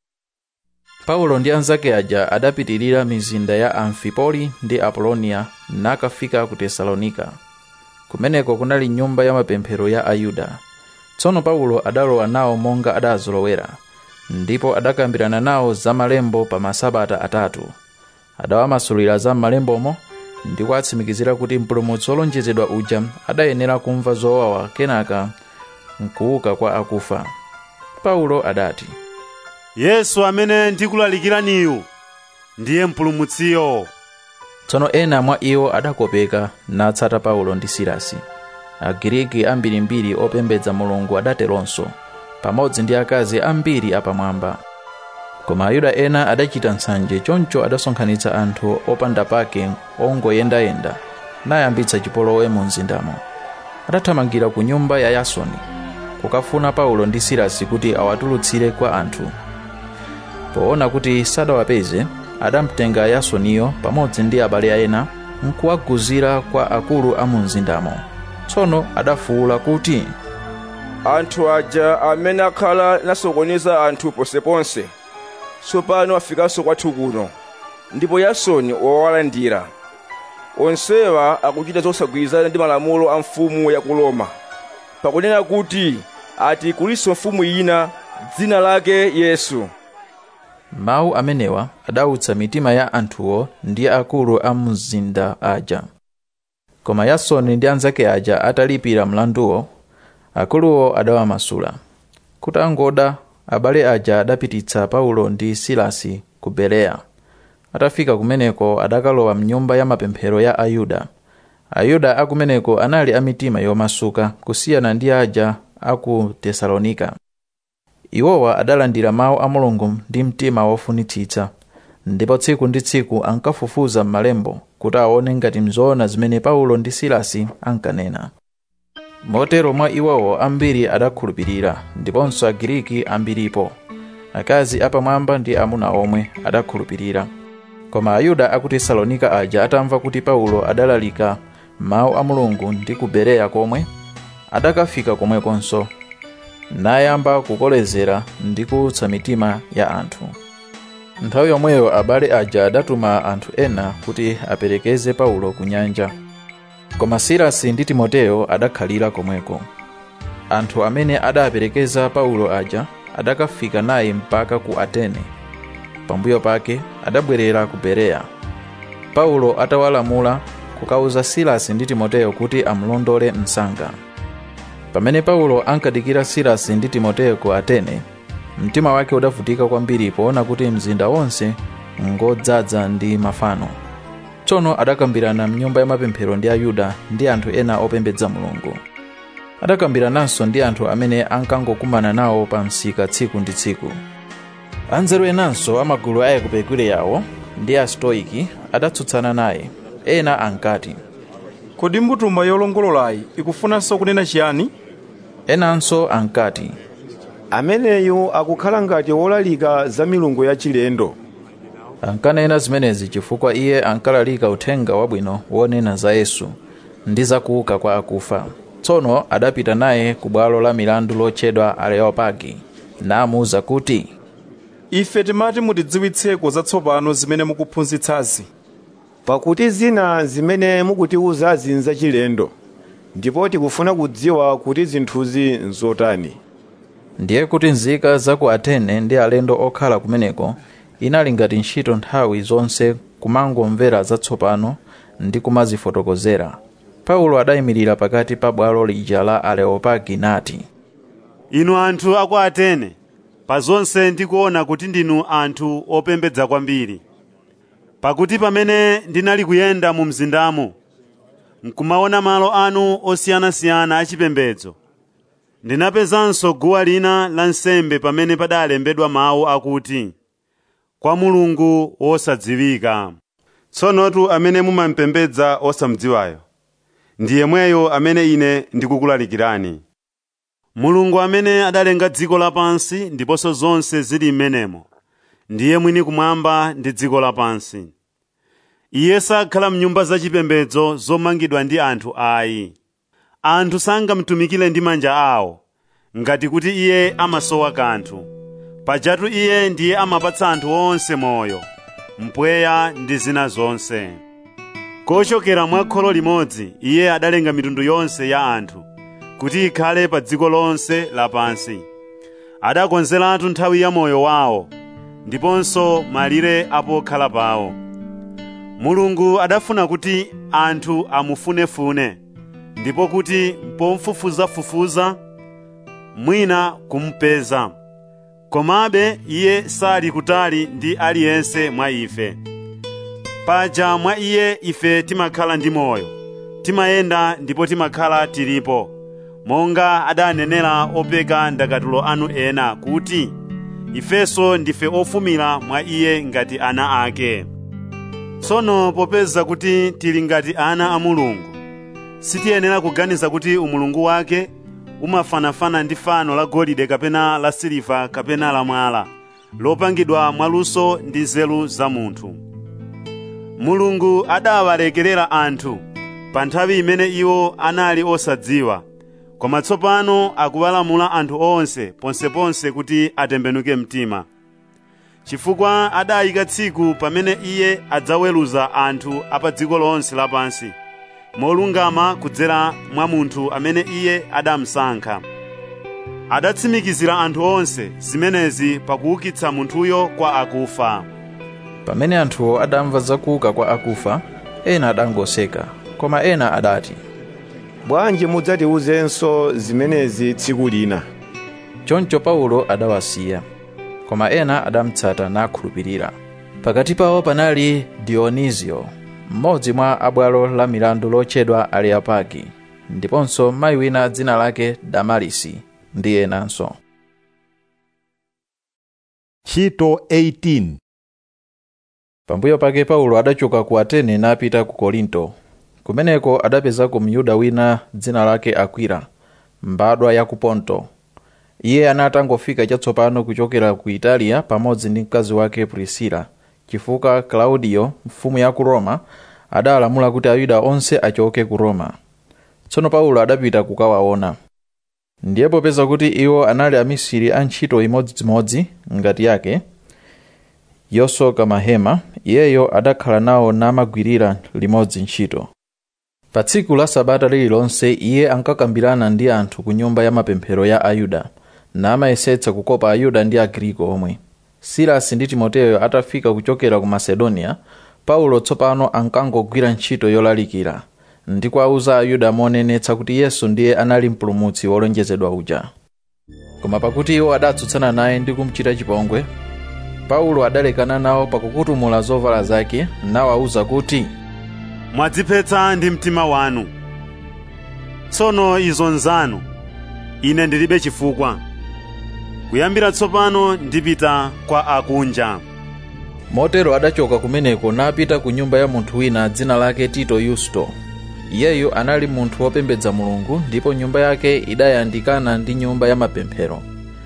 Paulo ndi anzake aja adapitirira mizinda ya Amfipoli ndi Apolonia nakafika ku Tesalonika. Kumeneko kunali nyumba ya mapemphero ya Ayuda. Tsono Paulo adalowa nawo monga adazolowera, ndipo adakambirana nawo za malembo pa masabata atatu. Adawamasulira za malembomo ndi kuwatsimikizira kuti mpulumutsi wolonjezedwa uja adayenera kumva zowawa kenaka nkuuka kwa akufa. Paulo adati, Yesu amene ndikulalikiraniyu ndiye mpulumutsiyo. Tsono ena mwa iwo adakopeka natsata Paulo ndi Silasi. Agiriki ambirimbiri opembedza Mulungu adateronso, pamodzi ndi akazi ambiri apamwamba. Koma Ayuda ena adachita nsanje, choncho adasonkhanitsa anthu opanda pake ongoyendayenda nayambitsa chipolowe mu mzindamo. Adathamangira ku nyumba ya Yasoni kukafuna Paulo ndi Silasi kuti awatulutsire kwa anthu. Poona kuti sadawapeze, adamtenga Yasoniyo pamodzi ndi abale ena nkuwaguzira kwa akulu a mu mzindamo. Tsono adafuwula kuti, anthu aja amene akhala nasokoneza anthu ponseponse tsopano afikanso kwathu kuno, ndipo Yasoni wawalandira. Onsewa akuchita zosagwirizana ndi malamulo a mfumu ya ku Roma, pakunena kuti ati kuliso mfumu ina dzina lake Yesu. Mawu amenewa adautsa mitima ya anthuwo ndi akulu a mzinda aja. Koma Yasoni ndi anzake aja atalipira mlanduwo, akuluwo adawamasula. Kutangoda, abale aja adapititsa Paulo ndi Silasi ku Bereya. Atafika kumeneko adakalowa mnyumba ya mapemphero ya Ayuda. Ayuda akumeneko anali amitima yomasuka kusiyana ndi aja aku Tesalonika. Iwowa adalandira mawu a Mulungu ndi mtima wofunitsitsa, ndipo tsiku ndi tsiku ankafufuza m'malembo kuti aone ngati mzoona zimene Paulo ndi Silasi ankanena. Motero mwa iwowo ambiri adakhulupirira, ndiponso Agiriki ambiripo. Akazi apamwamba ndi amuna omwe adakhulupirira. Koma Ayuda aku Tesalonika aja atamva kuti Paulo adalalika mawu a Mulungu ndi ku Bereya komwe, adakafika komwekonso, nayamba kukolezera ndi kuutsa mitima ya anthu. Nthawi yomweyo abale aja adatuma anthu ena kuti aperekeze Paulo ku nyanja. Koma Silasi ndi Timoteyo adakhalira komweko. Anthu amene adaperekeza Paulo aja adakafika naye mpaka ku Atene. Pambuyo pake adabwerera ku Bereya. Paulo atawalamula kukauza Silasi ndi Timoteyo kuti amulondole msanga. Pamene Paulo ankadikira Silasi ndi Timoteyo ku Atene, mtima wake udavutika kwambiri poona kuti mzinda wonse ngodzaza ndi mafano. Tsono adakambirana mnyumba ya mapemphero ndi Ayuda ndi anthu ena opembedza Mulungu. Adakambirananso ndi anthu amene ankangokumana nawo pa msika tsiku ndi tsiku. Anzeru enanso amagulu a Epikureya yawo ndi a Stoiki adatsutsana naye. Ena ankati, kodi mbutumba yolongololayi ikufunanso kunena chiyani? Enanso ankati, ameneyu akukhala ngati wolalika za milungu yachilendo. Ankanena zimenezi chifukwa iye ankalalika uthenga wabwino wonena za Yesu ndi za kuuka kwa akufa. Tsono adapita naye ku bwalo la milandu lotchedwa Areopagi, namuwuza kuti, ife timati mutidziwitseko zatsopano zimene mukuphunzitsazi, pakuti zina zimene mukutiwuzazi nzachilendo, ndipo tikufuna kudziwa kuti zinthuzi nzotani. Ndiye kuti nzika za ku Atene ndi alendo okhala kumeneko inali ngati ntchito nthawi zonse kumangomvera zatsopano ndi kumazifotokozera. Paulo adayimirira pakati pa bwalo lija la Areopagi nati, inu anthu aku Atene, pa zonse ndikuona kuti ndinu anthu opembedza kwambiri. Pakuti pamene ndinali kuyenda mu mzindamo, nkumaona malo anu osiyanasiyana achipembedzo, ndinapezanso guwa lina la nsembe pamene padalembedwa mawu akuti, kwa Mulungu wosadziwika. tsonotu amene mumampembedza osamdziwayo ndi yemweyo amene ine ndikukulalikirani. Mulungu amene adalenga dziko lapansi ndiponso zonse zili m'menemo ndiye mwini kumwamba ndi dziko lapansi. Iye sakhala m'nyumba zachipembedzo zomangidwa ndi anthu ayi. Anthu sangamtumikire ndi manja awo ngati kuti iye amasowa kanthu. Pajatu iye ndiye amapatsa anthu onse moyo, mpweya ndi zina zonse. Kochokera mwa kholo limodzi iye adalenga mitundu yonse ya anthu kuti ikhale pa dziko lonse lapansi. Adakonzeratu nthawi ya moyo wawo ndiponso malire apokhala pawo. Mulungu adafuna kuti anthu amufunefune ndipo kuti pomfufuzafufuza mwina kumpeza. Komabe iye sali kutali ndi aliyense mwa ife. Paja mwa iye ife timakhala ndi moyo, timayenda ndipo timakhala tilipo, monga adanenera opeka ndakatulo anu ena kuti ifenso ndife ofumira mwa iye ngati ana ake. Tsono popeza kuti tili ngati ana a Mulungu, sitiyenera kuganiza kuti umulungu wake umafanafana ndi fano la golide kapena la siliva kapena la mwala, lopangidwa mwaluso ndi nzeru za munthu. Mulungu adawalekerera anthu pa nthawi imene iwo anali osadziwa, koma tsopano akuwalamula anthu onse ponseponse kuti atembenuke mtima. Chifukwa adayika tsiku pamene iye adzaweruza anthu apa dziko lonse lapansi, molungama kudzera mwa munthu amene iye adamusankha. Adatsimikizira anthu onse zimenezi pakuukitsa munthuyo kwa akufa. Pamene anthuwo adamva za kuuka kwa akufa, ena adangoseka, koma ena adati, bwanji mudzatiwuzenso zimenezi tsiku lina. Choncho Paulo adawasiya, koma ena adamutsata nakhulupirira. Pakati pawo panali Dionizio, mmodzi mwa abwalo la milandu lotchedwa Areopagi, ndiponso mayi wina dzina lake Damarisi ndi enanso. Ntchito eighteen. Pambuyo pake Paulo adachoka ku Atene napita ku Korinto. Kumeneko adapezako myuda wina dzina lake Akwila, mbadwa ya ku Ponto. Iye anatangofika chatsopano kuchokera ku Italia pamodzi ndi mkazi wake Priscilla, chifukwa Claudio, mfumu ya ku Roma, adalamula kuti Ayuda onse achoke ku Roma. Tsono Paulo adapita kukawaona. Ndiye popeza kuti iwo anali amisiri a ntchito imodzimodzi ngati yake, yosoka mahema, iyeyo adakhala nawo namagwirira limodzi ntchito. Pa tsiku la Sabata lililonse iye ankakambirana ndi anthu ku nyumba ya mapemphero ya Ayuda, namayesetsa kukopa Ayuda ndi Agriko omwe. Silasi ndi Timoteyo atafika kuchokera ku Macedonia, Paulo tsopano ankangogwira ntchito yolalikira ndi kuwauza Ayuda monenetsa kuti Yesu ndiye anali mpulumutsi wolonjezedwa uja. Koma pakuti iwo adatsutsana naye ndi kumuchita chipongwe, Paulo adalekana nawo pakukutumula zovala zake nawawuza kuti, mwadziphetsa ndi mtima wanu. Tsono izo nzanu, ine ndilibe chifukwa. Kuyambira tsopano ndipita kwa akunja. Motero adachoka kumeneko napita ku nyumba ya munthu wina dzina lake Tito Yusto. Iyeyo anali munthu wopembedza Mulungu ndipo nyumba yake idayandikana ndi nyumba ya mapemphero.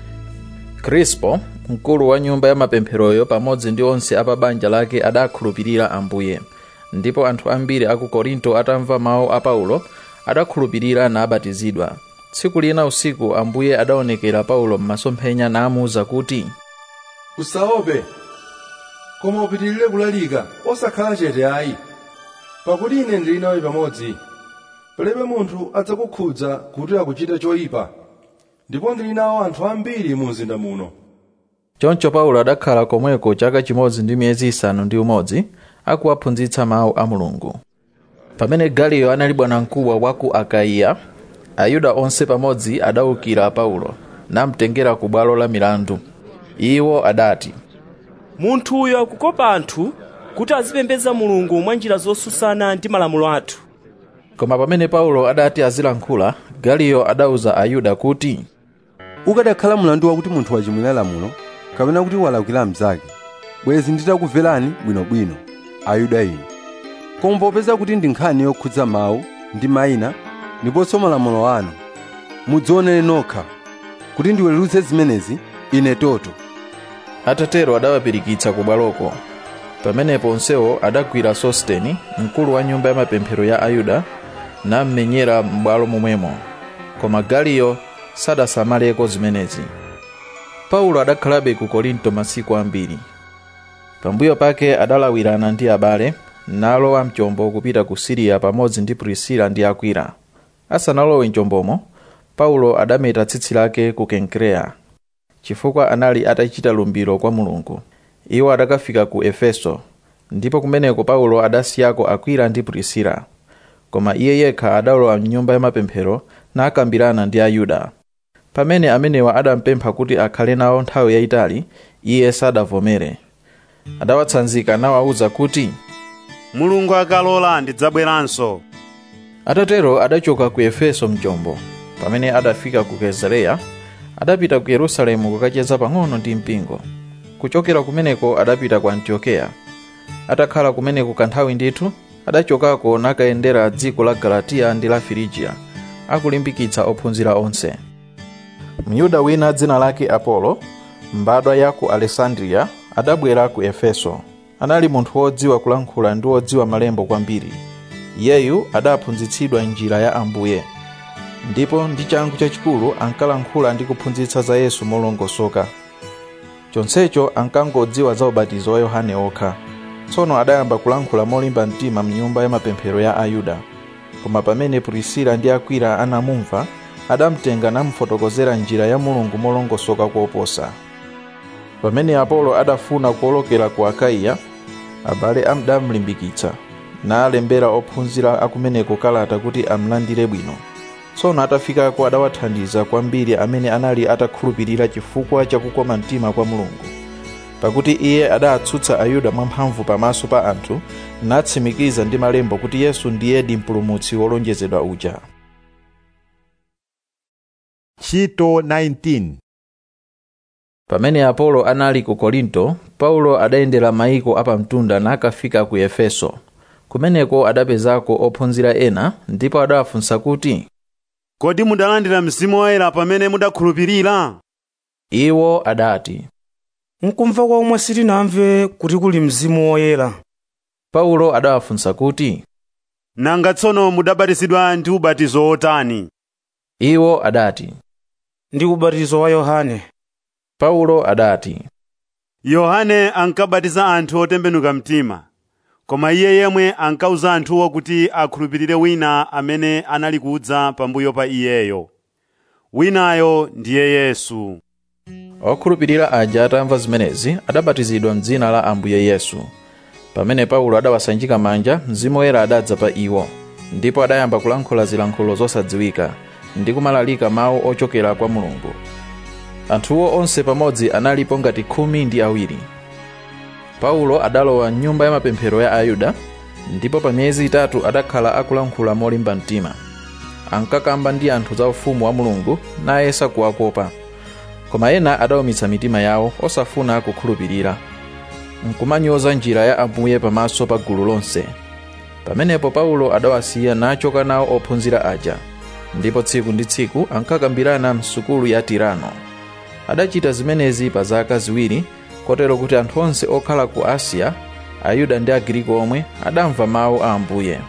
Crispo, mkulu wa nyumba ya mapempheroyo pamodzi ndi onse apa banja lake adakhulupirira Ambuye. Ndipo anthu ambiri aku Korinto atamva mawu a Paulo adakhulupirira na abatizidwa. Tsiku lina usiku Ambuye adaonekera Paulo m'masomphenya namuwuza kuti, usaope, koma upitirire kulalika osakhala chete ayi, pakuti ine ndili nawe pamodzi. Palibe munthu adzakukhudza kuti akuchita choyipa, ndipo ndili nawo anthu ambiri mu mzinda muno. Choncho Paulo adakhala komweko chaka chimodzi ndi miyezi isanu ndi umodzi akuwaphunzitsa mawu a Mulungu. Pamene Galiyo anali bwanamkubwa wa ku Akaiya, Ayuda onse pamodzi adawukira Paulo namtengera ku bwalo la milandu. Iwo adati, munthu uyu akukopa anthu kuti azipembedza Mulungu mwa njira zosusana ndi malamulo athu. Koma pamene Paulo adati azilankhula, Galiyo adauza Ayuda kuti, ukadakhala mlandu wakuti munthu wachimwira lamulo kapena kuti walakwira mnzake, bwezi nditakubverani bwinobwino, Ayuda inu. koma popeza kuti ndi nkhani yokhudza mawu ndi mayina ndiponso malamulo anu, mudzionere nokha kuti ndiweruze zimenezi ine toto. Atatero adawapirikitsa ku bwaloko. Pamenepo onsewo adagwira Sosteni, mkulu wa nyumba ya mapemphero ya Ayuda, nammenyera m'bwalo momwemo, koma Galiyo sadasamaleko zimenezi. Paulo adakhalabe ku Korinto masiku ambiri. Pambuyo pake adalawirana ndi abale, nalowa mchombo kupita ku Siriya pamodzi ndi Prisila ndi Akwila. Asanalowe mchombomo, Paulo adameta tsitsi lake ku Kenkrea, chifukwa anali atachita lumbiro kwa Mulungu. Iwo adakafika ku Efeso, ndipo kumeneko Paulo adasiyako Akwila ndi Prisila, koma iye yekha adalowa mnyumba ya mapemphero nakambirana ndi Ayuda. Pamene amenewa adampempha kuti akhale nawo nthawi yayitali, iye sadavomere. Adawatsanzika nawawuza kuti, Mulungu akalola ndidzabweranso. Atatero adachoka ku Efeso mchombo. Pamene adafika ku Kesareya, adapita ku Yerusalemu kukacheza pang'ono ndi mpingo. Kuchokera kumeneko adapita ku Antiokeya. Atakhala kumeneko kanthawi ndithu, adachokako nakayendera dziko la Galatiya ndi la Firigiya, akulimbikitsa ophunzira onse. Myuda wina dzina lake Apolo, mbadwa ya ku Alessandria, adabwera ku Efeso. Anali munthu wodziwa kulankhula ndi wodziwa malembo kwambiri. Iyeyu adaphunzitsidwa njira ya Ambuye, ndipo ndi changu chachikulu ankalankhula ndi kuphunzitsa za Yesu molongosoka. Chonsecho ankangodziwa za ubatizo wa Yohane okha. Tsono adayamba kulankhula molimba mtima mnyumba ya mapemphero ya Ayuda. Koma pamene Prisila ndi Akwila anamumva, adamtenga namufotokozera njira ya Mulungu molongosoka kuoposa. Pamene Apolo adafuna kuolokera ku Akaiya, abale adamlimbikitsa, nalembera ophunzira akumeneko kalata kuti amlandire bwino. Tsono atafikako adawathandiza kwambiri amene anali atakhulupirira chifukwa chakukoma mtima kwa Mulungu, pakuti iye adatsutsa Ayuda mwamphamvu pamaso pa anthu, natsimikiza ndi malembo kuti Yesu ndiyedi mpulumutsi wolonjezedwa uja. Ntchito nineteen. Pamene Apolo anali ku Korinto, Paulo adayendera maiko apamtunda nakafika ku Efeso. Kumeneko adapezako ophunzira ena, ndipo adawafunsa kuti, Kodi mudalandira Mzimu Woyera pamene mudakhulupirira? Iwo adati, Nkumva komwe sitinamve kuti kuli Mzimu Woyera. Paulo adawafunsa kuti, Nanga tsono mudabatizidwa ndi ubatizo otani? Iwo adati, Ndi ubatizo wa Yohane. Paulo adati, Yohane ankabatiza anthu otembenuka mtima, koma iye yemwe ankauza anthuwo kuti akhulupirire wina amene anali kudza pambuyo pa iyeyo. Winayo ndiye Yesu. Okhulupirira aja atamva zimenezi adabatizidwa m'dzina la Ambuye Yesu. Pamene Paulo adawasanjika manja, Mzimu Woyera adadza pa iwo, ndipo adayamba kulankhula zilankhulo zosadziwika ndi kumalalika mawu ochokera kwa Mulungu. Anthuwo onse pamodzi analipo ngati khumi ndi awiri. Paulo adalowa nyumba ya mapemphero ya Ayuda, ndipo pa miyezi itatu adakhala akulankhula molimba mtima. Ankakamba ndi anthu za ufumu wa Mulungu nayesa kuwakopa. Koma ena adawumitsa mitima yawo osafuna kukhulupirira, nkumanyoza njira ya Ambuye pamaso pa gulu lonse. Pamenepo Paulo adawasiya nachoka nawo ophunzira aja, ndipo tsiku ndi tsiku ankakambirana msukulu ya Tirano. Adachita zimenezi pa zaka ziwiri, kotero kuti anthu onse okhala ku Asia, Ayuda ndi Agriki omwe, adamva mawu a Ambuye.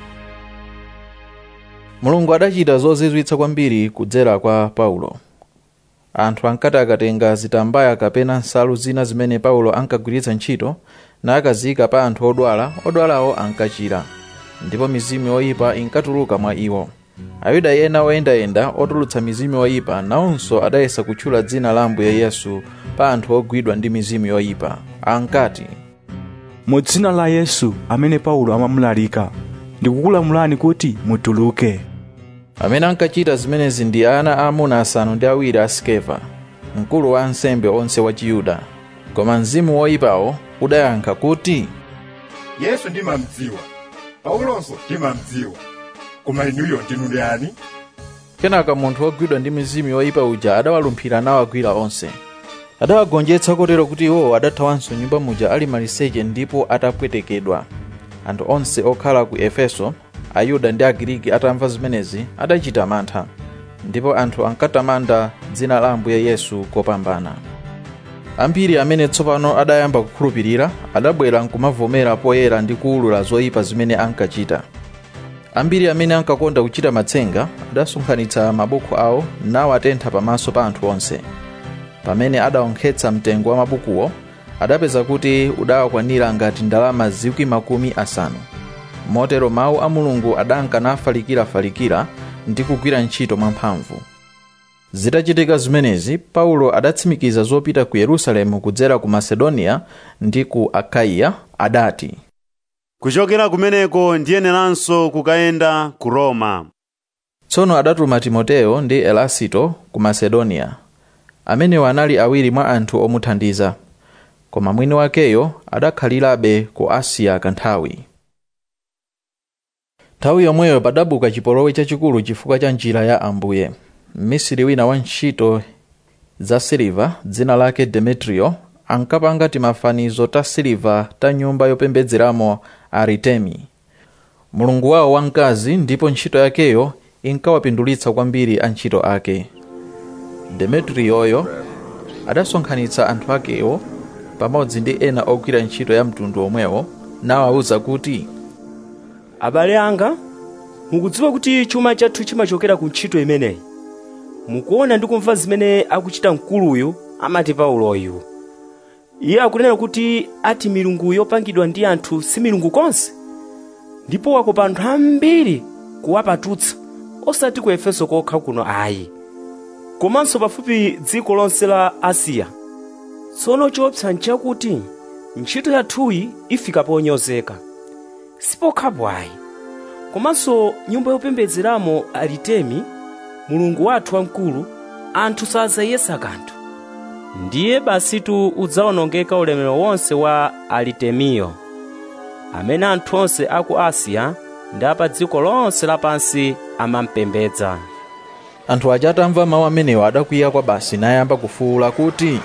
Mulungu adachita zozizwitsa kwambiri kudzera kwa Paulo. Anthu ankati akatenga zitambaya kapena nsalu zina zimene Paulo ankagwiritsa ntchito, na akazika pa anthu odwala, odwalawo ankachira, ndipo mizimu yoyipa inkatuluka mwa iwo. Ayuda ena oyendayenda otulutsa mizimu yoyipa nawonso adayesa kutchula dzina la Ambuye Yesu pa anthu ogwidwa ndi mizimu yoyipa. Ankati, Mu dzina la Yesu amene Paulo amamulalika, ndikukulamulani kuti mutuluke. Amene ankachita zimenezi ndi ana aamuna asanu ndi awiri a Skeva, mkulu wa ansembe onse wa Chiyuda. Koma mzimu woyipawo udayankha kuti, Yesu ndimamdziwa, Paulonso ndimamdziwa, koma inuyo ndinu ndani? Kenaka munthu wogwidwa ndi mizimu yoyipa uja adawalumphira nawagwira onse. Adawagonjetsa kotero kuti iwo adathawanso nyumba muja ali maliseche ndipo atapwetekedwa. Anthu onse okhala ku Efeso, Ayuda ndi Agiriki atamva zimenezi adachita mantha, ndipo anthu ankatamanda dzina la Ambuye Yesu kopambana. Ambiri amene tsopano adayamba kukhulupirira adabwera nkumavomera poyera ndi kuwulula zoyipa zimene ankachita. Ambiri amene ankakonda kuchita matsenga adasonkhanitsa mabuku awo nawatentha pamaso pa anthu onse. Pamene adawonkhetsa mtengo wa mabukuwo, adapeza kuti udawakwanira ngati ndalama zikwi makumi asanu. Motero mawu a Mulungu adanka nafalikirafalikira ndi kugwira ntchito mwamphamvu. Zitachitika zimenezi, Paulo adatsimikiza zopita ku Yerusalemu kudzera ku Macedonia ndi ku Akaiya, adati, kuchokera kumeneko ndiyeneranso kukayenda ku Roma. Tsono adatuma Timoteyo ndi Elasito ku Macedonia. Amenewo anali awiri mwa anthu omuthandiza, koma mwini wakeyo adakhalirabe ku Asiya kanthawi. Nthawi yomweyo padabuka chipolowe chachikulu chifukwa cha njira ya Ambuye. Mmisiri wina wa ntchito za siliva dzina lake Demetrio ankapanga timafanizo ta siliva ta nyumba yopembedzeramo Aritemi, mulungu wawo wamkazi, ndipo ntchito yakeyo inkawapindulitsa kwambiri antchito ake. Demetrioyo adasonkhanitsa anthu akewo pamodzi ndi ena ogwira ntchito ya mtundu omwewo nawawuza kuti, abale anga, mukudziwa kuti chuma chathu chimachokera ku ntchito imeneyi. Mukuona ndi kumva zimene akuchita mkuluyu amati Pauloyu. Iye akunena kuti ati milungu yopangidwa ndi anthu si milungu konse, ndipo wakopa anthu ambiri kuwapatutsa, osati ku Efeso kokha kuno ayi, komanso pafupi dziko lonse la Asiya. Tsono choopsa nchakuti ntchito yathuyi ifika ponyozeka. Sipokhapo ayi, komanso nyumba yopembedzeramo Aritemi, mulungu wathu wamkulu, anthu sazayesa kanthu. Ndiye basitu udzawonongeka ulemerero wonse wa Aritemiyo, amene anthu onse aku Asiya ndi apa dziko lonse lapansi amampembedza. Anthu aja atamva mawu amenewo adakwiya kwa basi nayamba kufuwula kuti,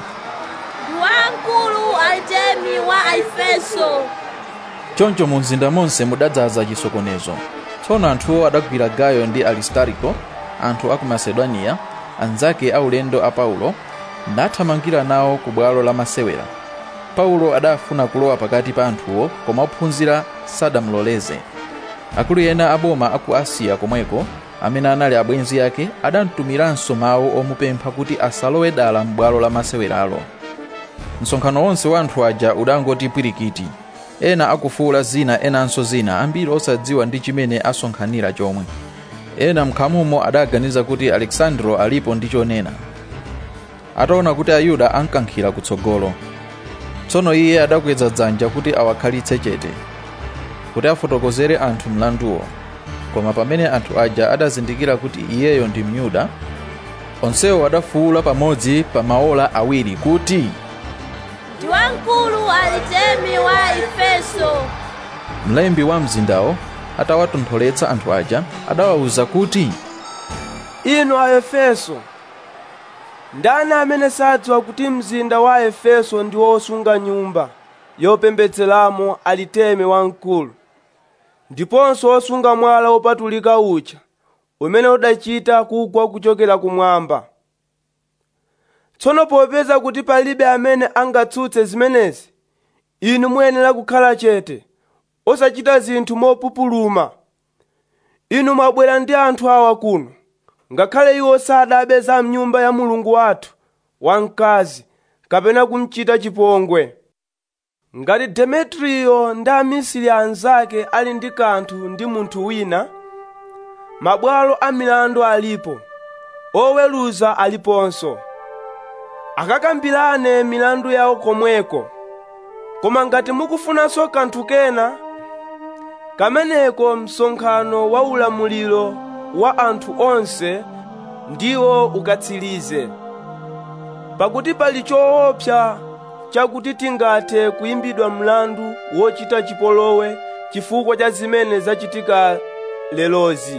wamkulu Aritemi wa Efeso. Choncho mu mzinda monse mudadzaza chisokonezo. Tsono anthuwo adagwira Gayo ndi Aristariko, anthu aku Macedonia, anzake aulendo a Paulo, nathamangira nawo ku bwalo la masewera. Paulo adafuna kulowa pakati pa anthuwo, koma ophunzira sadamuloleze. Akulu ena aboma aku Asiya komweko, amene anali abwenzi ake, adamtumiranso mawu omupempha kuti asalowe dala m'bwalo la maseweralo. Msonkhano wonse wa anthu aja udangoti pwirikiti, ena akufuwula zina enanso zina, ambiri osadziwa ndi chimene asonkhanira chomwe. Ena mkhamumo adaganiza kuti Alexandro alipo ndi chonena. Ataona kuti Ayuda ankankhira kutsogolo, tsono iye adakweza dzanja kuti awakhalitse chete, kuti afotokozere anthu mlanduwo. Koma pamene anthu aja adazindikira kuti iyeyo ndi Myuda, onsewo adafuwula pamodzi pa maola awiri kuti, ndi wamkulu Aritemi wa Efeso. Mlembi wa mzindawo atawatontholetsa anthu aja adawawuza kuti, inu a Efeso, ndani amene sadziwa kuti mzinda wa Efeso ndi wosunga nyumba yopembedzeramo Aritemi wamkulu, ndiponso wosunga mwala wopatulika uja umene udachita kugwa kuchokera kumwamba. Tsono popeza kuti palibe amene angatsutse zimenezi, inu muyenera kukhala chete, osachita zinthu mopupuluma. Inu mwabwera ndi anthu awa kuno, ngakhale iwo sadabe za mnyumba ya mulungu wathu wamkazi kapena kumchita chipongwe. Ngati Demetrio ndi amisiri anzake ali ndi kanthu ndi munthu wina, mabwalo a milandu alipo, oweruza aliponso. Akakambirane milandu yawo komweko. Koma ngati mukufunanso kanthu kena, kameneko msonkhano wa ulamuliro wa anthu onse ndiwo ukatsirize. Pakuti pali choopsa chakuti tingathe kuyimbidwa mlandu wochita chipolowe chifukwa cha zimene zachitika lelozi.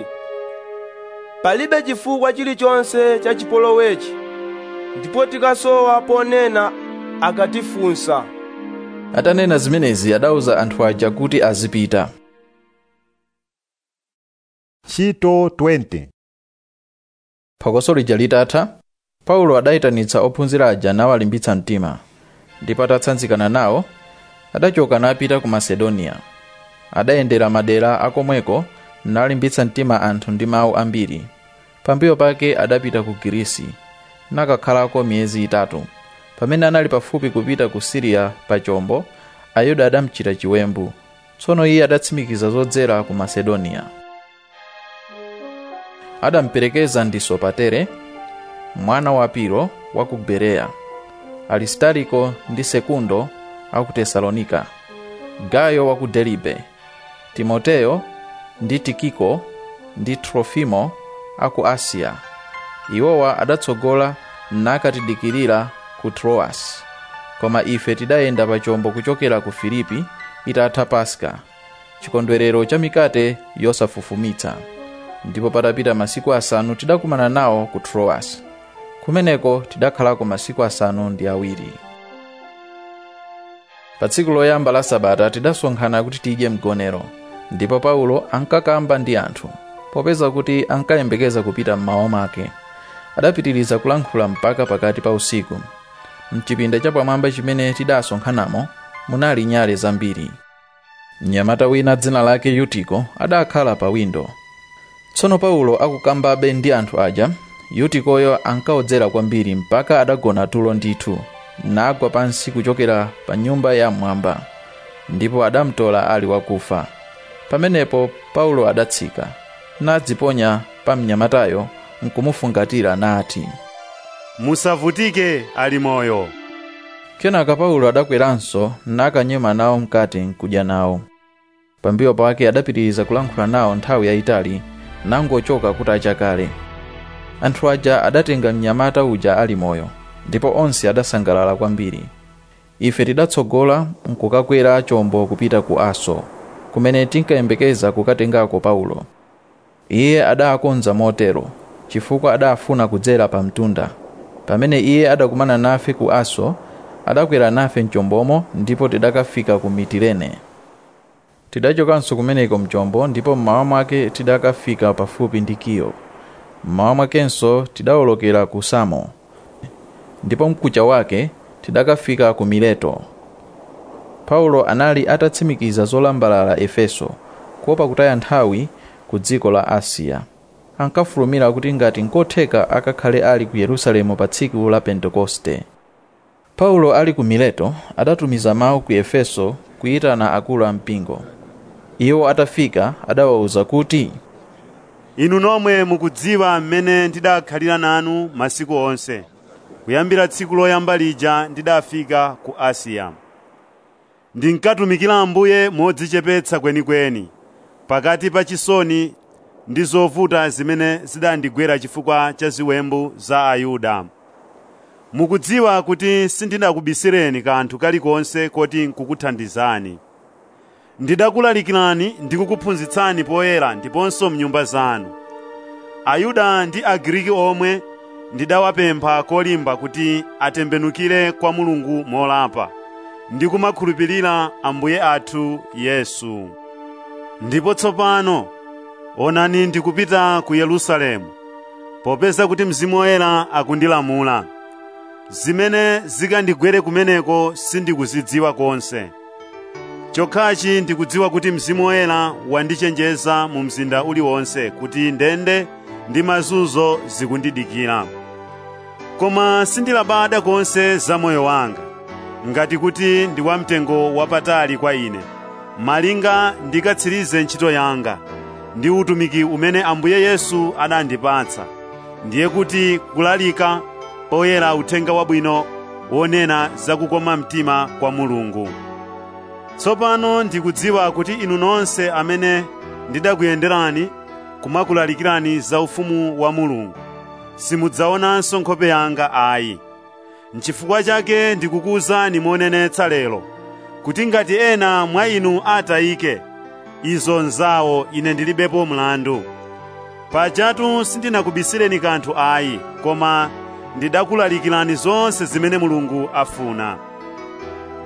Palibe chifukwa chilichonse cha chipolowechi, ndipo tikasowa ponena akatifunsa. Atanena zimenezi adauza anthu aja kuti azipita. Ntchito twenty. Phokoso lija litatha, Paulo adayitanitsa ophunzira aja nawalimbitsa mtima, ndipo atatsanzikana nawo adachoka napita ku Masedoniya. Adayendera madera akomweko nalimbitsa mtima anthu ndi mawu ambiri. Pambuyo pake adapita ku Girisi nakakhalako miyezi itatu. Pamene anali pafupi kupita ku Siriya pa chombo, Ayuda adamchita chiwembu. Tsono iye adatsimikiza zodzera ku Masedoniya. Adamperekeza ndi Sopatere, mwana wa Piro wa ku Bereya, Aristariko ndi Sekundo aku Tesalonika, Gayo wa ku Delibe, Timoteyo ndi Tikiko ndi Trofimo aku Asia. Iwowa adatsogola nakatidikirira ku Troas. Koma ife tidayenda pa chombo kuchokera ku Filipi itatha Paska, chikondwerero cha mikate yosafufumitsa. Ndipo patapita masiku asanu tidakumana nawo ku Troas. Kumeneko tidakhalako masiku asanu ndi awiri. Pa tsiku loyamba la Sabata tidasonkhana kuti tidye mgonero, ndipo Paulo ankakamba ndi anthu, popeza kuti ankayembekeza kupita mmawa mwake. Adapitiriza kulankhula mpaka pakati pa usiku. Mchipinda cha pamwamba chimene tidasonkhanamo munali nyale zambiri. Mnyamata wina dzina lake Yutiko adakhala pa windo. Tsono Paulo akukambabe ndi anthu aja, Yutikoyo ankaodzera kwambiri mpaka adagona tulo ndithu, nagwa pansi kuchokera pa nyumba ya mwamba, ndipo adamtola ali wakufa. Pamenepo Paulo adatsika, nadziponya pa mnyamatayo nkumufungatira nati, musavutike, ali moyo. Kenaka Paulo adakweranso nakanyema nawo mkate nkudya nawo. Pambuyo pake adapitiriza kulankhula nawo nthawi yayitali, nangochoka kutacha kale. Anthu aja adatenga mnyamata uja ali moyo, ndipo onse adasangalala kwambiri. Ife tidatsogola nkukakwera chombo kupita ku Aso, kumene tinkayembekeza kukatengako Paulo. Iye adakonza motero, chifukwa adafuna kudzera pa mtunda. Pamene iye adakumana nafe ku Aso, adakwera nafe mchombomo ndipo tidakafika ku Mitilene. Tidachokanso kumeneko mchombo ndipo mmawa mwake tidakafika pafupi ndi Kiyo. Mmawa mwakenso tidawolokera ku Samo. Ndipo mkucha wake tidakafika ku Mileto. Paulo anali atatsimikiza zolambalala Efeso, kuopa kutaya nthawi ku dziko la Asia. Ankafulumira kuti ngati nkotheka akakhale ali ku Yerusalemu pa tsiku la Pentekoste. Paulo ali ku Mileto adatumiza mawu ku Efeso kuyitana akulu ampingo. Iwo atafika adawauza kuti, inu nomwe mukudziwa mmene ndidakhalira nanu masiku onse, kuyambira tsiku loyamba lija ndidafika ku Asia. Ndinkatumikira Ambuye modzichepetsa kwenikweni, pakati pa chisoni ndi zovuta zimene zidandigwera chifukwa cha ziwembu za Ayuda. Mukudziwa kuti sindinakubisireni kanthu kalikonse koti nkukuthandizani. Ndidakulalikirani ndi kukuphunzitsani poyera ndiponso mnyumba zanu. Ayuda ndi Agriki omwe ndidawapempha kolimba kuti atembenukire kwa Mulungu molapa ndi kumakhulupirira Ambuye athu Yesu. Ndipo tsopano onani ndikupita ku Yerusalemu, popeza kuti Mzimu Woyera akundilamula. Zimene zikandigwere kumeneko sindikuzidziwa konse. Chokhachi ndikudziwa kuti Mzimu Woyera wandichenjeza mu mzinda uliwonse kuti ndende ndi mazunzo zikundidikira. Koma sindilabada konse za moyo wanga, ngati kuti ndi wamtengo wapatali kwa ine, malinga ndikatsirize ntchito yanga ndi utumiki umene Ambuye Yesu anandipatsa, ndiye kuti kulalika poyera uthenga wabwino wonena za kukoma mtima kwa Mulungu. Tsopano ndikudziwa kuti inu nonse amene ndidakuyenderani kumakulalikirani za ufumu wa Mulungu, simudzaonanso nkhope yanga ayi. N'chifukwa chake ndikukuwuzani monenetsa lero, kuti ngati ena mwa inu atayike, izo nzawo ine ndilibepo mlandu. Pajatu sindinakubisireni kanthu ayi, koma ndidakulalikirani zonse zimene Mulungu afuna.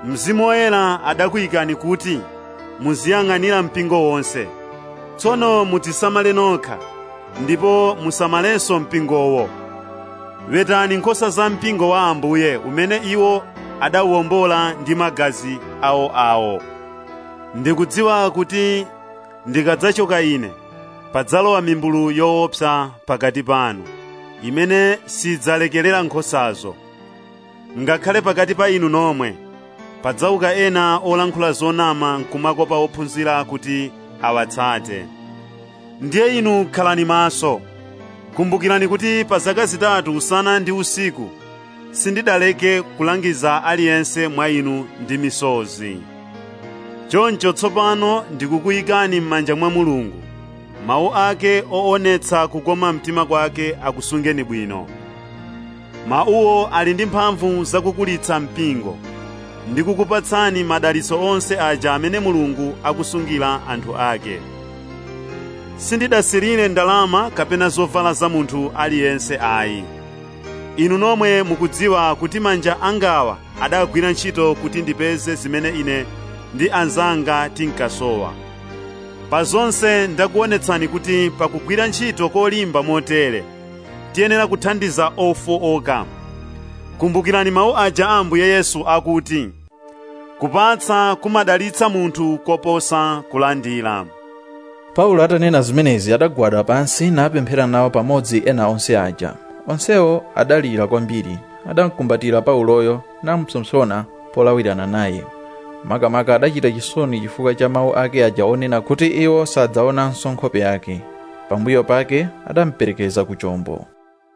Mzimu Woyera adakuyikani kuti muziyang'anira mpingo wonse. Tsono mutisamale nokha ndipo musamalenso mpingowo. Wetani nkhosa za mpingo wa Ambuye umene iwo adawombola ndi magazi awo awo. Ndikudziwa kuti ndikadzachoka ine padzalowa mimbulu yoopsa pakati panu, imene sidzalekerera nkhosazo. Ngakhale pakati pa inu nomwe padzauka ena olankhula zonama nkumakopa ophunzira kuti awatsate. Ndiye inu khalani maso. Kumbukirani kuti pa zaka zitatu usana ndi usiku sindidaleke kulangiza aliyense mwa inu ndi misozi. Choncho tsopano ndikukuyikani m'manja mwa Mulungu. Mawu ake oonetsa kukoma mtima kwake akusungeni bwino. Mawuwo ali ndi mphamvu zakukulitsa mpingo ndi kukupatsani madalitso onse aja amene Mulungu akusungira anthu ake. Sindidasirire ndalama kapena zovala za munthu aliyense ayi. Inu nomwe mukudziwa kuti manja angawa adagwira ntchito kuti ndipeze zimene ine ndi anzanga tinkasowa. Pa zonse ndakuonetsani kuti pakugwira ntchito kolimba motere tiyenera kuthandiza ofowoka. Kumbukirani mawu aja a Ambuye Yesu akuti, kupatsa kumadalitsa munthu koposa kulandira. Paulo atanena zimenezi adagwada pansi napemphera nawo pamodzi ena onse aja. Onsewo adalira kwambiri, adamkumbatira Pauloyo namupsompsona polawirana naye. Makamaka adachita chisoni chifukwa cha mawu ake aja onena kuti iwo sadzaonanso nkhope yake. Pambuyo pake adamperekeza ku chombo.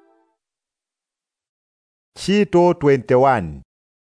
Ntchito twenty-one.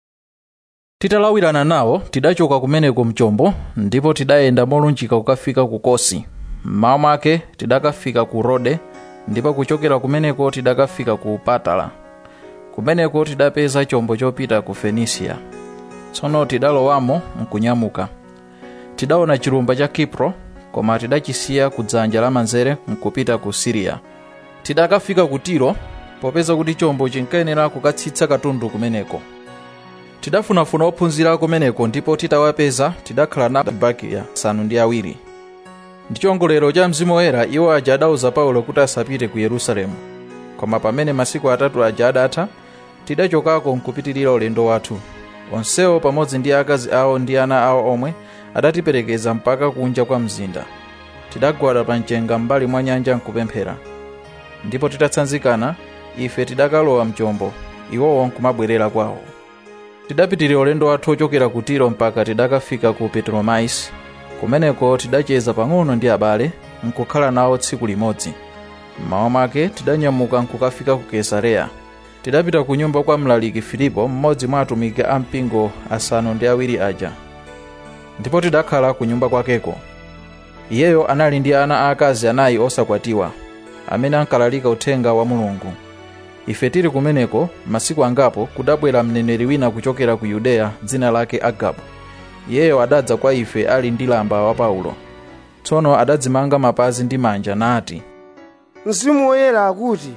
Titalawirana nawo tidachoka kumeneko mchombo ndipo tidayenda molunjika kukafika ku Kosi. Mmawa mwake tidakafika ku Rode ndipo kuchokera kumeneko tidakafika ku Patala. Kumeneko tidapeza chombo chopita ku Fenisia. Tsono tidalowamo mkunyamuka. Tidaona chilumba cha Kipro, koma tidachisiya kudzanja lamanzere mkupita ku Siria. Tidakafika ku Tiro popeza kuti chombo chinkayenera kukatsitsa katundu kumeneko. Tidafunafuna ophunzira kumeneko ndipo titawapeza tidakhala na bakiya asanu ndi awiri. Ndi chongolero cha Mzimu Woyera iwo aja adauza Paulo kuti asapite ku Yerusalemu. Koma pamene masiku atatu aja adatha, tidachokako nkupitirira ulendo wathu. Onsewo pamodzi ndi akazi awo ndi ana awo omwe adatiperekeza mpaka kunja kwa mzinda. Tidagwada pa mchenga mbali mwa nyanja nkupemphera. Ndipo titatsanzikana, ife tidakalowa mchombo, iwowo nkumabwerera kwawo. Tidapitirira ulendo wathu ochokera ku Tiro mpaka tidakafika ku Petromais. Kumeneko tidacheza pang'ono ndi abale nkukhala nawo tsiku limodzi. Mmawa mwake tidanyamuka nkukafika ku Kesareya. Tidapita ku nyumba kwa mlaliki Filipo, mmodzi mwa atumiki a mpingo asanu ndi awiri aja. Ndipo tidakhala ku nyumba kwakeko. Iyeyo anali ndi ana aakazi anayi osakwatiwa, amene ankalalika uthenga wa Mulungu. Ife tili kumeneko masiku angapo kudabwera mneneri wina kuchokera ku Yudeya dzina lake Agabu. Iyeyo adadza kwa ife ali ndi lamba wa Paulo. Tsono adadzimanga mapazi ndi manja nati, Mzimu Woyera akuti,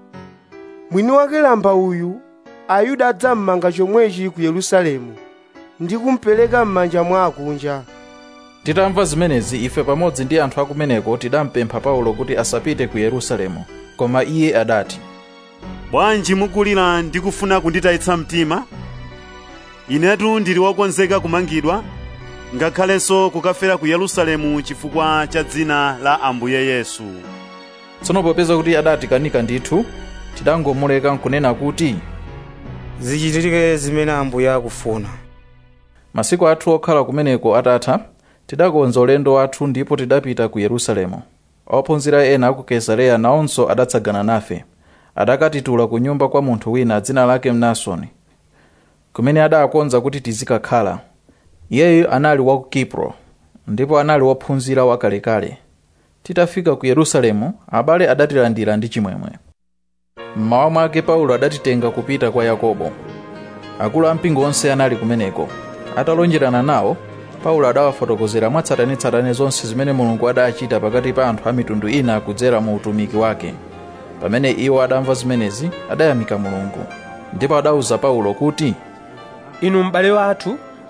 mwini wake lamba uyu Ayuda adzammanga chomwechi ku Yerusalemu ndi kumpereka m'manja mwa akunja. Titamva zimenezi ife pamodzi ndi anthu akumeneko tidampempha Paulo kuti asapite ku Yerusalemu, koma iye adati, bwanji mukulira ndi kufuna kunditayitsa mtima? Inetu ndili wokonzeka kumangidwa, ngakhalenso kukafera ku Yerusalemu chifukwa cha dzina la Ambuye Yesu. Tsono popeza kuti adatikanika ndithu, tidangomuleka nkunena kuti, zichitike zimene Ambuye akufuna. Masiku athu okhala kumeneko atatha, tidakonza ulendo wathu ndipo tidapita ku Yerusalemu. Ophunzira ena aku Kesareya nawonso adatsagana nafe. Adakatitula ku nyumba kwa munthu wina dzina lake Mnasoni, kumene adakonza kuti tizikakhala. Iyeyo anali wa ku Kipro, ndipo anali wophunzira wakalekale. Titafika ku Yerusalemu, abale adatilandira ndi chimwemwe. Mmawa mwake Paulo adatitenga kupita kwa Yakobo. Akulu ampingo onse anali kumeneko. Atalonjerana nawo, Paulo adawafotokozera mwatsatanetsatane zonse zimene Mulungu adachita pakati pa anthu a mitundu ina kudzera mu utumiki wake. Pamene iwo adamva zimenezi, adayamika Mulungu. Ndipo adauza Paulo kuti, inu m'bale wathu,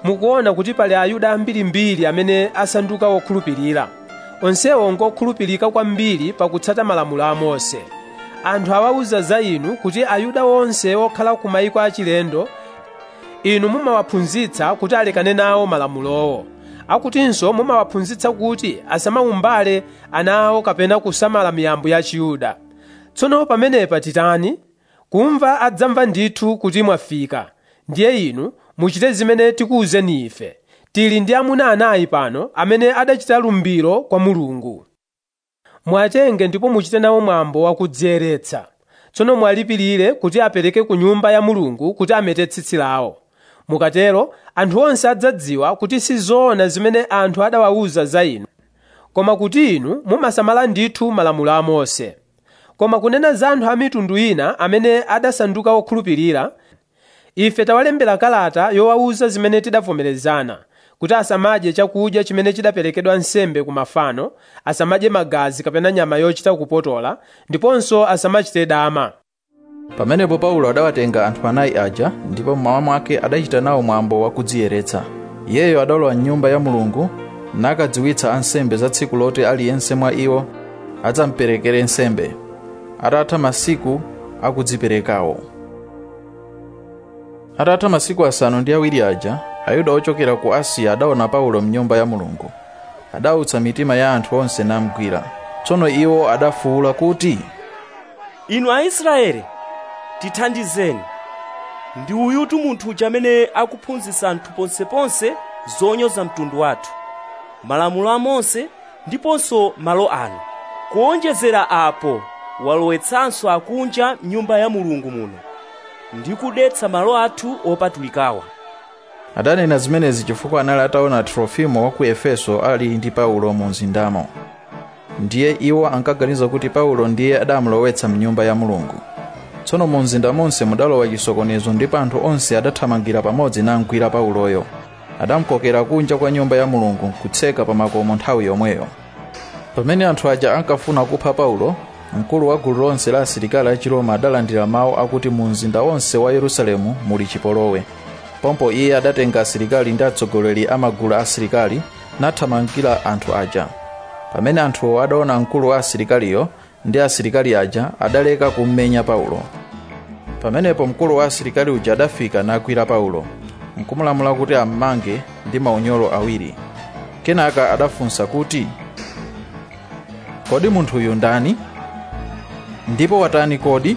mukuona kuti pali Ayuda ambirimbiri amene asanduka okhulupirira, onsewo ngokhulupirika kwambiri pakutsata malamulo a Mose. Anthu awauza za inu kuti Ayuda onse okhala ku mayiko achilendo inu mumawaphunzitsa kuti alekane nawo malamulowo, akutinso mumawaphunzitsa kuti asamaumbale ana awo kapena kusamala miyambo ya Chiyuda. Tsono pamenepa titani? Kumva adzamva ndithu kuti mwafika. Ndiye inu muchite zimene tikuwuzeni ife. Tili ndi amuna anayi pano amene adachita lumbiro kwa Mulungu. Mwatenge ndipo muchite nawo mwambo wakudziyeretsa. Tsono mwalipirire kuti apereke ku nyumba ya Mulungu kuti amete tsitsi lawo. Mukatero anthu onse adzadziwa kuti sizoona zimene anthu adawauza za inu, koma kuti inu mumasamala ndithu malamulo a Mose. Koma kunena za anthu a mitundu ina amene adasanduka okhulupirira, ife tawalembera kalata yowauza zimene tidavomerezana, kuti asamadye chakudya chimene chidaperekedwa nsembe ku mafano, asamadye magazi kapena nyama yochita kupotola, ndiponso asamachite dama. Pamenepo Paulo adawatenga anthu anayi aja, ndipo mmawa mwake adachita nawo mwambo wakudziyeretsa. Iyeyo adalowa m'nyumba ya Mulungu nakadziwitsa ansembe za tsiku loti aliyense mwa iwo adzamperekere nsembe, atatha masiku akudziperekawo. Atatha masiku asanu ndi awiri aja, Ayuda ochokera ku Asiya adaona Paulo m'nyumba ya Mulungu. Adautsa mitima ya anthu onse namgwira. Tsono iwo adafuwula kuti, inu Aisraeli, tithandizeni. Ndi uyutu munthu uja amene akuphunzitsa anthu ponseponse zonyoza mtundu wathu, malamulo a Mose ndiponso malo ano. Kuonjezera apo, walowetsanso akunja m'nyumba ya Mulungu muno ndi kudetsa malo athu opatulikawa. Adanena zimenezi chifukwa anali ataona Trofimo wa ku Efeso ali ndi Paulo mu mzindamo. Ndiye iwo ankaganiza kuti Paulo ndiye adamulowetsa m'nyumba ya Mulungu. Tsono mu mzinda monse mudalowa chisokonezo ndipo anthu onse adathamangira pamodzi namgwira Pauloyo. Adamukokera kunja kwa nyumba ya Mulungu kutseka pa makomo nthawi yomweyo. Pamene anthu aja ankafuna kupha Paulo, mkulu wa gulu lonse la asilikali a Chiroma adalandira mawu akuti mu mzinda wonse wa Yerusalemu muli chipolowe. Pompo iye adatenga asilikali ndi atsogoleri a magulu a asilikali nathamangira anthu aja. Pamene anthu adaona mkulu wa asilikaliyo ndi asilikali aja, adaleka kummenya Paulo. Pamenepo mkulu wa asilikali uja adafika nagwira Paulo, nkumulamula kuti ammange ndi maunyolo awiri. Kenaka adafunsa kuti, kodi munthu uyu ndani? Ndipo watani kodi?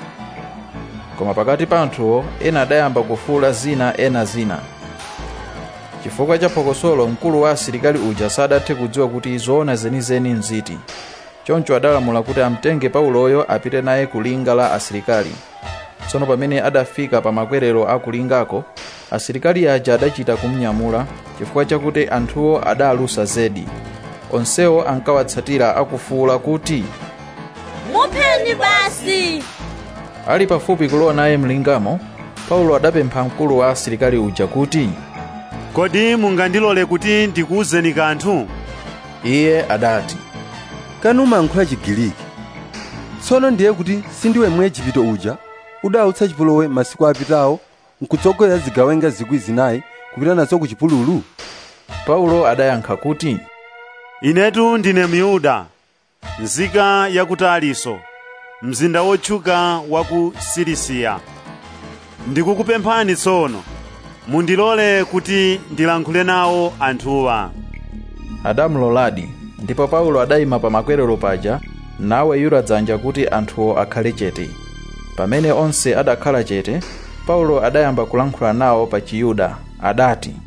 Koma pakati pa anthuwo ena adayamba kufuwula zina ena zina. Chifukwa cha phokosolo mkulu wa asilikali uja sadathe kudziwa kuti zoona zenizeni nziti. Choncho adalamula kuti amtenge Pauloyo apite naye ku linga la asilikali. Tsono pamene adafika pa makwerero a kulingako, asilikali aja adachita kumnyamula chifukwa chakuti anthuwo adalusa zedi. Onsewo ankawatsatira akufuwula kuti, mupheni basi! Ali pafupi kulowa naye mlingamo, Paulo adapempha mkulu wa asilikali uja kuti, kodi mungandilole kuti ndikuwuzeni kanthu? Iye adati, kanu umankhula Chigiriki. Tsono ndiye kuti sindiwe Mwejipito uja udautsa chipolowe masiku apitawo nkutsogolera zigawenga zikwi zinayi kupita nazo ku chipululu? Paulo adayankha kuti, inetu ndine Myuda, nzika ya ku Tariso, mzinda wotchuka wa ku Silisiya. Ndikukupemphani tsono mundilole kuti ndilankhule nawo anthuwa. Adamuloladi, ndipo Paulo adayima pa makwerero paja naweyula dzanja kuti anthuwo akhale chete. Pamene onse adakhala chete, Paulo adayamba kulankhula nawo pa Chiyuda, adati,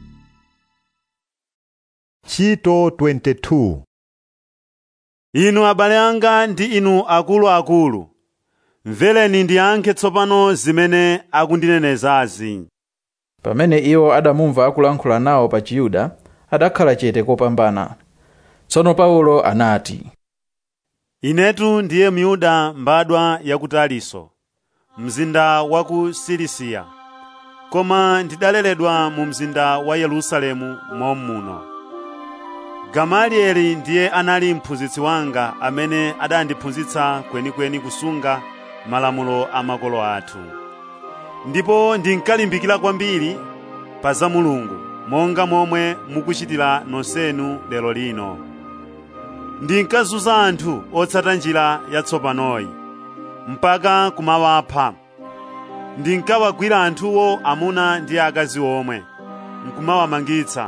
Chito twenty-two. Inu abale anga ndi inu akuluakulu, mvereni ndiyankhe tsopano zimene akundinenezazi. Pamene iwo adamumva akulankhula nawo pa Chiyuda, adakhala chete kopambana. Tsono Paulo anati, inetu ndiye Myuda mbadwa ya ku Tariso, mzinda wa ku Silisiya, koma ndidaleredwa mu mzinda wa Yerusalemu mommuno. Gamalieli ndiye anali mphunzitsi wanga amene adandiphunzitsa kwenikweni kusunga malamulo a makolo athu. Ndipo ndinkalimbikira kwambiri pa za Mulungu, monga momwe mukuchitira nonsenu lero lino. Ndinkazunza anthu otsata njira yatsopanoyi, mpaka kumawapha. Ndinkawagwira anthuwo amuna ndi akazi omwe, nkumawamangitsa.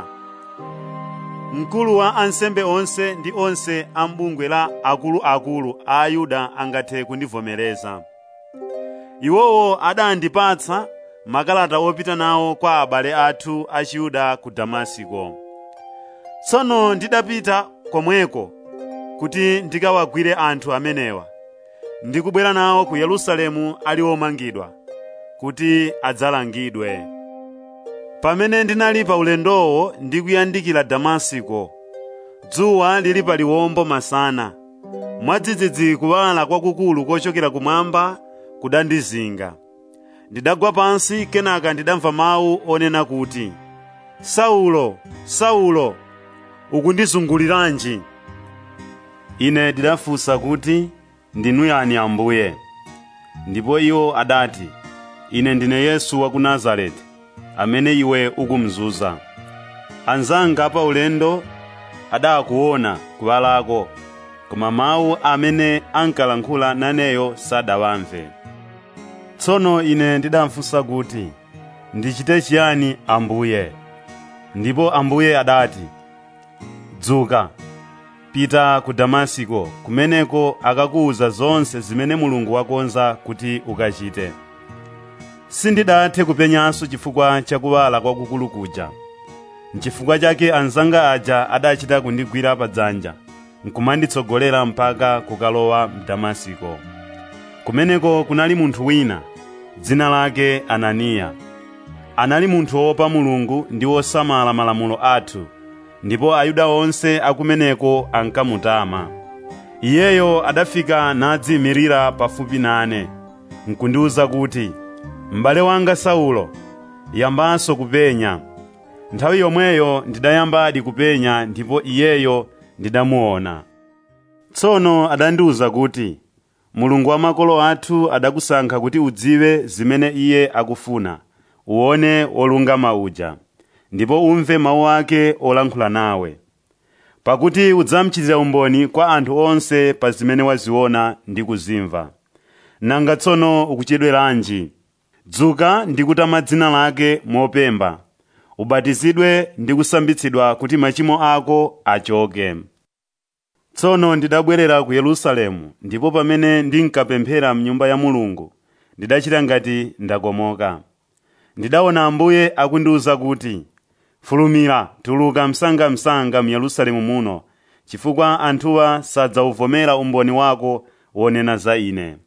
Mkulu wa ansembe onse ndi onse a m'bungwe la akuluakulu a Ayuda angathe kundivomereza. Iwowo adandipatsa makalata opita nawo kwa abale athu a Chiyuda ku Damasiko. Tsono ndidapita komweko kuti ndikawagwire anthu amenewa, ndikubwera nawo ku Yerusalemu ali omangidwa, kuti adzalangidwe. Pamene ndinali pa ulendowo ndikuyandikira Damasiko, dzuwa lili pa liwombo masana, mwadzidzidzi kuwala kwakukulu kochokera kumwamba kudandizinga. Ndidagwa pansi, kenaka ndidamva mawu onena kuti, Saulo, Saulo, ukundizunguliranji? Ine ndidafunsa kuti, ndinu yani Ambuye? Ndipo iwo adati, ine ndine Yesu wa ku Nazareti, amene iwe ukumzuza. Anzanga pa ulendo adakuona kuwalako, koma mawu amene ankalankhula naneyo sadawamve. Tsono ine ndidamfunsa kuti, ndichite chiyani Ambuye? Ndipo Ambuye adati, dzuka, pita ku Damasiko, kumeneko akakuwuza zonse zimene Mulungu wakonza kuti ukachite. Sindidathe kupenyanso chifukwa chakuwala kwakukulu kuja. N'chifukwa chake anzanga aja adachita kundigwira padzanja, nkumanditsogolera mpaka kukalowa m'Damasiko. Kumeneko kunali munthu wina, dzina lake Ananiya. Anali munthu wopa Mulungu ndi wosamala malamulo athu, ndipo Ayuda onse akumeneko ankamutama. Iyeyo adafika nadziyimirira pafupi nane, nkundiwuza kuti, m'bale wanga Saulo, yambanso kupenya. Nthawi yomweyo ndidayambadi kupenya, ndipo iyeyo ndidamuona. Tsono adandiwuza kuti, Mulungu wa makolo athu adakusankha kuti udziwe zimene iye akufuna, uone wolungama uja, ndipo umve mawu ake olankhula nawe, pakuti udzamuchitira umboni kwa anthu onse pa zimene waziona ndi kuzimva. Nanga tsono ukuchedweranji? Dzuka ndi kutama dzina lake mopemba, ubatizidwe ndi kusambitsidwa kuti machimo ako achoke. Tsono ndidabwerera ku Yerusalemu, ndipo pamene ndinkapemphera m'nyumba ya Mulungu, ndidachita ngati ndakomoka. Ndidaona Ambuye akundiwuza kuti, fulumira, tuluka msangamsanga mu Yerusalemu muno, chifukwa anthuwa sadzawuvomera umboni wako wonena za ine.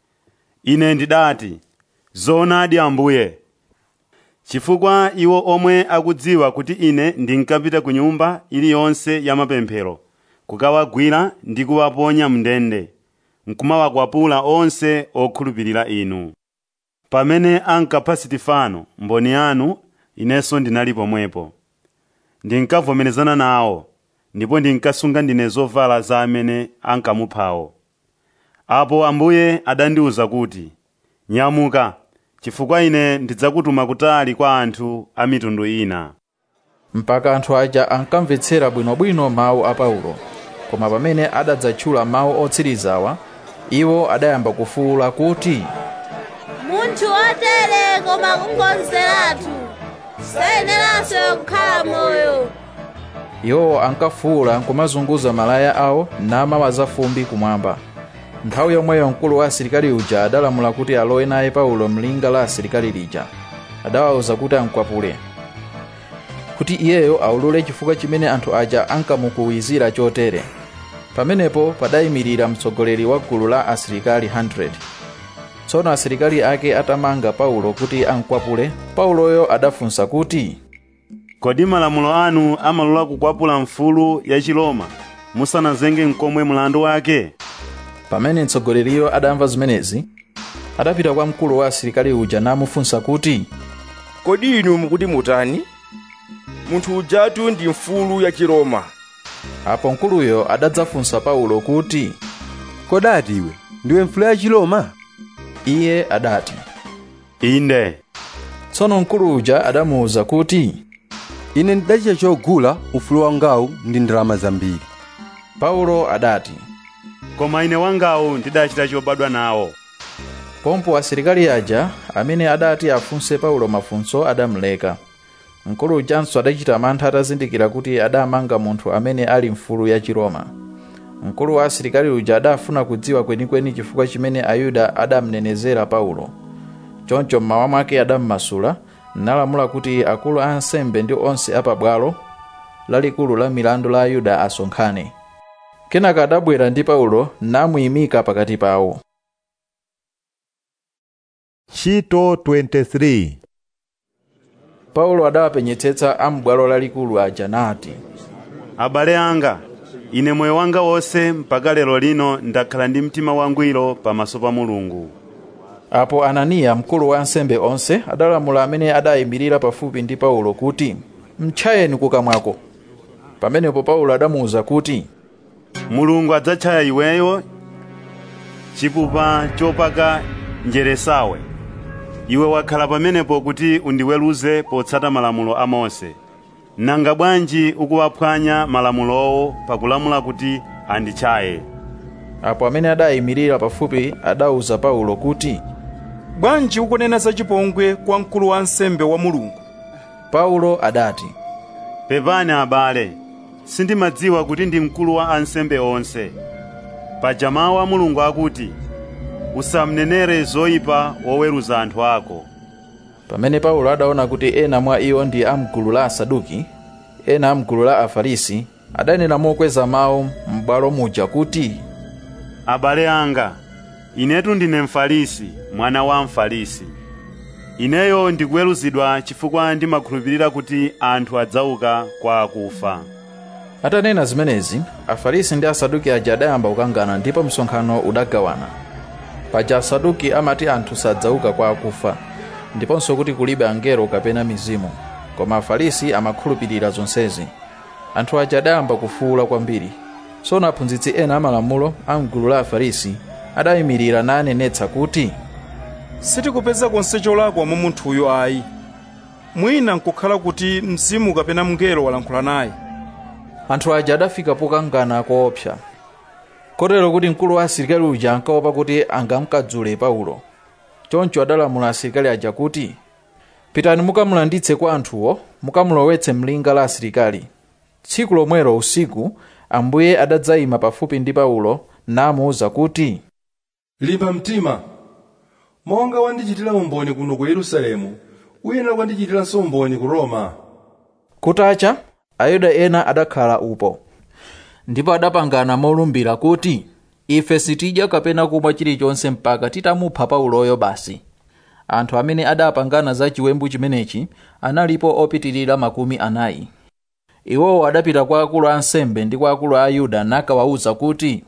Ine ndidati, zoonadi Ambuye, chifukwa iwo omwe akudziwa kuti ine ndinkapita ku nyumba iliyonse ya mapemphero, kukawagwira ndi kuwaponya mndende, nkumawakwapula onse okhulupirira inu. Pamene ankapha Sitifano, mboni yanu, inenso ndinali pomwepo. Ndinkavomerezana nawo, ndipo ndinkasunga ndine zovala za amene ankamuphawo. Apo Ambuye adandiwuza kuti, nyamuka, chifukwa ine ndidzakutuma kutali kwa anthu a mitundu ina. Mpaka anthu aja ankamvetsera bwinobwino mawu a Paulo, koma pamene adadzatchula mawu otsirizawa, iwo adayamba kufuwula kuti, munthu wotere koma kungonzeratu, sayeneranso kukhala moyo. Iwo ankafuwula nkumazunguza malaya awo namawaza fumbi kumwamba. Nthawi yomweyo mkulu wa asilikali uja adalamula kuti alowe naye Paulo mlinga la asilikali lija. Adawawuza kuti amkwapule, kuti iyeyo aulule chifukwa chimene anthu aja ankamukuwizira chotere. Pamenepo padayimirira mtsogoleri wa gulu la asilikali hundred. Tsono asilikali ake atamanga Paulo kuti amkwapule, Pauloyo adafunsa kuti, kodi malamulo anu amalola kukwapula mfulu ya Chiloma musanazenge nkomwe mlandu wake? Pamene mtsogoleriyo adamva zimenezi, adapita kwa mkulu wa asilikali uja namufunsa kuti, kodi inu mukuti mutani? Munthu ujatu ndi mfulu ya Chiloma. Apo mkuluyo adadzafunsa Paulo kuti, kodati iwe ndiwe mfulu ya Chiloma? Iye adati, inde. Tsono mkulu uja adamuwuza kuti, ine ndidachita chogula ufulu wangawu ndi ndalama zambiri. Paulo adati, koma ine wangawu ndidachita chobadwa nawo. Pompo asilikali aja amene adati afunse Paulo mafunso adamuleka. Mkulu ujanso adachita mantha atazindikira kuti adamanga munthu amene ali mfulu ya Chiroma. Mkulu wa asilikali uja adafuna kudziwa kwenikweni chifukwa chimene Ayuda adamnenezera Paulo. Choncho mmawa mwake adammasula nalamula kuti akulu a ansembe ndi onse apabwalo lalikulu la milandu la Ayuda asonkhane. Kenaka adabwera ndi Paulo namuyimika pakati pawo. Ntchito twenty-three. Paulo adawapenyetsetsa am'bwalo lalikulu aja nati, abale anga, ine moyo wanga wonse mpaka lero lino ndakhala ndi mtima wangwiro pamaso pa Mulungu. Apo Ananiya mkulu wa ansembe onse adalamula amene adayimirira pafupi ndi Paulo kuti, mtchayeni kukamwako. Pamenepo Paulo adamuwuza kuti, Mulungu adzatchaya iweyo chipupa chopaka njeresawe. Iwe wakhala pamenepo kuti undiweruze potsata malamulo a Mose. Nanga bwanji ukuwaphwanya malamulowo pakulamula kuti anditchaye? Apo amene adayimirira pafupi adawuza Paulo kuti, bwanji ukunena za chipongwe kwa mkulu wa ansembe wa Mulungu? Paulo adati, pepani abale, sindimadziwa kuti ndi mkulu wa ansembe onse. Paja mawu a Mulungu akuti, usamnenere zoyipa woweruza anthu ako. Pamene Paulo adaona kuti ena mwa iwo ndi amgulu la Asaduki, ena amgulu la Afarisi, adanena mokweza mawu m'bwalo muja kuti, abale anga, inetu ndine Mfarisi, mwana wa Mfarisi. Ineyo ndikuweruzidwa chifukwa ndimakhulupirira kuti anthu adzauka kwa akufa. Atanena zimenezi, Afarisi ndi Asaduki aja adayamba kukangana ndipo msonkhano udagawana. Paja Asaduki amati anthu sadzauka kwa akufa, ndiponso kuti kulibe angelo kapena mizimu, koma Afarisi amakhulupirira zonsezi. Anthu aja adayamba kufuwula kwambiri. Tsono aphunzitsi ena amalamulo amgulu la Afarisi adayimirira nanenetsa kuti, sitikupeza konse cholakwa mwa munthuyo ayi. Mwina nkukhala kuti mzimu kapena mngelo walankhula naye. Anthu aja adafika pokangana koopsa, kotero kuti mkulu wa asilikali uja ankaopa kuti angamkadzule Paulo. Choncho adalamula asilikali aja kuti, pitani mukamulanditse kwa anthuwo, mukamulowetse mlinga la asilikali. Tsiku lomwelo usiku, Ambuye adadzayima pafupi ndi Paulo namuwuza kuti, limba mtima. Monga wandichitira umboni kuno ku Yerusalemu, uyenera kwandichitiranso umboni ku Roma. Kutacha, Ayuda ena adakhala upo, ndipo adapangana molumbira kuti, ife sitidya kapena kumwa chilichonse mpaka titamupha Pauloyo basi. Anthu amene adapangana za chiwembu chimenechi analipo opitirira makumi anayi. Iwowo adapita kwa akulu a ansembe ndi kwa akulu a Ayuda nakawawuza kuti,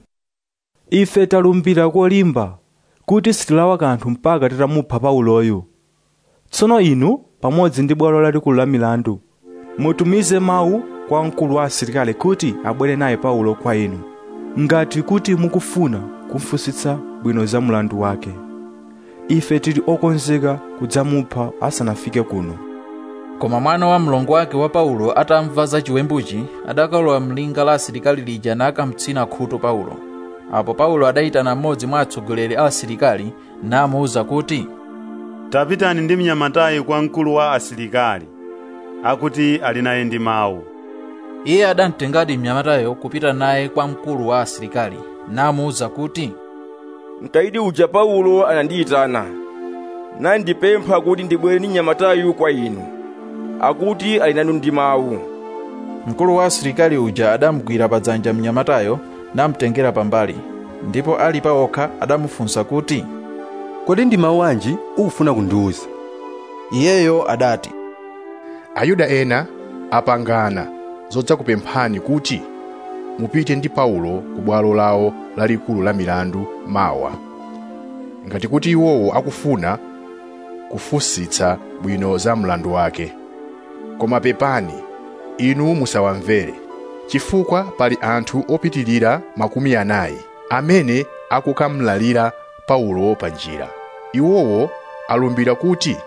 ife talumbira kolimba kuti sitilawa kanthu mpaka titamupha Pauloyo. Tsono inu pamodzi ndi bwalo lalikulu la milandu mutumize mawu kwa mkulu wa asilikali kuti abwere naye Paulo kwa inu, ngati kuti mukufuna kumfunsitsa bwino za mlandu wake. Ife tili okonzeka kudzamupha asanafike kuno. Koma mwana wa mlongo wake wa Paulo atamva za chiwembuchi, adakalowa mlinga la asilikali lija nakamtsina khutu Paulo. Apo Paulo adayitana mmodzi mwa atsogoleri a asilikali namuwuza kuti, tapitani ndi mnyamatayi kwa mkulu wa asilikali, akuti ali naye ndi mawu. Iye adamtengadi mnyamatayo kupita naye kwa mkulu wa asilikali namuwuza kuti, mkaidi uja Paulo anandiyitana nandipempha kuti ndibwere ndi mnyamatayu kwa inu, akuti ali nanu ndi mawu. Mkulu wa asilikali uja adamugwira padzanja mnyamatayo namtengera pambali, ndipo ali pa okha adamufunsa kuti, kodi ndi mawu anji ukufuna kundiwuza? Iyeyo adati, Ayuda ena apangana zodzakupemphani kuti mupite ndi Paulo ku bwalo lawo lalikulu la milandu mawa, ngati kuti iwowo akufuna kufunsitsa bwino za mlandu wake. Koma pepani, inu musawamvere, chifukwa pali anthu opitirira makumi anayi amene akukamlalira Paulo pa njira. Iwowo alumbira kuti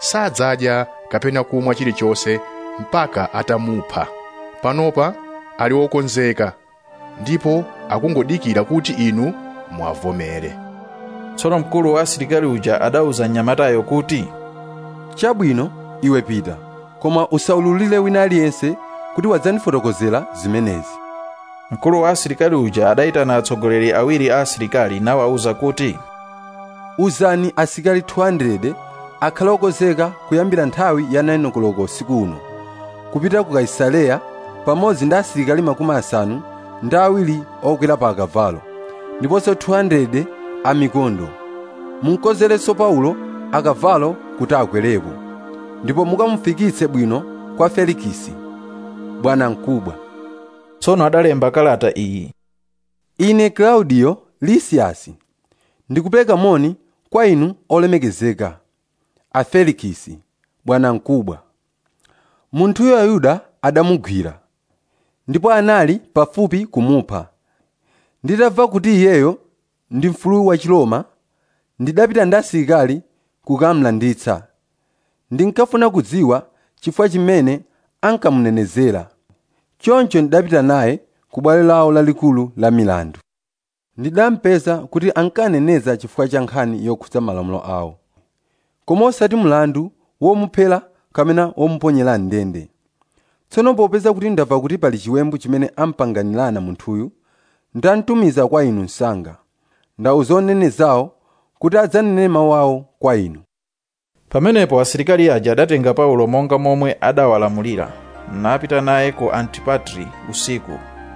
sadzadya kapena kumwa chilichonse mpaka atamupha. Panopa ali wokonzeka ndipo akungodikira kuti inu muavomere. Tsono mkulu wa asilikali uja adauza mnyamatayo kuti, chabwino iwe pita, koma usaululire wina aliyense kuti wadzandifotokozera zimenezi. Mkulu wa asilikali uja adayitana atsogoleri awiri a asilikali nawawuza kuti, uzani asilikali two hundred akhale okonzeka kuyambira nthawi ya nine koloko usiku uno kupita ku Kaisareya pamodzi ndi asilikali makumi asanu ndi awiri okwera pa akavalo ndiponso two hundred amikondo. Munkozerenso Paulo akavalo kuti akwerepo, ndipo mukamufikitse bwino kwa Felikisi bwanamkubwa. Tsono adalemba kalata iyi: Ine Claudio Lisias ndikupereka moni kwa inu olemekezeka a Felikisi bwanamkubwa. Munthuyo Ayuda adamugwira ndipo anali pafupi kumupha. Nditamva kuti iyeyo ndi mfulu wa Chiroma, ndidapita ndi asilikali kukamlanditsa. Ndinkafuna kudziwa chifukwa chimene ankamunenezera. Choncho ndidapita naye ku bwalo lawo lalikulu la milandu. Ndidampeza kuti ankaneneza chifukwa cha nkhani yokhudza malamulo awo, koma osati mlandu womuphera kapena womuponyera ndende. Tsono popeza kuti ndamva kuti pali chiwembu chimene ampanganirana munthuyu, ndamtumiza kwa inu msanga. Ndauza onenezawo kuti adzanene mawu awo kwa inu. Pamenepo asilikali aja adatenga Paulo monga momwe adawalamulira, napita naye ku Antipatri usiku.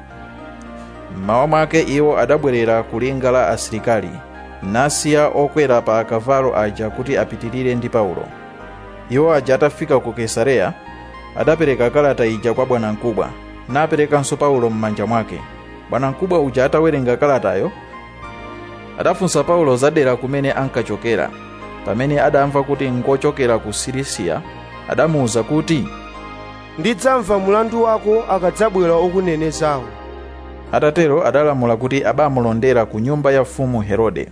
Mmawa mwake iwo adabwerera ku linga la asilikali, nasiya okwera pa akavalo aja kuti apitirire ndi Paulo. Iwo aja atafika ku Kaisareya, adapereka kalata ija kwa bwanamkubwa, naperekanso Paulo m'manja mwake. Bwanamkubwa uja atawerenga kalatayo, adafunsa Paulo zadera kumene ankachokera. Pamene adamva kuti ngochokera ku Silisia, adamuwuza kuti, ndidzamva mulandu wako akadzabwera okunenezawo. Atatero adalamula kuti abamulondera ku nyumba ya mfumu Herode.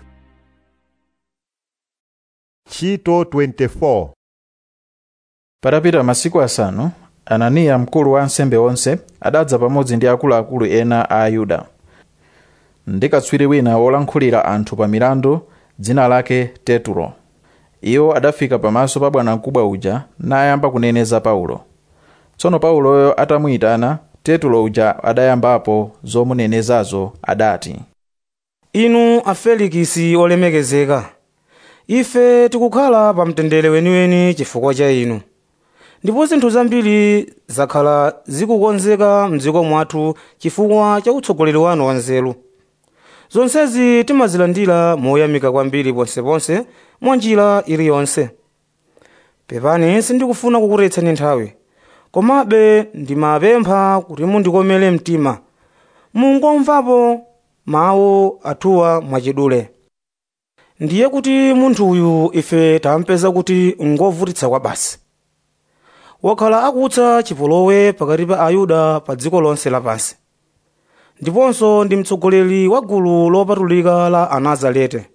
Ntchito twenty-four. Patapita masiku asanu, Ananiya mkulu wa ansembe onse adadza pamodzi ndi akuluakulu ena a Ayuda. Ndi katswiri wina wolankhulira anthu pa milandu dzina lake Tertulo. Iwo adafika pamaso pa bwanamkubwa uja nayamba kuneneza Paulo. Tsono Pauloyo atamuyitana, Tertulo uja adayambapo zomunenezazo adati, inu a Felikisi olemekezeka, ife tikukhala pa mtendere weniweni chifukwa cha inu. Ndipo zinthu zambiri zakhala zikukonzeka mdziko mwathu chifukwa cha utsogoleri wanu wanzeru. Zonsezi timazilandira moyamika kwambiri ponseponse mwa njira iliyonse. Pepani sindikufuna kukuretsani nthawi, komabe ndimapempha kuti mundikomere mtima, mungomvapo mawu athuwa mwachidule. Ndiye kuti munthu uyu ife tampeza kuti ngovutitsa kwa basi. Wakhala akutsa chipolowe pakati pa Ayuda pa dziko lonse lapansi. Ndiponso ndi mtsogoleri wa gulu lopatulika la Anazarete.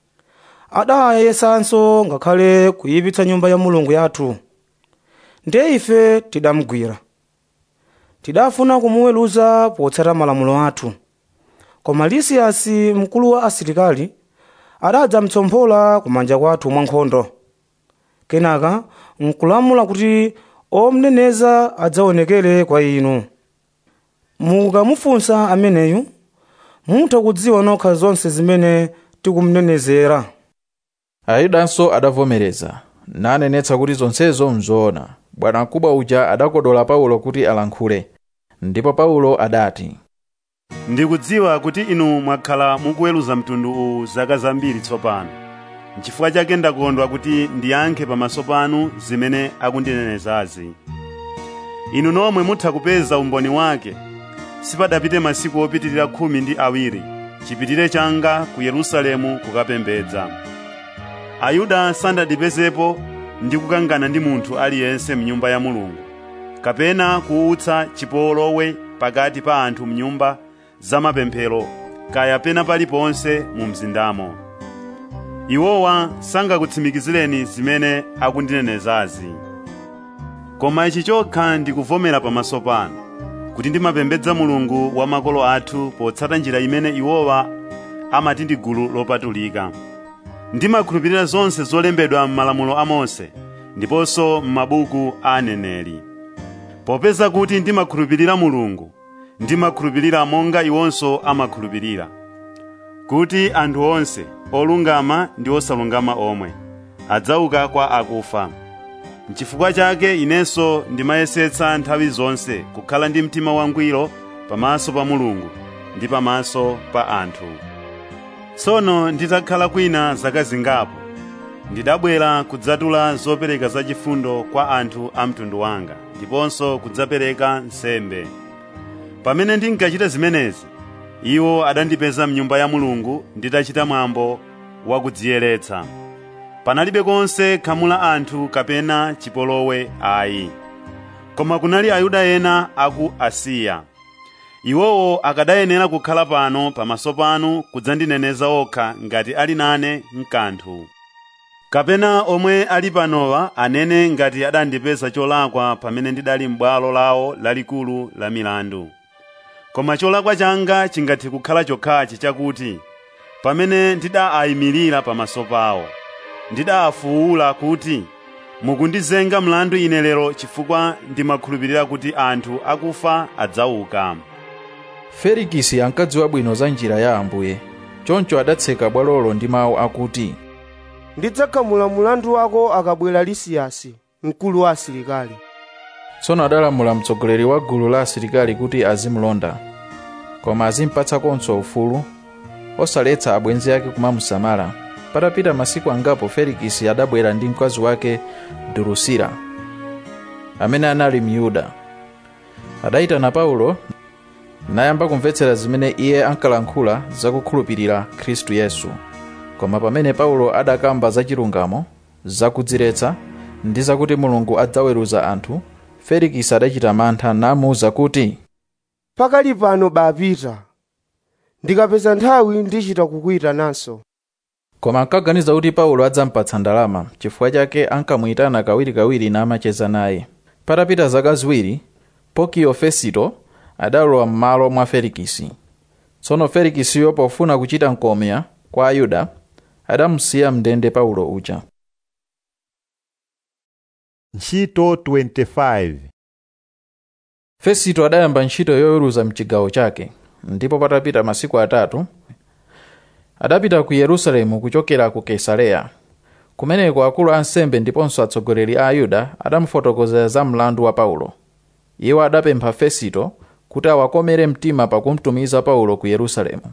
Adayesanso ngakhale kuyipitsa nyumba ya Mulungu yathu. Ndiye ife tidamugwira. Tidafuna kumuweruza potsata malamulo athu. Koma Lisiasi mkulu wa asilikali adadza mtsompola kumanja kwathu mwa nkhondo. Kenaka nkulamula kuti omneneza adzaonekere kwa inu. Mukamufunsa ameneyu, mutha kudziwa nokha zonse zimene tikumnenezera. Ayudanso adavomereza, nanenetsa kuti zonsezo nzoona. Bwanamkubwa uja adakodola Paulo kuti alankhule. Ndipo Paulo adati, ndikudziwa kuti inu mwakhala mukuweruza mtundu uwu zaka zambiri tsopano. N'chifukwa chake ndakondwa kuti ndiyankhe pamaso panu zimene akundinenezazi. Inu nomwe mutha kupeza umboni wake. Sipadapite masiku opitirira khumi ndi awiri chipitire changa ku Yerusalemu kukapembedza. Ayuda sandadipezepo ndi kukangana ndi munthu aliyense mnyumba ya Mulungu, kapena kuutsa chipolowe pakati pa anthu mnyumba za mapemphero kaya pena paliponse mu mzindamo. iwowa sangakutsimikizireni zimene akundinenezazi. Koma ichi chokha ndikuvomera pamaso panu, kuti ndimapembedza Mulungu wa makolo athu potsata njira imene iwowa amati ndi gulu lopatulika. Ndimakhulupirira zonse zolembedwa m'malamulo a Mose ndiponso m'mabuku a aneneri. Popeza kuti ndimakhulupirira Mulungu, ndimakhulupirira monga iwonso amakhulupirira, kuti anthu onse olungama ndi osalungama omwe adzauka kwa akufa. N'chifukwa chake inenso ndimayesetsa nthawi zonse kukhala ndi mtima wangwiro pamaso pa Mulungu ndi pamaso pa anthu. Tsono nditakhala kwina zaka zingapo, ndidabwera kudzatula zopereka zachifundo kwa anthu a mtundu wanga ndiponso kudzapereka nsembe. Pamene ndinkachita zimenezi, iwo adandipeza m'nyumba ya Mulungu nditachita mwambo wa kudziyeretsa. Panalibe konse khamu la anthu kapena chipolowe ayi. Koma kunali Ayuda ena aku Asiya. Iwowo akadayenera kukhala pano pamaso panu kudzandineneza okha ngati ali nane mkanthu. Kapena omwe ali panowa anene ngati adandipeza cholakwa pamene ndidali m'bwalo lawo lalikulu la milandu. Koma cholakwa changa chingathe kukhala chokhachi chakuti pamene ndidaayimirira pamaso pawo, ndidaafuwula kuti mukundizenga mlandu ine lero chifukwa ndimakhulupirira kuti anthu akufa adzauka. Felikisi ankadziwa bwino za njira ya Ambuye, choncho adatseka bwalolo ndi mawu akuti, ndidzakhamula mulandu wako akabwera Lisiyasi, mkulu wa asilikali. Tsono adalamula mtsogoleri wa gulu la asilikali kuti azimulonda, koma azimpatsakonso ufulu, osaletsa abwenzi ake kumamusamala. Patapita masiku angapo Felikisi adabwera ndi mkazi wake Durusira, amene anali Myuda. Adayitana Paulo nayamba kumvetsera zimene iye ankalankhula zakukhulupirira Khristu Yesu. Koma pamene Paulo adakamba za chilungamo, zakudziretsa ndi zakuti Mulungu adzaweruza anthu, Felikisi adachita mantha namuwuza kuti, pakali pano bapita, ndikapeza nthawi ndichita kukuyitananso. Koma ankaganiza kuti Paulo adzampatsa ndalama, chifukwa chake ankamuyitana kawirikawiri namacheza naye. Patapita zaka ziwiri, Porkio Fesito adalowa m'malo mwa Felikisi. Tsono Felikisiyo pofuna kuchita nkomera kwa Ayuda, adamusiya mndende Paulo uja. Ntchito twenty-five. Fesito adayamba ntchito yoweruza mchigawo chake, ndipo patapita masiku atatu adapita ku Yerusalemu kuchokera ku Kaisareya. Kumeneko akulu ansembe ndiponso atsogoleri a Ayuda adamufotokozera za mlandu wa Paulo. Iwo adapempha Fesito kuti awakomere mtima pakumtumiza Paulo ku Yerusalemu.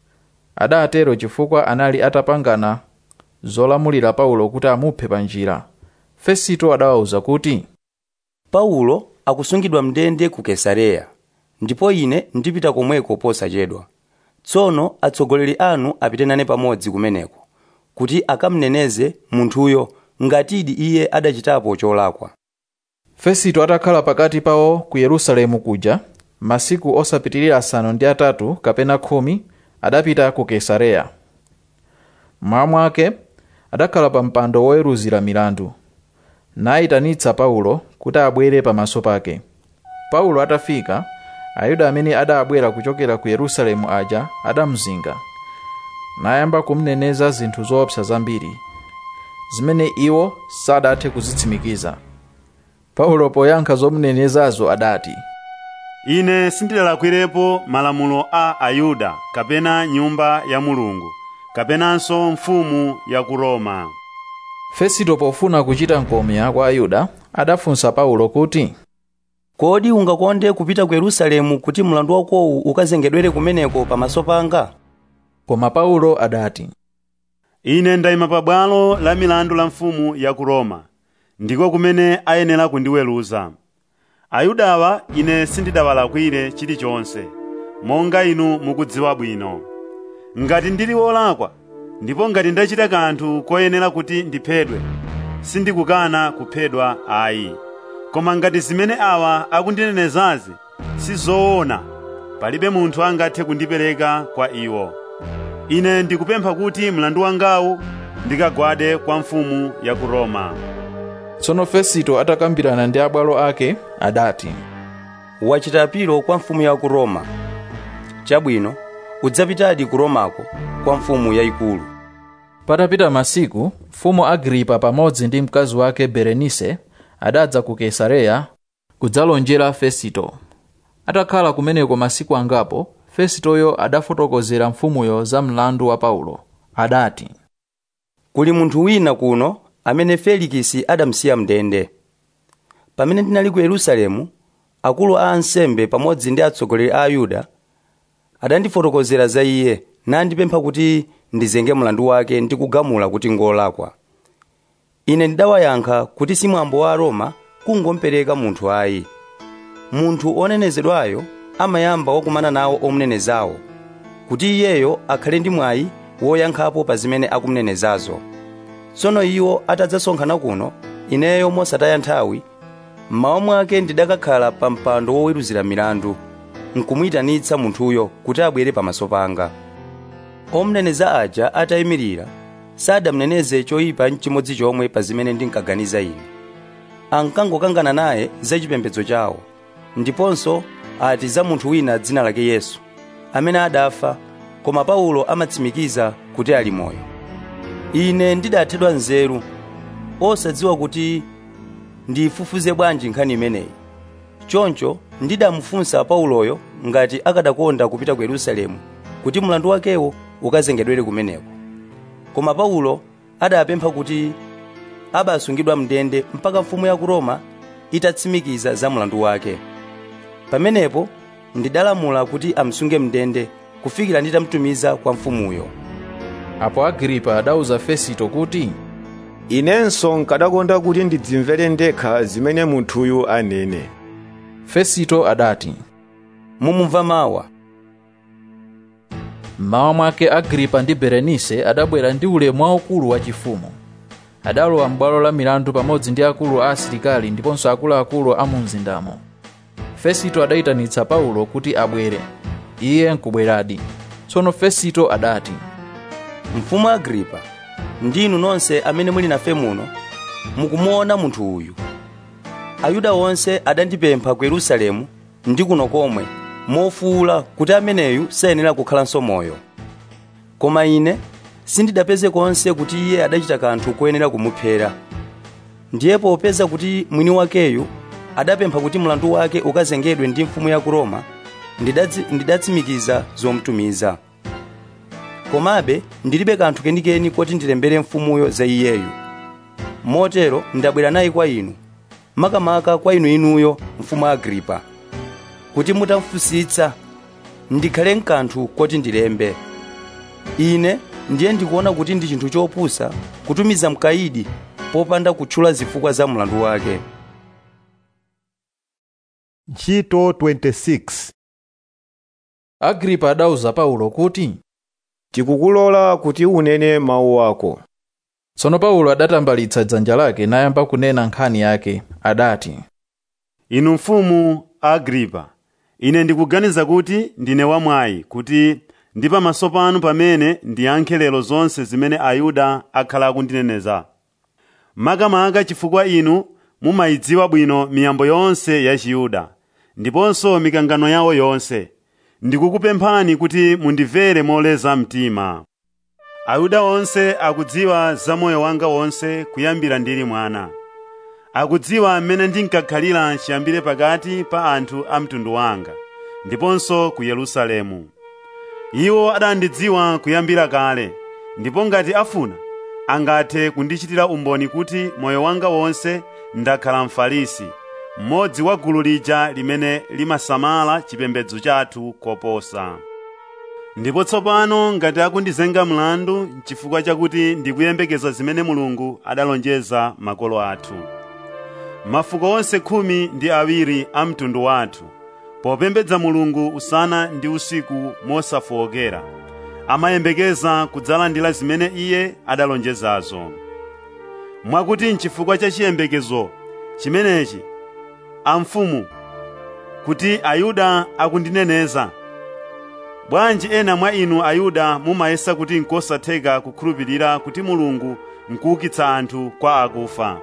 Adatero chifukwa anali atapangana zolamulira Paulo kuti amuphe pa njira. Fesito adawauza kuti, Paulo akusungidwa mndende ku Kaisareya, ndipo ine ndipita komweko posachedwa. Tsono atsogoleri anu apite nane pamodzi kumeneko, kuti akamneneze munthuyo ngatidi iye adachitapo cholakwa. Fesito atakhala pakati pawo ku Yerusalemu kuja, masiku osapitirira asanu ndi atatu kapena khumi, adapita ku Kaisareya. Mmawa mwake adakhala pa mpando woweruzira milandu, nayitanitsa Paulo kuti abwere pamaso pake. Paulo atafika, Ayuda amene adabwera kuchokera ku Yerusalemu aja adamuzinga, nayamba kumneneza zinthu zoopsa zambiri, zimene iwo sadathe kuzitsimikiza. Paulo poyankha zomunenezazo adati, ine sindidalakwirepo malamulo a Ayuda kapena nyumba ya Mulungu kapenanso mfumu ya ku Roma. Fesito pofuna kuchita nkomera kwa Ayuda adafunsa Paulo kuti, kodi ungakonde kupita ku Yerusalemu kuti mlandu wakowu ukazengedwere kumeneko pamaso panga? Koma Paulo adati, ine ndayima pabwalo la milandu la mfumu ya ku Roma, ndiko kumene ayenera kundiweruza. Ayudawa ine sindidawalakwire chilichonse, monga inu mukudziwa bwino. Ngati ndili wolakwa, ndipo ngati ndachita kanthu koyenera kuti ndiphedwe, sindikukana kuphedwa ayi. Koma ngati zimene awa akundinenezazi si zoona, palibe munthu angathe kundipereka kwa iwo. Ine ndikupempha kuti mlandu wangawu ndikagwade kwa mfumu ya ku Roma. Tsono Fesito atakambirana ndi abwalo ake adati, wachita apilo kwa mfumu ya ku Roma. Chabwino, udzapitadi ku Romako kwa mfumu yayikulu. Patapita masiku, mfumu Agripa pamodzi ndi mkazi wake Berenice adadza ku Kaisareya kudzalonjera Fesito. Atakhala kumeneko masiku angapo, Fesitoyo adafotokozera mfumuyo za mlandu wa Paulo. Adati, kuli munthu wina kuno amene Felikisi adamsiya mndende. Pamene ndinali ku Yerusalemu, akulu a ansembe pamodzi ndi atsogoleri a Ayuda adandifotokozera za iye nandipempha kuti ndizenge mlandu wake ndi kugamula kuti ngolakwa. Ine ndidawayankha kuti si mwambo wa Roma kungompereka munthu ayi. Munthu onenezedwayo amayamba wakumana nawo omunenezawo, kuti iyeyo akhale ndi mwayi woyankhapo pa zimene akumunenezazo. Tsono iwo atadzasonkhana kuno, ineyo mosataya nthawi, mmawa mwake ndidakakhala pa mpando woweruzira milandu, nkumuyitanitsa munthuyo kuti abwere pamaso panga. Omuneneza aja atayimirira, sadamuneneze choyipa n'chimodzi chomwe pa zimene ndinkaganiza ine. Ankangokangana naye za chipembedzo chawo, ndiponso ati za munthu wina dzina lake Yesu, amene adafa, koma Paulo amatsimikiza kuti ali moyo. Ine ndidathedwa nzeru, osadziwa kuti ndifufuze bwanji nkhani imeneyi. Choncho ndidamufunsa Pauloyo ngati akadakonda kupita ku Yerusalemu kuti mlandu wakewo ukazengedwere kumeneko. Koma Paulo adapempha kuti abasungidwa mndende mpaka mfumu ya ku Roma itatsimikiza za mlandu wake. Pamenepo ndidalamula kuti amsunge mndende kufikira nditamtumiza kwa mfumuyo. Apo Agripa adauza Fesito kuti, inenso nkadakonda kuti ndidzimvere ndekha zimene munthuyu anene. Fesito adati, mumumva mawa. Mmawa mwake Agripa ndi Berenice adabwera ndi ulemu waukulu wa chifumu. Adalowa m'bwalo la milandu pamodzi ndi akulu a asilikali ndiponso akuluakulu a mu mzindamo. Fesito adayitanitsa Paulo kuti abwere. Iye nkubweradi. Tsono Fesito adati, mfumu Agripa, ndinu nonse amene muli nafe muno mukumuona munthu uyu. Ayuda onse adandipempha ku Yerusalemu ndi kuno komwe mofuula kuti ameneyu sayenera kukhalanso moyo. Koma ine sindidapeze konse kuti iye adachita kanthu koyenera kumuphera. Ndiye popeza kuti mwini wakeyu adapempha kuti mlandu wake ukazengedwe ndi mfumu ya ku Roma, ndidatsimikiza zomtumiza. Komabe ndilibe kanthu kenikeni kuti ndilembere mfumuyo za iyeyu. Motero ndabwera naye kwa inu, makamaka kwa inu inuyo mfumu Agripa, kuti mutamfusitsa ndikhale nkanthu kuti ndilembe. Ine ndiye ndikuona kuti ndi chinthu chopusa kutumiza mkaidi popanda kutchula zifukwa za mlandu wake. Ntchito twenty-six. Agripa adauza Paulo kuti, tikukulola kuti unene mawu ako. Tsono Paulo adatambalitsa dzanja lake nayamba kunena nkhani yake. Adati, inu mfumu Agripa, ine ndikuganiza kuti ndine wamwayi kuti ndi pamaso panu pamene ndiyankhe lero zonse zimene Ayuda akhala akundineneza. Makamaka chifukwa inu mumayidziwa bwino miyambo yonse ya Chiyuda ndiponso mikangano yawo yonse. Ndikukupemphani kuti mundimvere moleza mtima. Ayuda onse akudziwa za moyo wanga wonse kuyambira ndili mwana. Akudziwa mmene ndinkakhalira chiyambire pakati pa anthu a mtundu wanga ndiponso ku Yerusalemu. Iwo adandidziwa kuyambira kale, ndipo ngati afuna angathe kundichitira umboni kuti moyo wanga wonse ndakhala Mfarisi, mmodzi wa gulu lija limene limasamala chipembedzo chathu koposa. Ndipo tsopano ngati akundizenga mlandu chifukwa chakuti ndikuyembekeza zimene Mulungu adalonjeza makolo athu. Mafuko onse khumi ndi awiri a mtundu wathu, popembedza Mulungu usana ndi usiku mosafowokera, amayembekeza kudzalandira zimene Iye adalonjezazo. Mwakuti nchifukwa cha chiyembekezo chimenechi, amfumu, kuti Ayuda akundineneza, Bwanji ena mwa inu Ayuda mumayesa kuti nkosatheka kukhulupirira kuti Mulungu nkuukitsa anthu kwa akufa.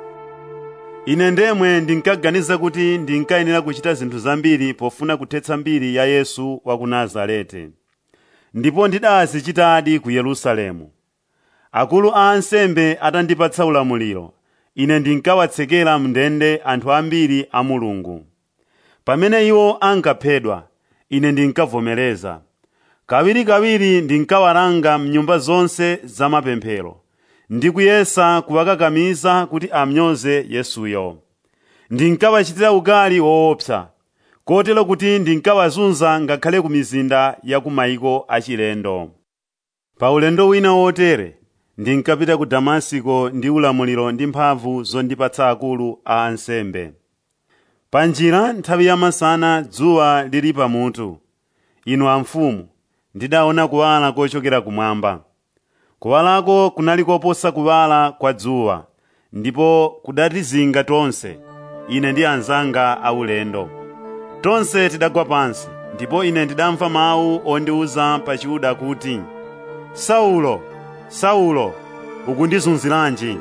Ine ndemwe ndinkaganiza kuti ndinkayenera kuchita zinthu zambiri pofuna kuthetsa mbiri ya Yesu wa ku Nazareti. Ndipo ndidazichitadi ku Yerusalemu. Akulu a ansembe atandipatsa ulamuliro, ine ndinkawatsekera mndende anthu ambiri a Mulungu. Pamene iwo ankaphedwa, ine ndinkavomereza. Kawirikawiri ndinkawalanga mnyumba zonse za mapemphero, ndikuyesa kuwakakamiza kuti amnyoze Yesuyo. Ndinkawachitira ukali woopsa, kotero kuti ndinkawazunza ngakhale ku mizinda ya ku mayiko achilendo. Pa ulendo wina wotere, ndinkapita ku Damasiko ndi ulamuliro ndi mphamvu zondipatsa akulu a ansembe. Pa njira nthawi ya masana dzuwa lili pamutu, inu amfumu, ndidaona kuwala kochokera kumwamba. Kuwalako kunali koposa kuwala kwa dzuwa, ndipo kudatizinga tonse, ine ndi anzanga aulendo. Tonse tidagwa pansi, ndipo ine ndidamva mawu ondiuza pa chiyuda kuti, Saulo, Saulo, ukundizunziranji?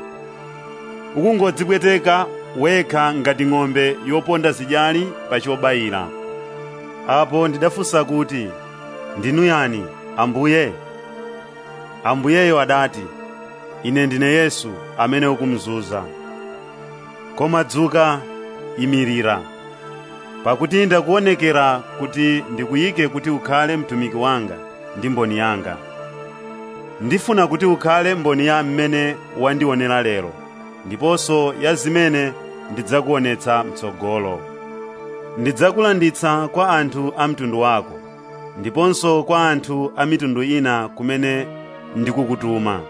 Ukungodzipweteka wekha ngati ng'ombe yoponda zidyali pa chobayira. Apo ndidafunsa kuti, ndinu yani, Ambuye? Ambuyeyo adati, ine ndine Yesu amene ukumzunza. Koma dzuka, imirira, pakuti ndakuonekera kuti ndikuyike kuti ukhale mtumiki wanga ndi mboni yanga. Ndifuna kuti ukhale mboni ya mmene wandionera lero, ndiponso ya zimene ndidzakuonetsa mtsogolo. Ndidzakulanditsa kwa anthu a mtundu wako, ndiponso kwa anthu a mitundu ina kumene ndikukutuma.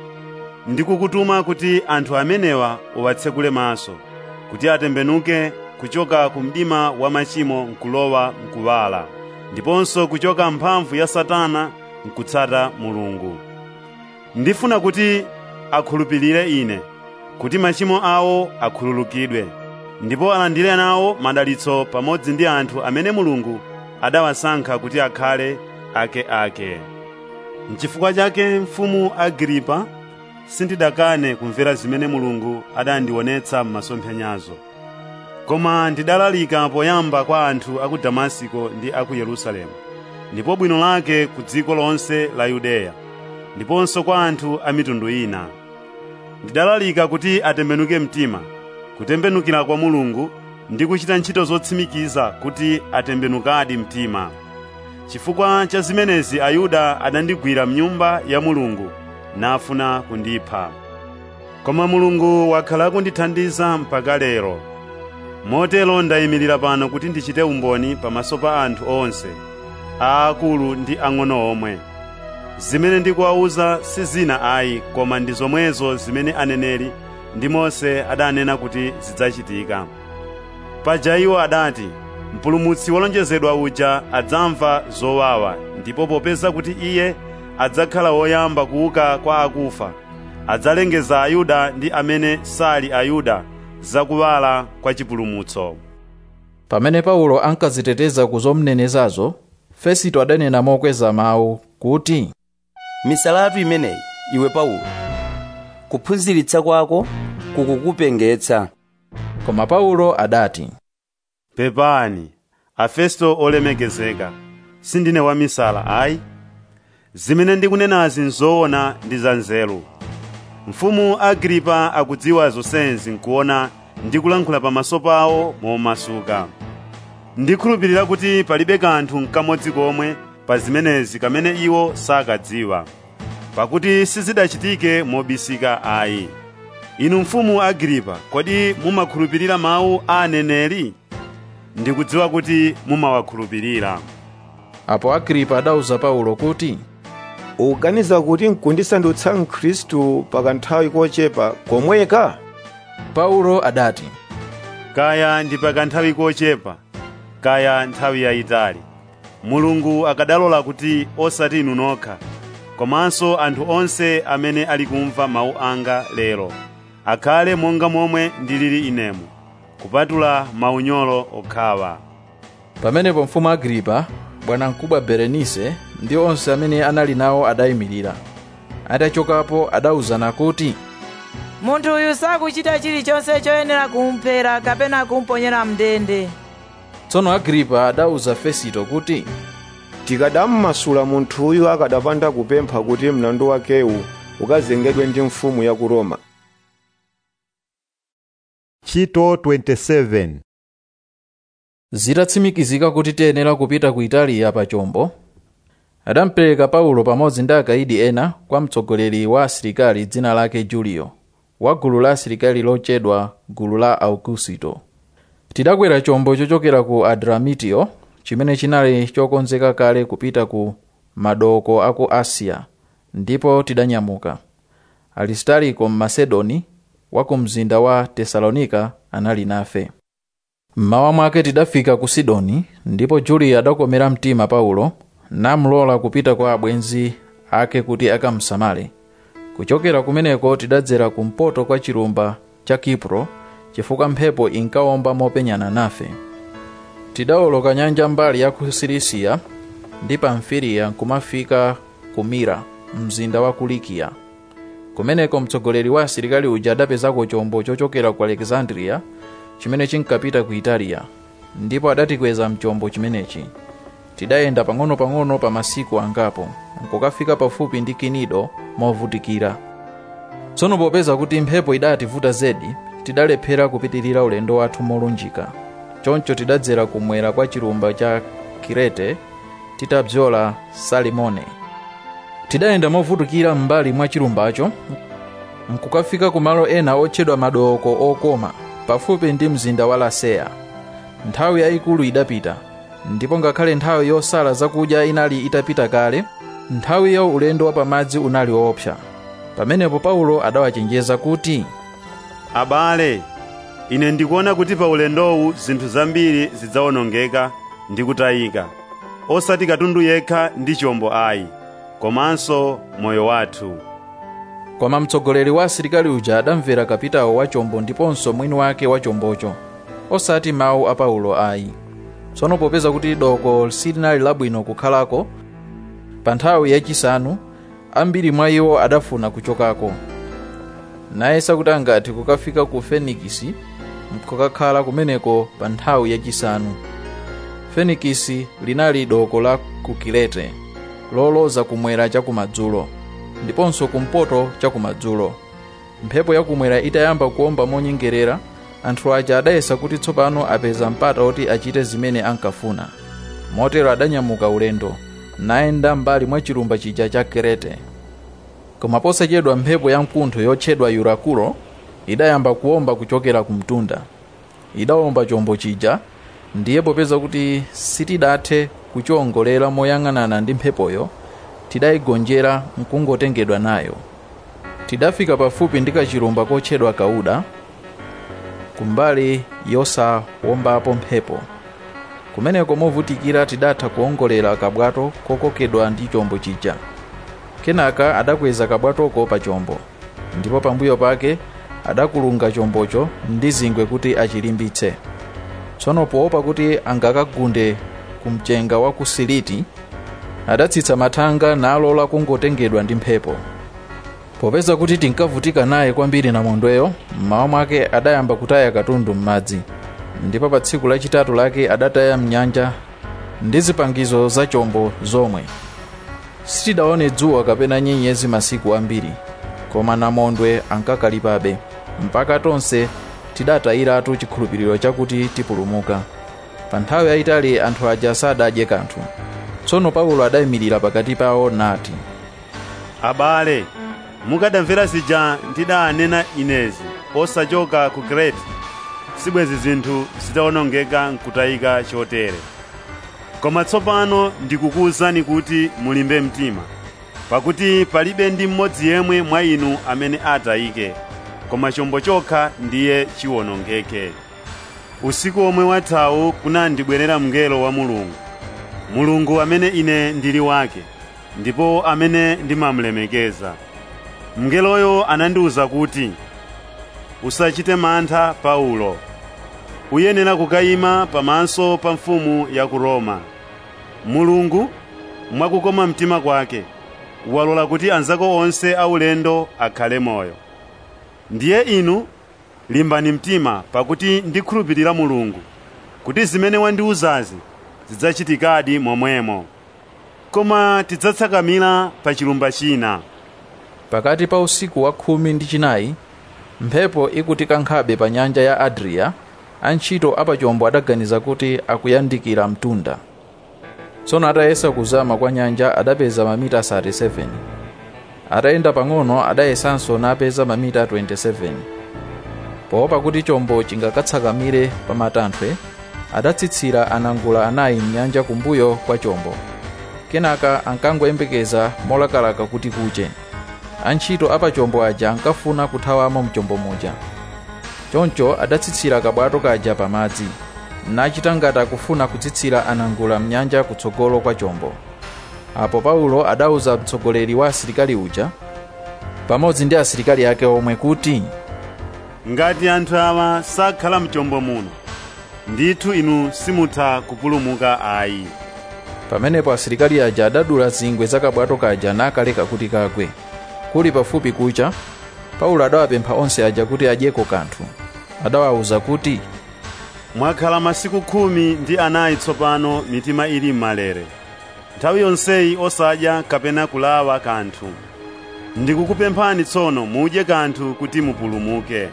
Ndikukutuma kuti anthu amenewa uwatsekule maso, kuti atembenuke kuchoka ku mdima wa machimo nkulowa mkuwala, ndiponso kuchoka mphamvu ya Satana nkutsata Mulungu. Ndifuna kuti akhulupirire ine, kuti machimo awo akhululukidwe, ndipo alandire nawo madalitso pamodzi ndi anthu amene Mulungu adawasankha kuti akhale ake ake. N'chifukwa chake mfumu Agripa, sindidakane kumvera zimene Mulungu adandionetsa m'masomphenyazo. Koma ndidalalika poyamba kwa anthu a ku Damasiko ndi a ku Yerusalemu, ndipo bwino lake ku dziko lonse la Yudeya, ndiponso kwa anthu a mitundu ina. Ndidalalika kuti atembenuke mtima, kutembenukira kwa Mulungu, ndi kuchita ntchito zotsimikiza kuti atembenukadi mtima. Chifukwa cha zimenezi Ayuda adandigwira mnyumba ya Mulungu nafuna kundipha. Koma Mulungu wakhala kundithandiza mpaka lero. Motero ndayimirira pano kuti ndichite umboni pamaso pa anthu onse, aakulu ndi ang'ono omwe. Zimene ndikuwauza si zina ayi, koma ndi zomwezo zimene aneneri ndi Mose adanena kuti zidzachitika. Paja iwo adati, mpulumutsi wolonjezedwa uja adzamva zowawa, ndipo popeza kuti iye adzakhala woyamba kuuka kwa akufa, adzalengeza Ayuda ndi amene sali Ayuda zakuwala kwa chipulumutso. Pamene Paulo ankaziteteza ku zomnenezazo, Fesito adanena mokweza mawu kuti, misalatu imeneyi, iwe Paulo, kuphunziritsa kwako kukukupengetsa. Koma Paulo adati, pepani, Afesto olemekezeka, sindine wamisala ayi. Zimene ndikunenazi nzoona ndi za nzeru. Mfumu Agripa akudziwa zonsezi nkuona ndikulankhula pamaso pawo momasuka. Ndikhulupirira kuti palibe kanthu n'kamodzi komwe pa zimenezi kamene iwo sakadziwa, pakuti sizidachitike mobisika ayi. Inu mfumu Agripa, kodi mumakhulupirira mawu a aneneri? Ndikudziwa kuti mumawakhulupirira. Apo Agripa adauza Paulo kuti, uganiza kuti nkundisandutsa Mkhristu pakanthawi kochepa komweka? Paulo adati, kaya ndi pakanthawi kochepa, kaya nthawi yayitali, Mulungu akadalola kuti osati inu nokha, komanso anthu onse amene ali kumva mawu anga lero akhale monga momwe ndilili inemu, kupatula maunyolo okhawa. Pamenepo mfumu Agripa, bwanamkubwa Berenise ndi onse amene anali nawo adayimirira. Atachokapo adawuzana kuti, munthu uyu sakuchita chilichonse choyenera kumphera kapena kumponyera mndende. Tsono Agripa adawuza Fesito kuti, tikadammasula munthuyu akadapanda kupempha kuti mlandu wakewu ukazengedwe ndi mfumu ya ku Roma. Ntchito twenty-seven. Zitatsimikizika kuti tiyenera kupita ku Italiya pa chombo, adampereka Paulo pamodzi ndi akaidi ena kwa mtsogoleri wa asilikali dzina lake Julio, wa gulu la asilikali lochedwa gulu la Augusito. Tidakwera chombo chochokera ku Adramitio, chimene chinali chokonzeka kale kupita ku madoko aku Asia, ndipo tidanyamuka. Aristariko Mmasedoni wa ku mzinda wa Tesalonika anali nafe. Mmawa mwake tidafika ku Sidoni, ndipo Julio adakomera mtima Paulo namlola kupita kwa abwenzi ake kuti akamsamale. Kuchokera kumeneko tidadzera kumpoto kwa chilumba cha Kipro chifukwa mphepo inkawomba mopenyana nafe. Tidawoloka nyanja mbali ya ku Silisia ndi Pamfilia kumafika ku Mira, mzinda wa Kulikia. Kumeneko mtsogoleri wa asilikali uja adapezako chombo chochokera ku Alexandria chimene chinkapita ku Italiya, ndipo adatikweza mchombo chimenechi. Tidayenda pang'ono-pang'ono pa masiku angapo nkukafika pafupi ndi Kinido movutikira. Tsono popeza kuti mphepo idativuta zedi, tidalephera kupitirira ulendo wathu molunjika. Choncho tidadzera kumwera kwa chilumba cha Kirete titabzola Salimone. Tidayenda movutikira mbali mwa chilumbacho nkukafika kumalo ena otchedwa madoko okoma pafupi ndi mzinda wa Lasea. Nthawi yayikulu idapita, ndipo ngakhale nthawi yosala zakudya inali itapita kale, nthawi ya ulendo wa pamadzi unali woopsa. Pamenepo Paulo adawachenjeza kuti, abale, ine ndikuona kuti pa ulendowu zinthu zambiri zidzawonongeka ndi kutayika, osati katundu yekha ndi chombo ayi, komanso moyo wathu. Koma mtsogoleri wa asilikali uja adamvera kapitawo wa chombo ndiponso mwini wake wa chombocho, osati mawu a Paulo ayi. Tsono popeza kuti doko silinali labwino kukhalako, pa nthawi yachisanu ambiri mwa iwo adafuna kuchokako. Nayesa kuti angati kukafika ku Fenikisi nkukakhala kumeneko pa nthawi yachisanu. Fenikisi linali doko la ku Kirete, loloza kumwera chakumadzulo, ndiponso kumpoto chakumadzulo. Mphepo yakumwera itayamba kuomba monyengerera, anthu aja adayesa kuti tsopano apeza mpata oti achite zimene ankafuna. Motero adanyamuka ulendo, nayenda mbali mwa chilumba chija cha Kirete. Koma posachedwa mphepo ya mkuntho yotchedwa Yurakulo idayamba kuomba kuchokera kumtunda. Idawomba chombo chija, ndiye popeza kuti sitidathe kuchongolera moyang'anana ndi mphepoyo, tidayigonjera nkungotengedwa nayo. Tidafika pafupi ndi kachilumba kotchedwa Kauda, kumbali yosawombapo mphepo. Kumeneko movutikira tidatha kuongolera kabwato kokokedwa ndi chombo chija. Kenaka adakweza kabwatoko pa chombo, ndipo pambuyo pake adakulunga chombocho ndi zingwe kuti achilimbitse. Tsono poopa kuti angakagunde kumchenga wa ku Siliti, adatsitsa mathanga nalola kungotengedwa ndi mphepo. Popeza kuti tinkavutika naye kwambiri na mondweyo, mmawa mwake adayamba kutaya katundu m'madzi, ndipo pa tsiku lachitatu lake adataya mnyanja ndi zipangizo za chombo zomwe. Sitidaone dzuwa kapena nyenyezi masiku ambiri, koma namondwe ankakalipabe, mpaka tonse tidatayiratu chikhulupiriro chakuti tipulumuka. Pa nthawi yayitali anthu aja sadadye kanthu. Tsono Paulo adayimirira pakati pawo nati, abale, mukadamvera zija ndidanena inezi osachoka ku Krete, sibwezi zinthu zidzawonongeka nkutayika chotere. Koma tsopano ndikukuwuzani kuti mulimbe mtima, pakuti palibe ndi mmodzi yemwe mwa inu amene atayike, koma chombo chokha ndiye chiwonongeke. Usiku omwe wathawu kunandibwerera mngelo wa Mulungu, Mulungu amene ine ndili wake, ndipo amene ndimamulemekeza. Mngeloyo anandiwuza kuti, usachite mantha Paulo, uyenera kukayima pamaso pa mfumu ya ku Roma. Mulungu mwakukoma mtima kwake walola kuti anzako onse aulendo akhale moyo. Ndiye inu limbani mtima pakuti ndikhulupirira Mulungu kuti zimene wandiuzazi zidzachitikadi momwemo. Koma tidzatsakamira pa chilumba china. Pakati pa usiku wa khumi ndi chinayi, mphepo ikutikankhabe pa nyanja ya Adria, antchito apachombo adaganiza kuti akuyandikira mtunda. Tsono atayesa kuzama kwa nyanja adapeza mamita thirty-seven. Atayenda pang'ono adayesanso napeza mamita twenty-seven. Poopa kuti chombo chingakatsakamire pa matanthwe, adatsitsira anangula anayi mnyanja kumbuyo kwa chombo. Kenaka ankangoyembekeza molakalaka kuti kuche. Antchito apachombo aja ankafuna kuthawamo mchombo muja. Choncho adatsitsira kabwato kaja pamadzi, nachita ngati akufuna kutsitsira anangula mnyanja kutsogolo kwa chombo. Apo Paulo adauza mtsogoleri wa asilikali uja pamodzi ndi asilikali ake omwe kuti, ngati anthu awa sakhala mchombo muno, ndithu inu simutha kupulumuka ayi. Pamenepo asilikali aja adadula zingwe za kabwato kaja nakaleka kuti kagwe. Kuli pafupi kucha, Paulo adawapempha onse aja kuti adyeko kanthu. Adawawuza kuti, mwakhala masiku khumi ndi anayi tsopano mitima ili m'malere. Nthawi yonseyi osadya kapena kulawa kanthu. Ndikukupemphani tsono mudye kanthu kuti mupulumuke.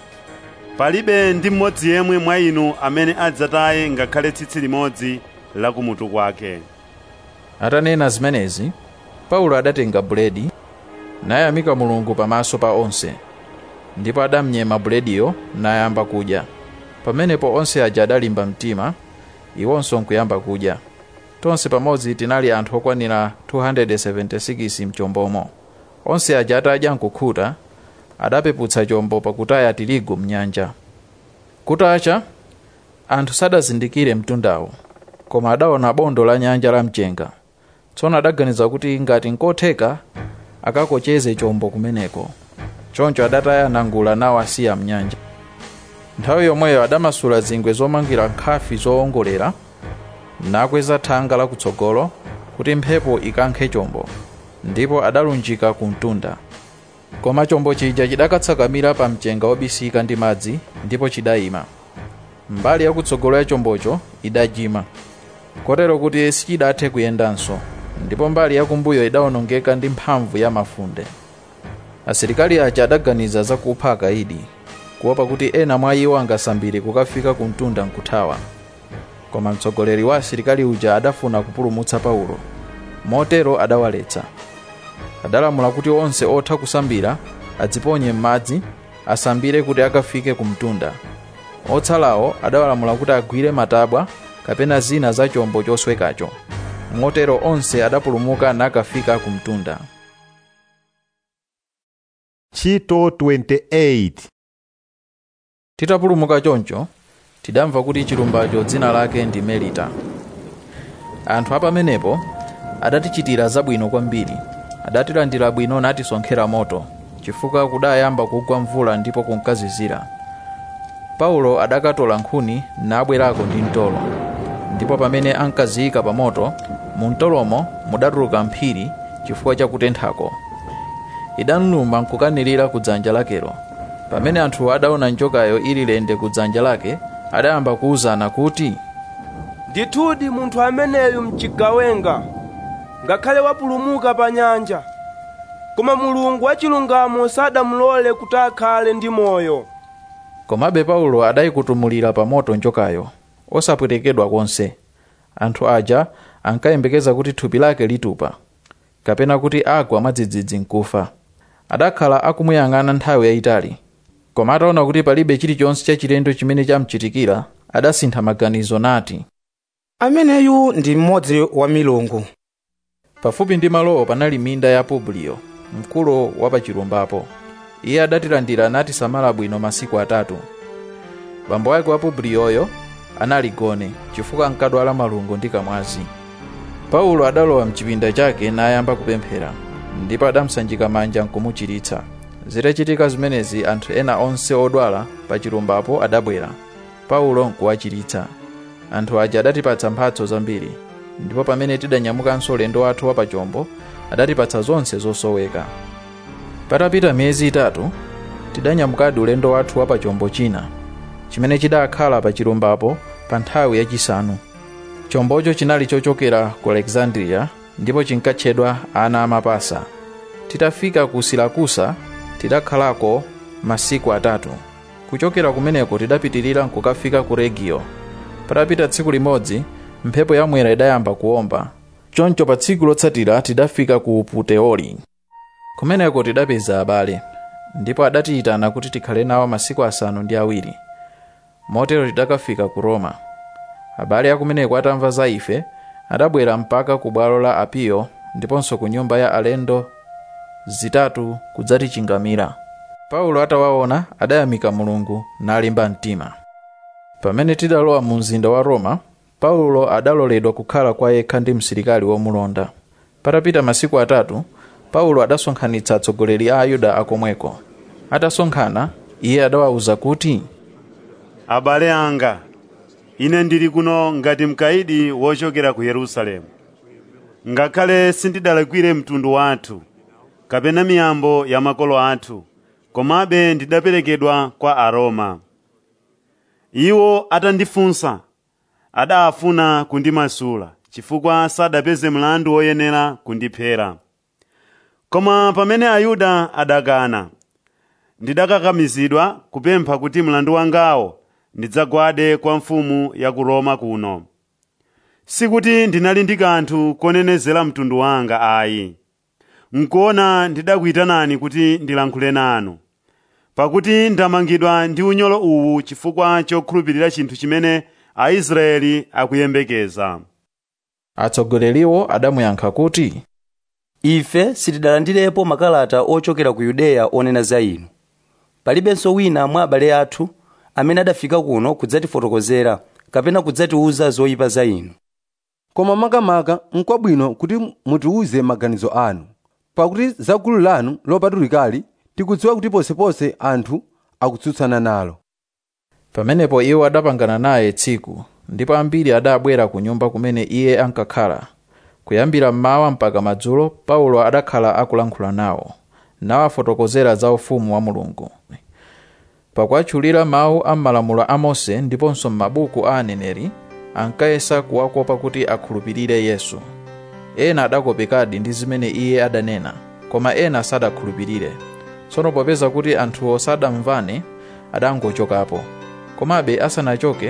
Palibe ndi mmodzi yemwe mwa inu amene adzataye ngakhale tsitsi limodzi la kumutu kwake. Atanena zimenezi, Paulo adatenga buledi, nayamika Mulungu pamaso pa onse. Ndipo adamnyema bulediyo nayamba kudya. Pamenepo onse aja adalimba mtima, iwonso nkuyamba kudya. Tonse pamodzi tinali anthu okwanira two hundred seventy-six mchombomo. Onse aja atadya nkukhuta, adapeputsa chombo pakutaya tirigu mnyanja. Kutacha, anthu sadazindikire mtundawo, koma adaona bondo la nyanja la mchenga. Tsono adaganiza kuti ngati nkotheka akakocheze chombo kumeneko. Choncho adataya nangula nawo asiya mnyanja. Nthawi yomweyo adamasula zingwe zomangira nkhafi zoongolera, nakweza thanga la kutsogolo kuti mphepo ikankhe chombo, ndipo adalunjika ku mtunda. Koma chombo chija chidakatsakamira pa mchenga wobisika ndi madzi, ndipo chidayima. Mbali ya kutsogolo ya chombocho idajima, kotero kuti sichidathe kuyendanso, ndipo mbali ya kumbuyo idawonongeka ndi mphamvu ya mafunde. Asilikali aja adaganiza za kupha akaidi, kuopa kuti ena mwa iwo angasambire kukafika ku mtunda nkuthawa. Koma mtsogoleri wa asilikali uja adafuna kupulumutsa Paulo, motero adawaletsa. Adalamula kuti onse otha kusambira adziponye m'madzi asambire kuti akafike ku mtunda. Otsalawo adawalamula kuti agwire matabwa kapena zina za chombo choswekacho. Motero onse adapulumuka nakafika ku mtunda. Ntchito twenty-eight. Titapulumuka choncho, tidamva kuti chilumbacho dzina lake ndi Melita. Anthu apamenepo adatichitira zabwino kwambiri. Adatilandira bwino natisonkhera moto, chifukwa kudayamba kugwa mvula ndipo kunkazizira. Paulo adakatola nkhuni nabwerako ndi mtolo. Ndipo pamene ankaziyika pa moto, mu mtolomo mudatuluka mphiri chifukwa cha kutenthako. Idanluma nkukanirira ku dzanja lakelo. Pamene anthu adaona njokayo ili lende ku dzanja lake, adayamba kuwuzana kuti, ndithudi munthu ameneyu mchigawenga, ngakhale wapulumuka pa nyanja, koma Mulungu wachilungamo sadamulole kuti akhale ndi moyo. Komabe Paulo adayikutumulira pa moto njokayo, osapwetekedwa konse. Anthu aja ankayembekeza kuti thupi lake litupa, kapena kuti agwa mwadzidzidzi nkufa. Adakhala akumuyang'ana nthawi yayitali, koma ataona kuti palibe chilichonse chachilendo chimene chamchitikira, adasintha maganizo nati, ameneyu ndi mmodzi wa milungu. Pafupi ndi malowo panali minda ya Publiyo, mkulu wa pachilumbapo. Iye adatilandira natisamala bwino masiku atatu. Bambo wake wa Publiyoyo anali gone chifukwa ankadwala malungo ndi kamwazi. Paulo adalowa mchipinda chake nayamba kupemphera, ndipo adamusanjika manja nkumuchiritsa. Zitachitika zimenezi, anthu ena onse odwala pa chilumbapo adabwera, Paulo nkuwachiritsa. Anthu aja adatipatsa mphatso zambiri. ndipo pamene tidanyamukanso ulendo wathu wapachombo adatipatsa zonse zosoweka. Patapita miyezi itatu tidanyamukadi ulendo wathu wapachombo china chimene chidakhala pa chilumbapo pa nthawi yachisanu. Chombocho chinali chochokera ku Alexandria ndipo chinkatchedwa Ana Amapasa. Titafika ku Silakusa tidakhalako masiku atatu. Kuchokera kumeneko tidapitirira nkukafika ku Regio. Patapita tsiku limodzi mphepo yamwera idayamba kuomba. Choncho pa tsiku lotsatira tidafika ku Puteoli. Kumeneko tidapeza abale ndipo adatiyitana kuti tikhale nawo masiku asanu ndi awiri. Motero tidakafika ku Roma. Abale akumeneko atamva za ife adabwera mpaka ku bwalo la Apio ndiponso ku nyumba ya alendo zitatu kudzatichingamira. Paulo atawaona adayamika Mulungu nalimba mtima. Pamene tidalowa mu mzinda wa Roma, Paulo adaloledwa kukhala kwa yekha ndi msilikali womulonda. Patapita masiku atatu, Paulo adasonkhanitsa atsogoleri a Ayuda akomweko. Atasonkhana, iye adawauza kuti, abale anga, ine ndili kuno ngati mkaidi wochokera ku Yerusalemu. Ngakhale sindidalakwire mtundu wathu kapena miyambo ya makolo athu, komabe ndidaperekedwa kwa Aroma. Iwo atandifunsa adafuna kundimasula chifukwa sadapeze mlandu woyenera kundiphera. Koma pamene Ayuda adakana, ndidakakamizidwa kupempha kuti mlandu wangawo ndidzagwade kwa mfumu ya ku Roma kuno. Sikuti ndinali ndi kanthu konenezera mtundu wanga ayi. Nkuona ndidakuyitanani kuti ndilankhule nanu, pakuti ndamangidwa ndi unyolo uwu chifukwa chokhulupirira chinthu chimene Aisraeli akuyembekeza. Atsogoleriwo adamuyankha kuti, ife sitidalandirepo makalata ochokera ku Yudeya onena za inu. Palibenso wina mwa abale athu amene adafika kuno kudzatifotokozera kapena kudzatiuza zoyipa za inu. Koma makamaka n'kwabwino kuti mutiuze maganizo anu, pakuti za gulu lanu lopatulikali tikudziwa kuti posepose anthu akutsutsana nalo. Pamenepo iwo adapangana naye tsiku, ndipo ambiri adabwera ku nyumba kumene iye ankakhala. Kuyambira mmawa mpaka madzulo, Paulo adakhala akulankhula nawo, nawafotokozera za ufumu wa Mulungu. Pakuatchulira mawu a malamulo a Mose ndiponso m'mabuku a aneneri, ankayesa kuwakopa kuti akhulupirire Yesu. Ena adakopekadi ndi zimene iye adanena, koma ena sadakhulupirire. Tsono popeza kuti anthuwo sadamvane, adangochokapo. Komabe asanachoke,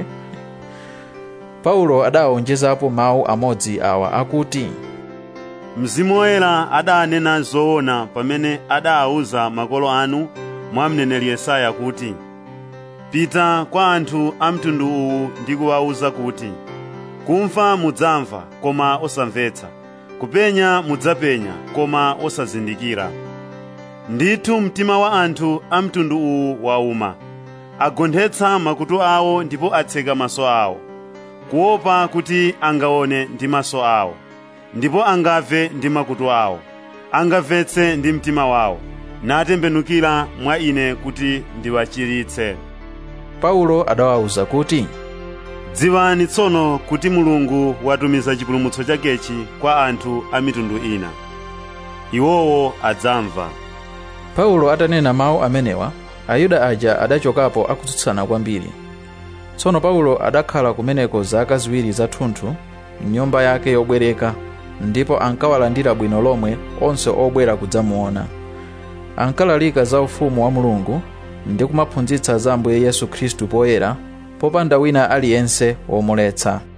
Paulo adawonjezapo mawu amodzi awa akuti, Mzimu Woyera adanena zoona pamene adawuza makolo anu mwa mneneri Yesaya kuti, pita kwa anthu a mtundu uwu ndi kuwawuza kuti, kumva mudzamva koma osamvetsa, kupenya mudzapenya koma osazindikira. Ndithu mtima wa anthu a mtundu uwu wauma, agonthetsa makutu awo ndipo atseka maso awo, kuopa kuti angaone ndi maso awo, ndipo angamve ndi makutu awo, angamvetse ndi mtima wawo, natembenukira mwa ine kuti ndiwachiritse. Paulo adawauza kuti, dziwani tsono kuti Mulungu watumiza chipulumutso chakechi kwa anthu a mitundu ina. Iwowo adzamva. Paulo atanena mawu amenewa, Ayuda aja adachokapo akutsutsana kwambiri. Tsono Paulo adakhala kumeneko zaka ziwiri zathunthu m'nyumba yake yobwereka, ndipo ankawalandira bwino lomwe onse obwera kudzamuona. Ankalalika za ufumu wa Mulungu ndi kumaphunzitsa za Ambuye Yesu Khristu poyera, popanda wina aliyense womuletsa.